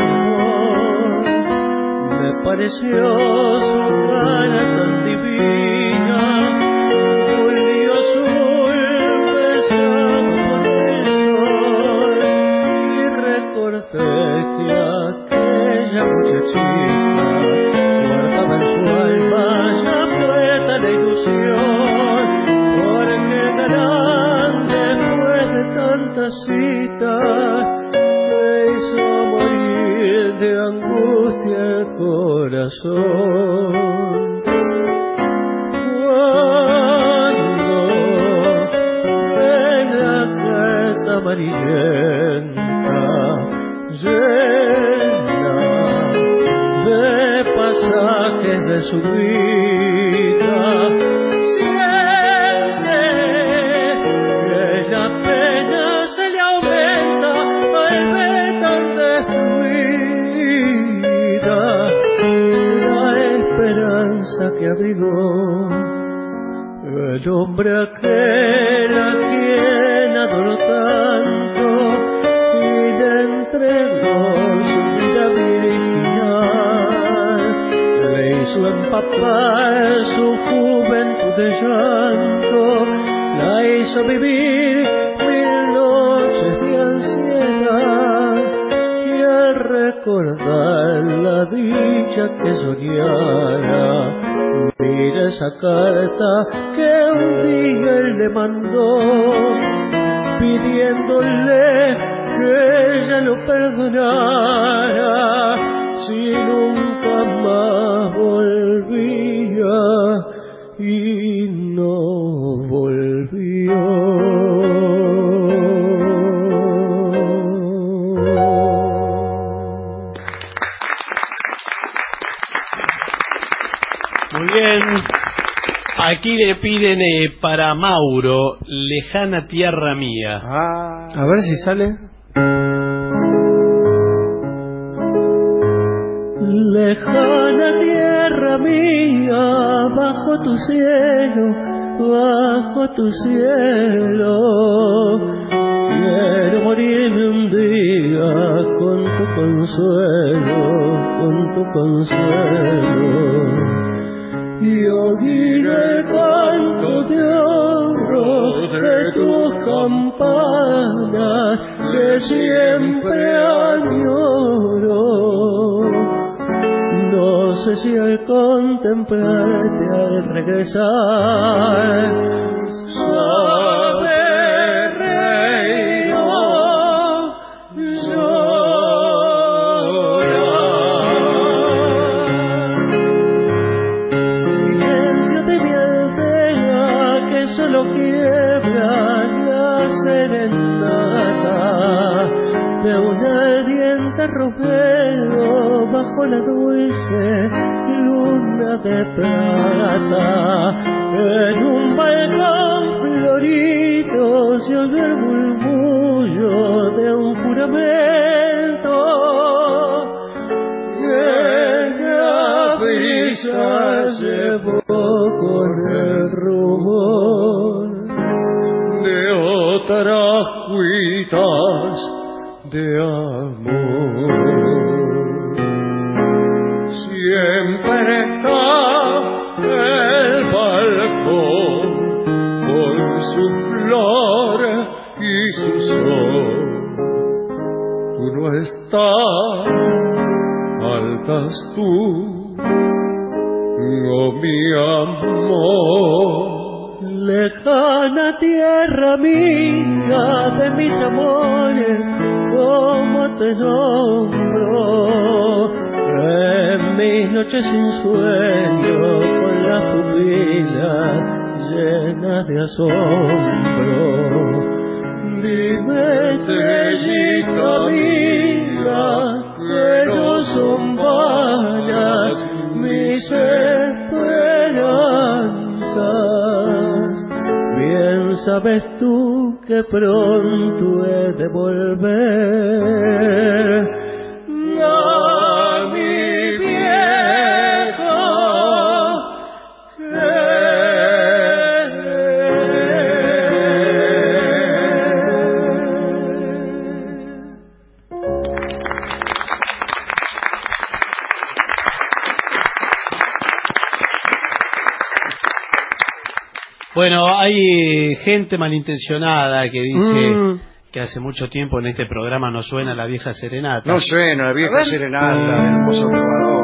M: no, me pareció su cara tan divina, volvió azul besado por el sol, y recordé que aquella muchachita guardaba en su alma ya poeta de ilusión, porque grande después de tanta cita me hizo morir de angustia el corazón. Cuando en la carta amarillenta llena de pasajes de su vida, siente que la pena se le aumenta al ver tan destruida la esperanza que abrigó el hombre aquel a quien adoró tanto y le entregó su vida virginal, le hizo empapar su juventud de llanto, la hizo vivir mil noches de ansiedad, y al recordar la dicha que soñara, mira esa carta que un día él le mandó, pidiéndole que ella lo perdonara si nunca más volvía, y no volvió.
H: Muy bien. Aquí le piden eh, para Mauro, Lejana Tierra Mía.
G: Ah.
M: A ver si sale. Lejana tierra mía, bajo tu cielo, bajo tu cielo, quiero morirme un día con tu consuelo, con tu consuelo, y oír el canto de oro de tus campanas que siempre añoro. No sé si al contemplarte, al regresar, sabe reír o llorar. Silencio de mi aldea que solo quiebra la serenata de un ardiente ropero bajo la dulce luna de plata. En un balcón florido se oye el murmullo de un juramento que la brisa llevó con el rumor de otras cuitas de amor. Siempre está el balcón con su flor y su sol. Tú no estás, faltas tú, oh mi amor.
E: Lejana tierra mía de mis amores, ¿cómo te nombro? En mis noches sin sueño, con la pupila llena de asombro. Dime, estrellita mía, que no son vanas mis esperanzas. Bien sabes tú que pronto he de volver a mi viejo
H: Bueno, hay gente malintencionada que dice mm. que hace mucho tiempo en este programa no suena la vieja serenata.
G: No suena la vieja serenata, el hermoso trovador.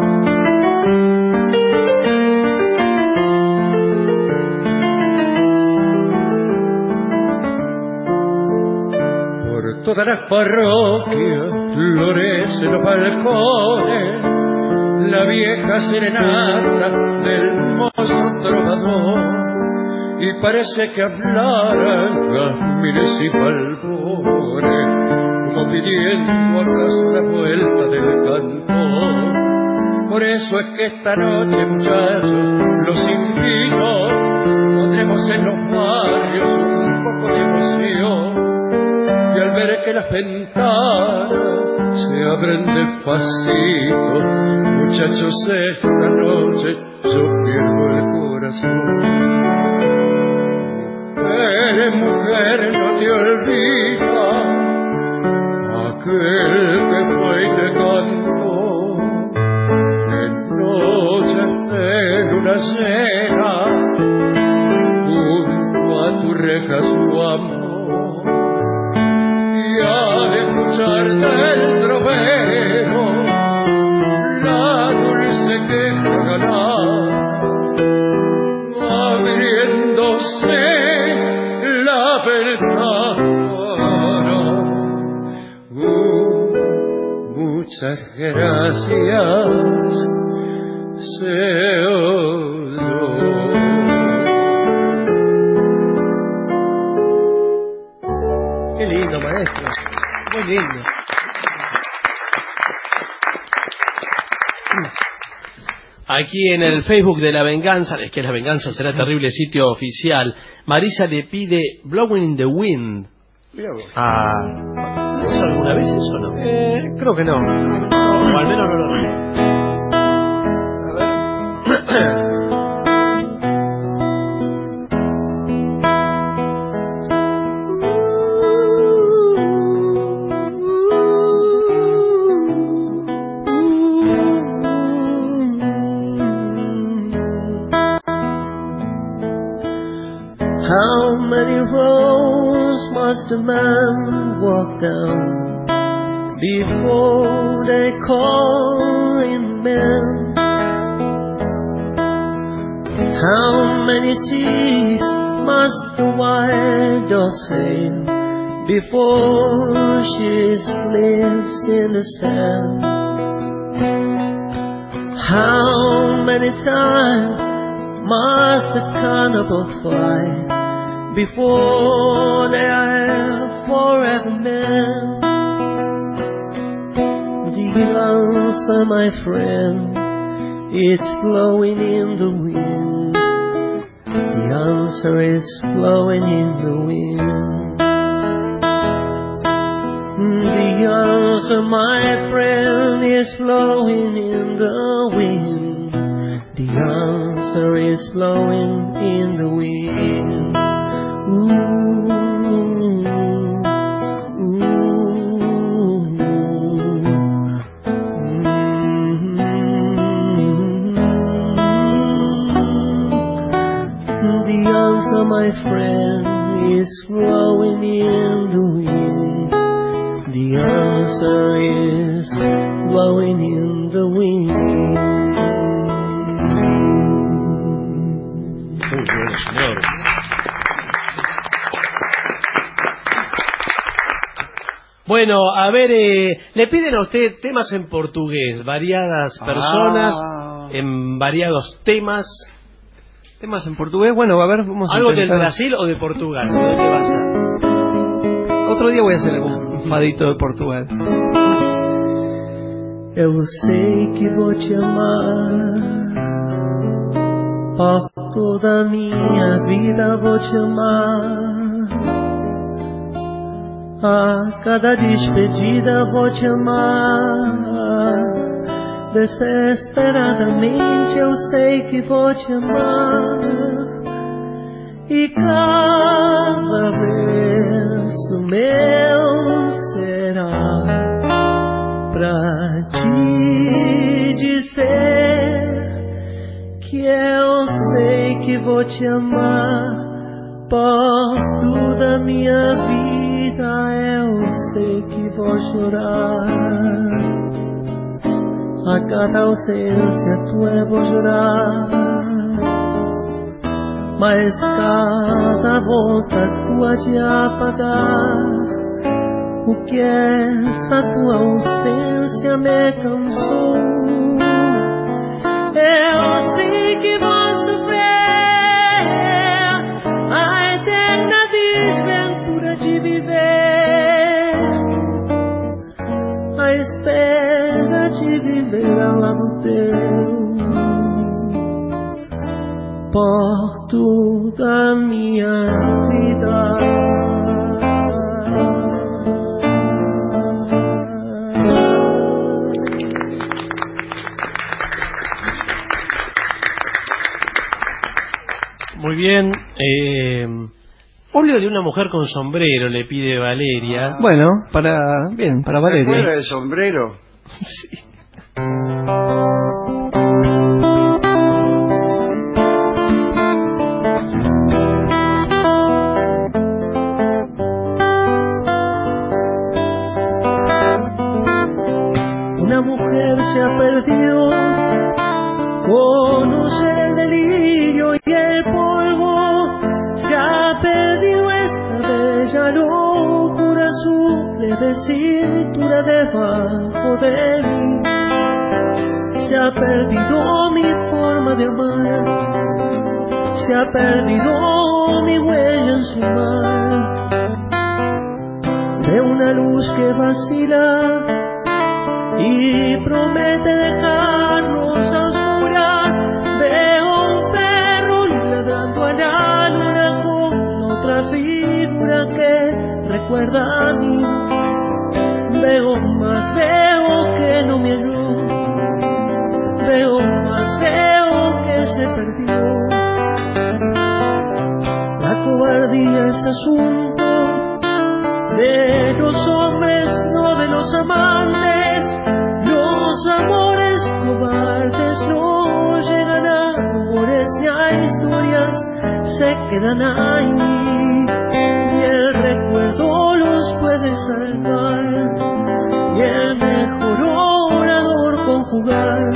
M: Por todas las parroquias florecen los balcones la vieja serenata del mozo trovador. Y parece que hablaran jazmines y balbones, como pidiendo acaso la vuelta del cantor. Por eso es que esta noche, muchachos, los invito, pondremos en los barrios un poco de emoción. Y al ver que las ventanas se abren despacito, muchachos, esta noche yo pierdo el corazón. Mujer, mujer, no te olvidas aquel que fue y te cantó en noches de luna llena junto a tu reja su amor. Y al escuchar del trovero la dulce queja ganar, abriéndose la ventana. Uh, muchas gracias, se oyó.
E: Qué lindo, maestro, muy lindo.
H: Aquí en el Facebook de La Venganza, es que La Venganza será terrible sitio oficial, Marisa le pide Blowing in the Wind.
G: Mira vos.
H: Ah, ¿lo hizo alguna vez eso o no?
E: Eh, creo que no.
H: O al menos no lo recuerdo.
G: A ver.
E: How many roads must a man walk down before they call him man? How many seas must the white dove sail before she sleeps in the sand? How many times must the cannibal fight before they are forever men? The answer, my friend, it's blowing in the wind. The answer is blowing in the wind. The answer, my friend, is blowing in the wind. The answer is blowing in the wind. Ooh, ooh, mm-hmm. The answer, my
M: my friend, is blowing in the wind. The answer is blowing in the wind.
H: Muy bien, señores. Bueno, a ver, eh, le piden a usted temas en portugués, variadas personas, ah. en variados temas.
L: Temas en portugués, bueno, a ver, vamos a
H: ¿Algo
L: intentar.
H: del Brasil o de Portugal? ¿De dónde vas a...?
L: Otro día voy a hacer algún fadito de Portugal.
M: Eu sei que vou te amar, por toda minha vida vou te amar. A cada despedida vou te amar. Desesperadamente eu sei que vou te amar. E cada verso meu será pra te dizer que eu sei que vou te amar. Por toda minha vida eu sei que vou chorar. A cada ausência tua eu vou chorar. Mas cada volta tua de apagar o que essa tua ausência me cansou. Eu sei que vou sofrer a eterna desventura de viver, a espera de viver ao lado teu, por toda a minha vida.
H: Muy bien. Eh, óleo de una mujer con sombrero le pide Valeria.
L: Ah. Bueno, para bien, para Valeria.
G: ¿Recuerda el sombrero?
H: Sí.
M: Una mujer se ha perdido, conoce el delirio y el polvo, se ha perdido esta bella locura azul de cintura debajo de mí. Se ha perdido mi forma de amar, se ha perdido mi huella en su mar, de una luz que vacila y promete dejarnos a oscuras. Veo un perro ladrando a la luna con otra figura que recuerda a mí. Veo más, veo que no me halló, veo más, veo que se perdió. La cobardía es asunto de los hombres, no de los amantes. Los amores cobardes no llegan a amores ni a historias, se quedan ahí y el recuerdo los puede salvar y el mejor orador conjugar.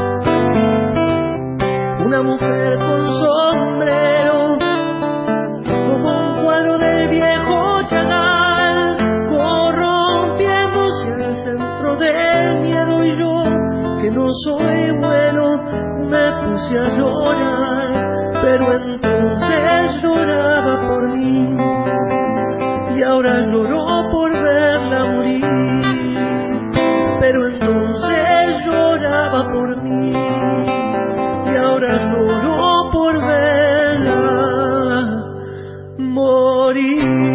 M: Una mujer con sombrero como un cuadro del viejo Chagall, corrompiéndose al centro del miedo, y yo, que no soy bueno, me puse a llorar. Pero entonces lloraba por mí y ahora lloro por verla morir. Pero entonces lloraba por mí y ahora lloro por verla morir.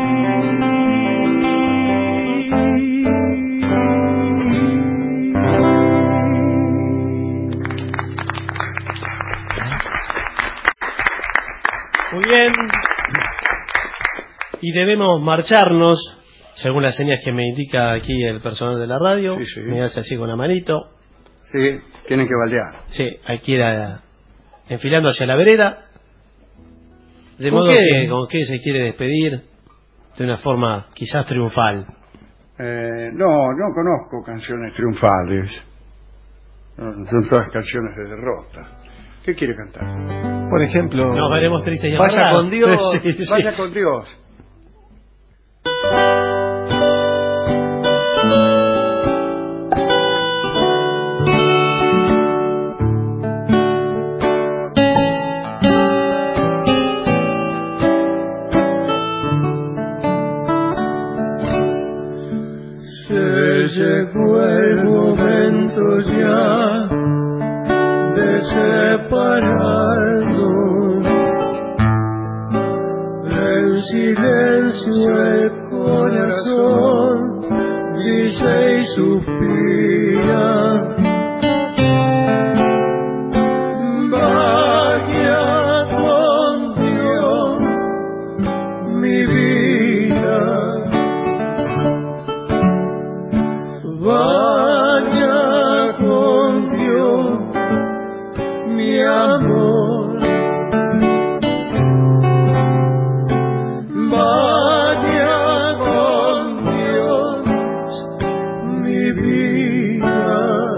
H: Muy bien. Y debemos marcharnos, según las señas que me indica aquí el personal de la radio.
G: Sí, sí.
H: Me hace así con la manito.
G: Sí, tienen que baldear.
H: Sí, hay que ir a- enfilando hacia la vereda. De modo que, ¿con qué se quiere despedir? De una forma quizás triunfal.
G: Eh, no, no conozco canciones triunfales. Son todas canciones de derrota. ¿Qué quiere cantar?
L: Por ejemplo,
H: nos veremos tristes y
L: vaya
H: amargados.
L: con Dios.
G: Sí, sí. Vaya con Dios.
M: Llegó el momento ya de separarnos. En silencio el corazón dice y suspira. Vaya con Dios, mi vida. Vaya con Dios, mi amor. Vaya con Dios, mi vida.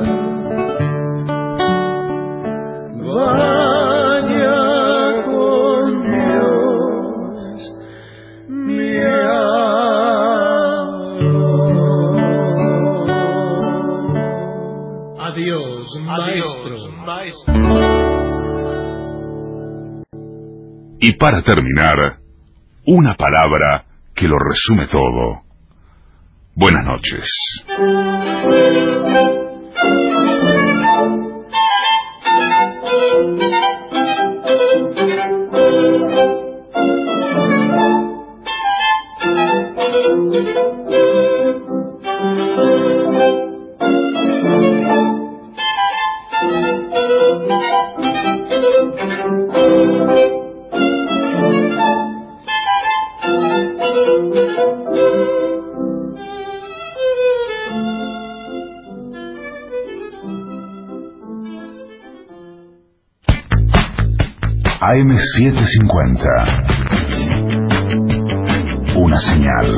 M: Vaya con Dios, mi amor.
H: Adiós, maestro.
M: maestro.
F: Y para terminar, una palabra que lo resume todo. Buenas noches. A M setecientos cincuenta. Una señal.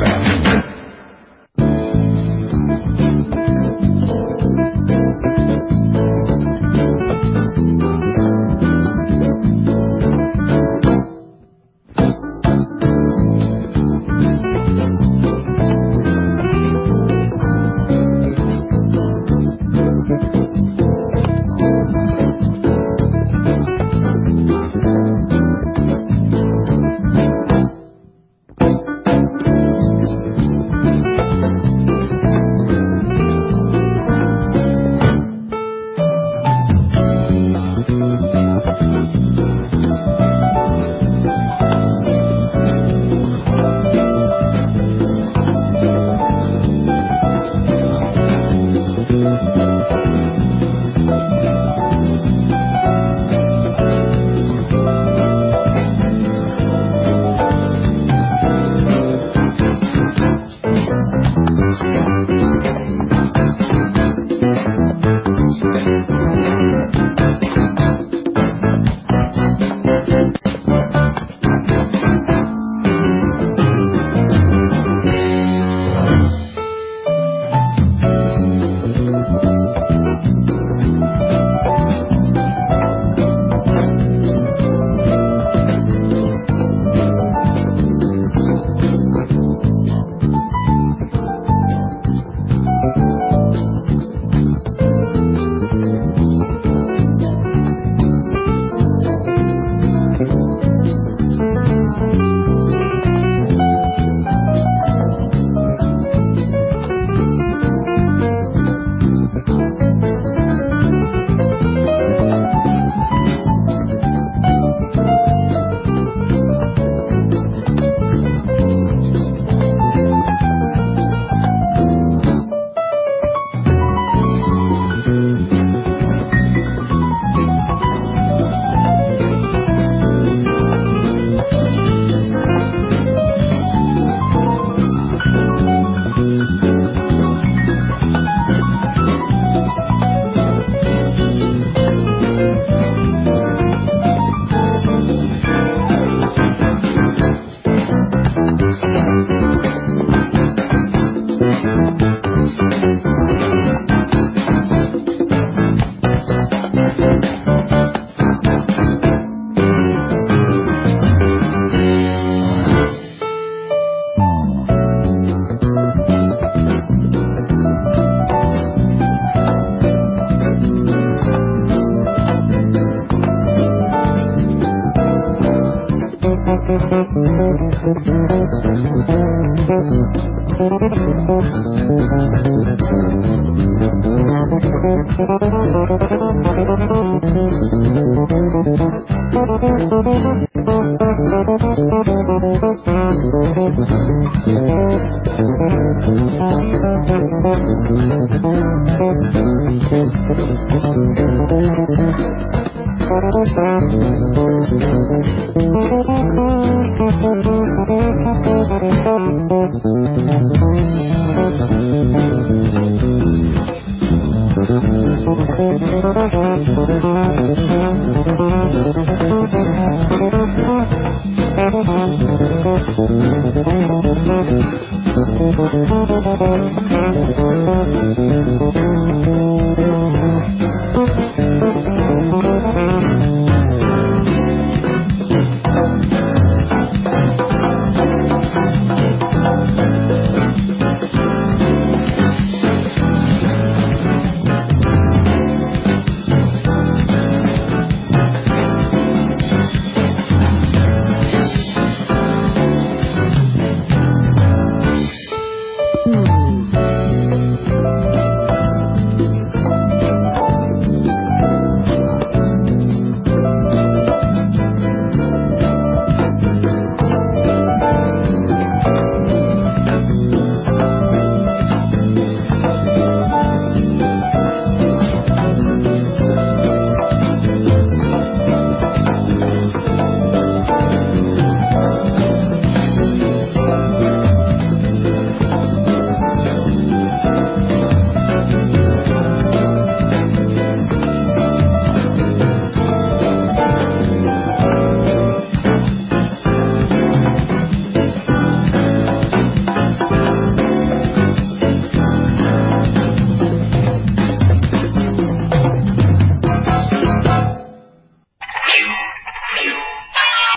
E: Thank you.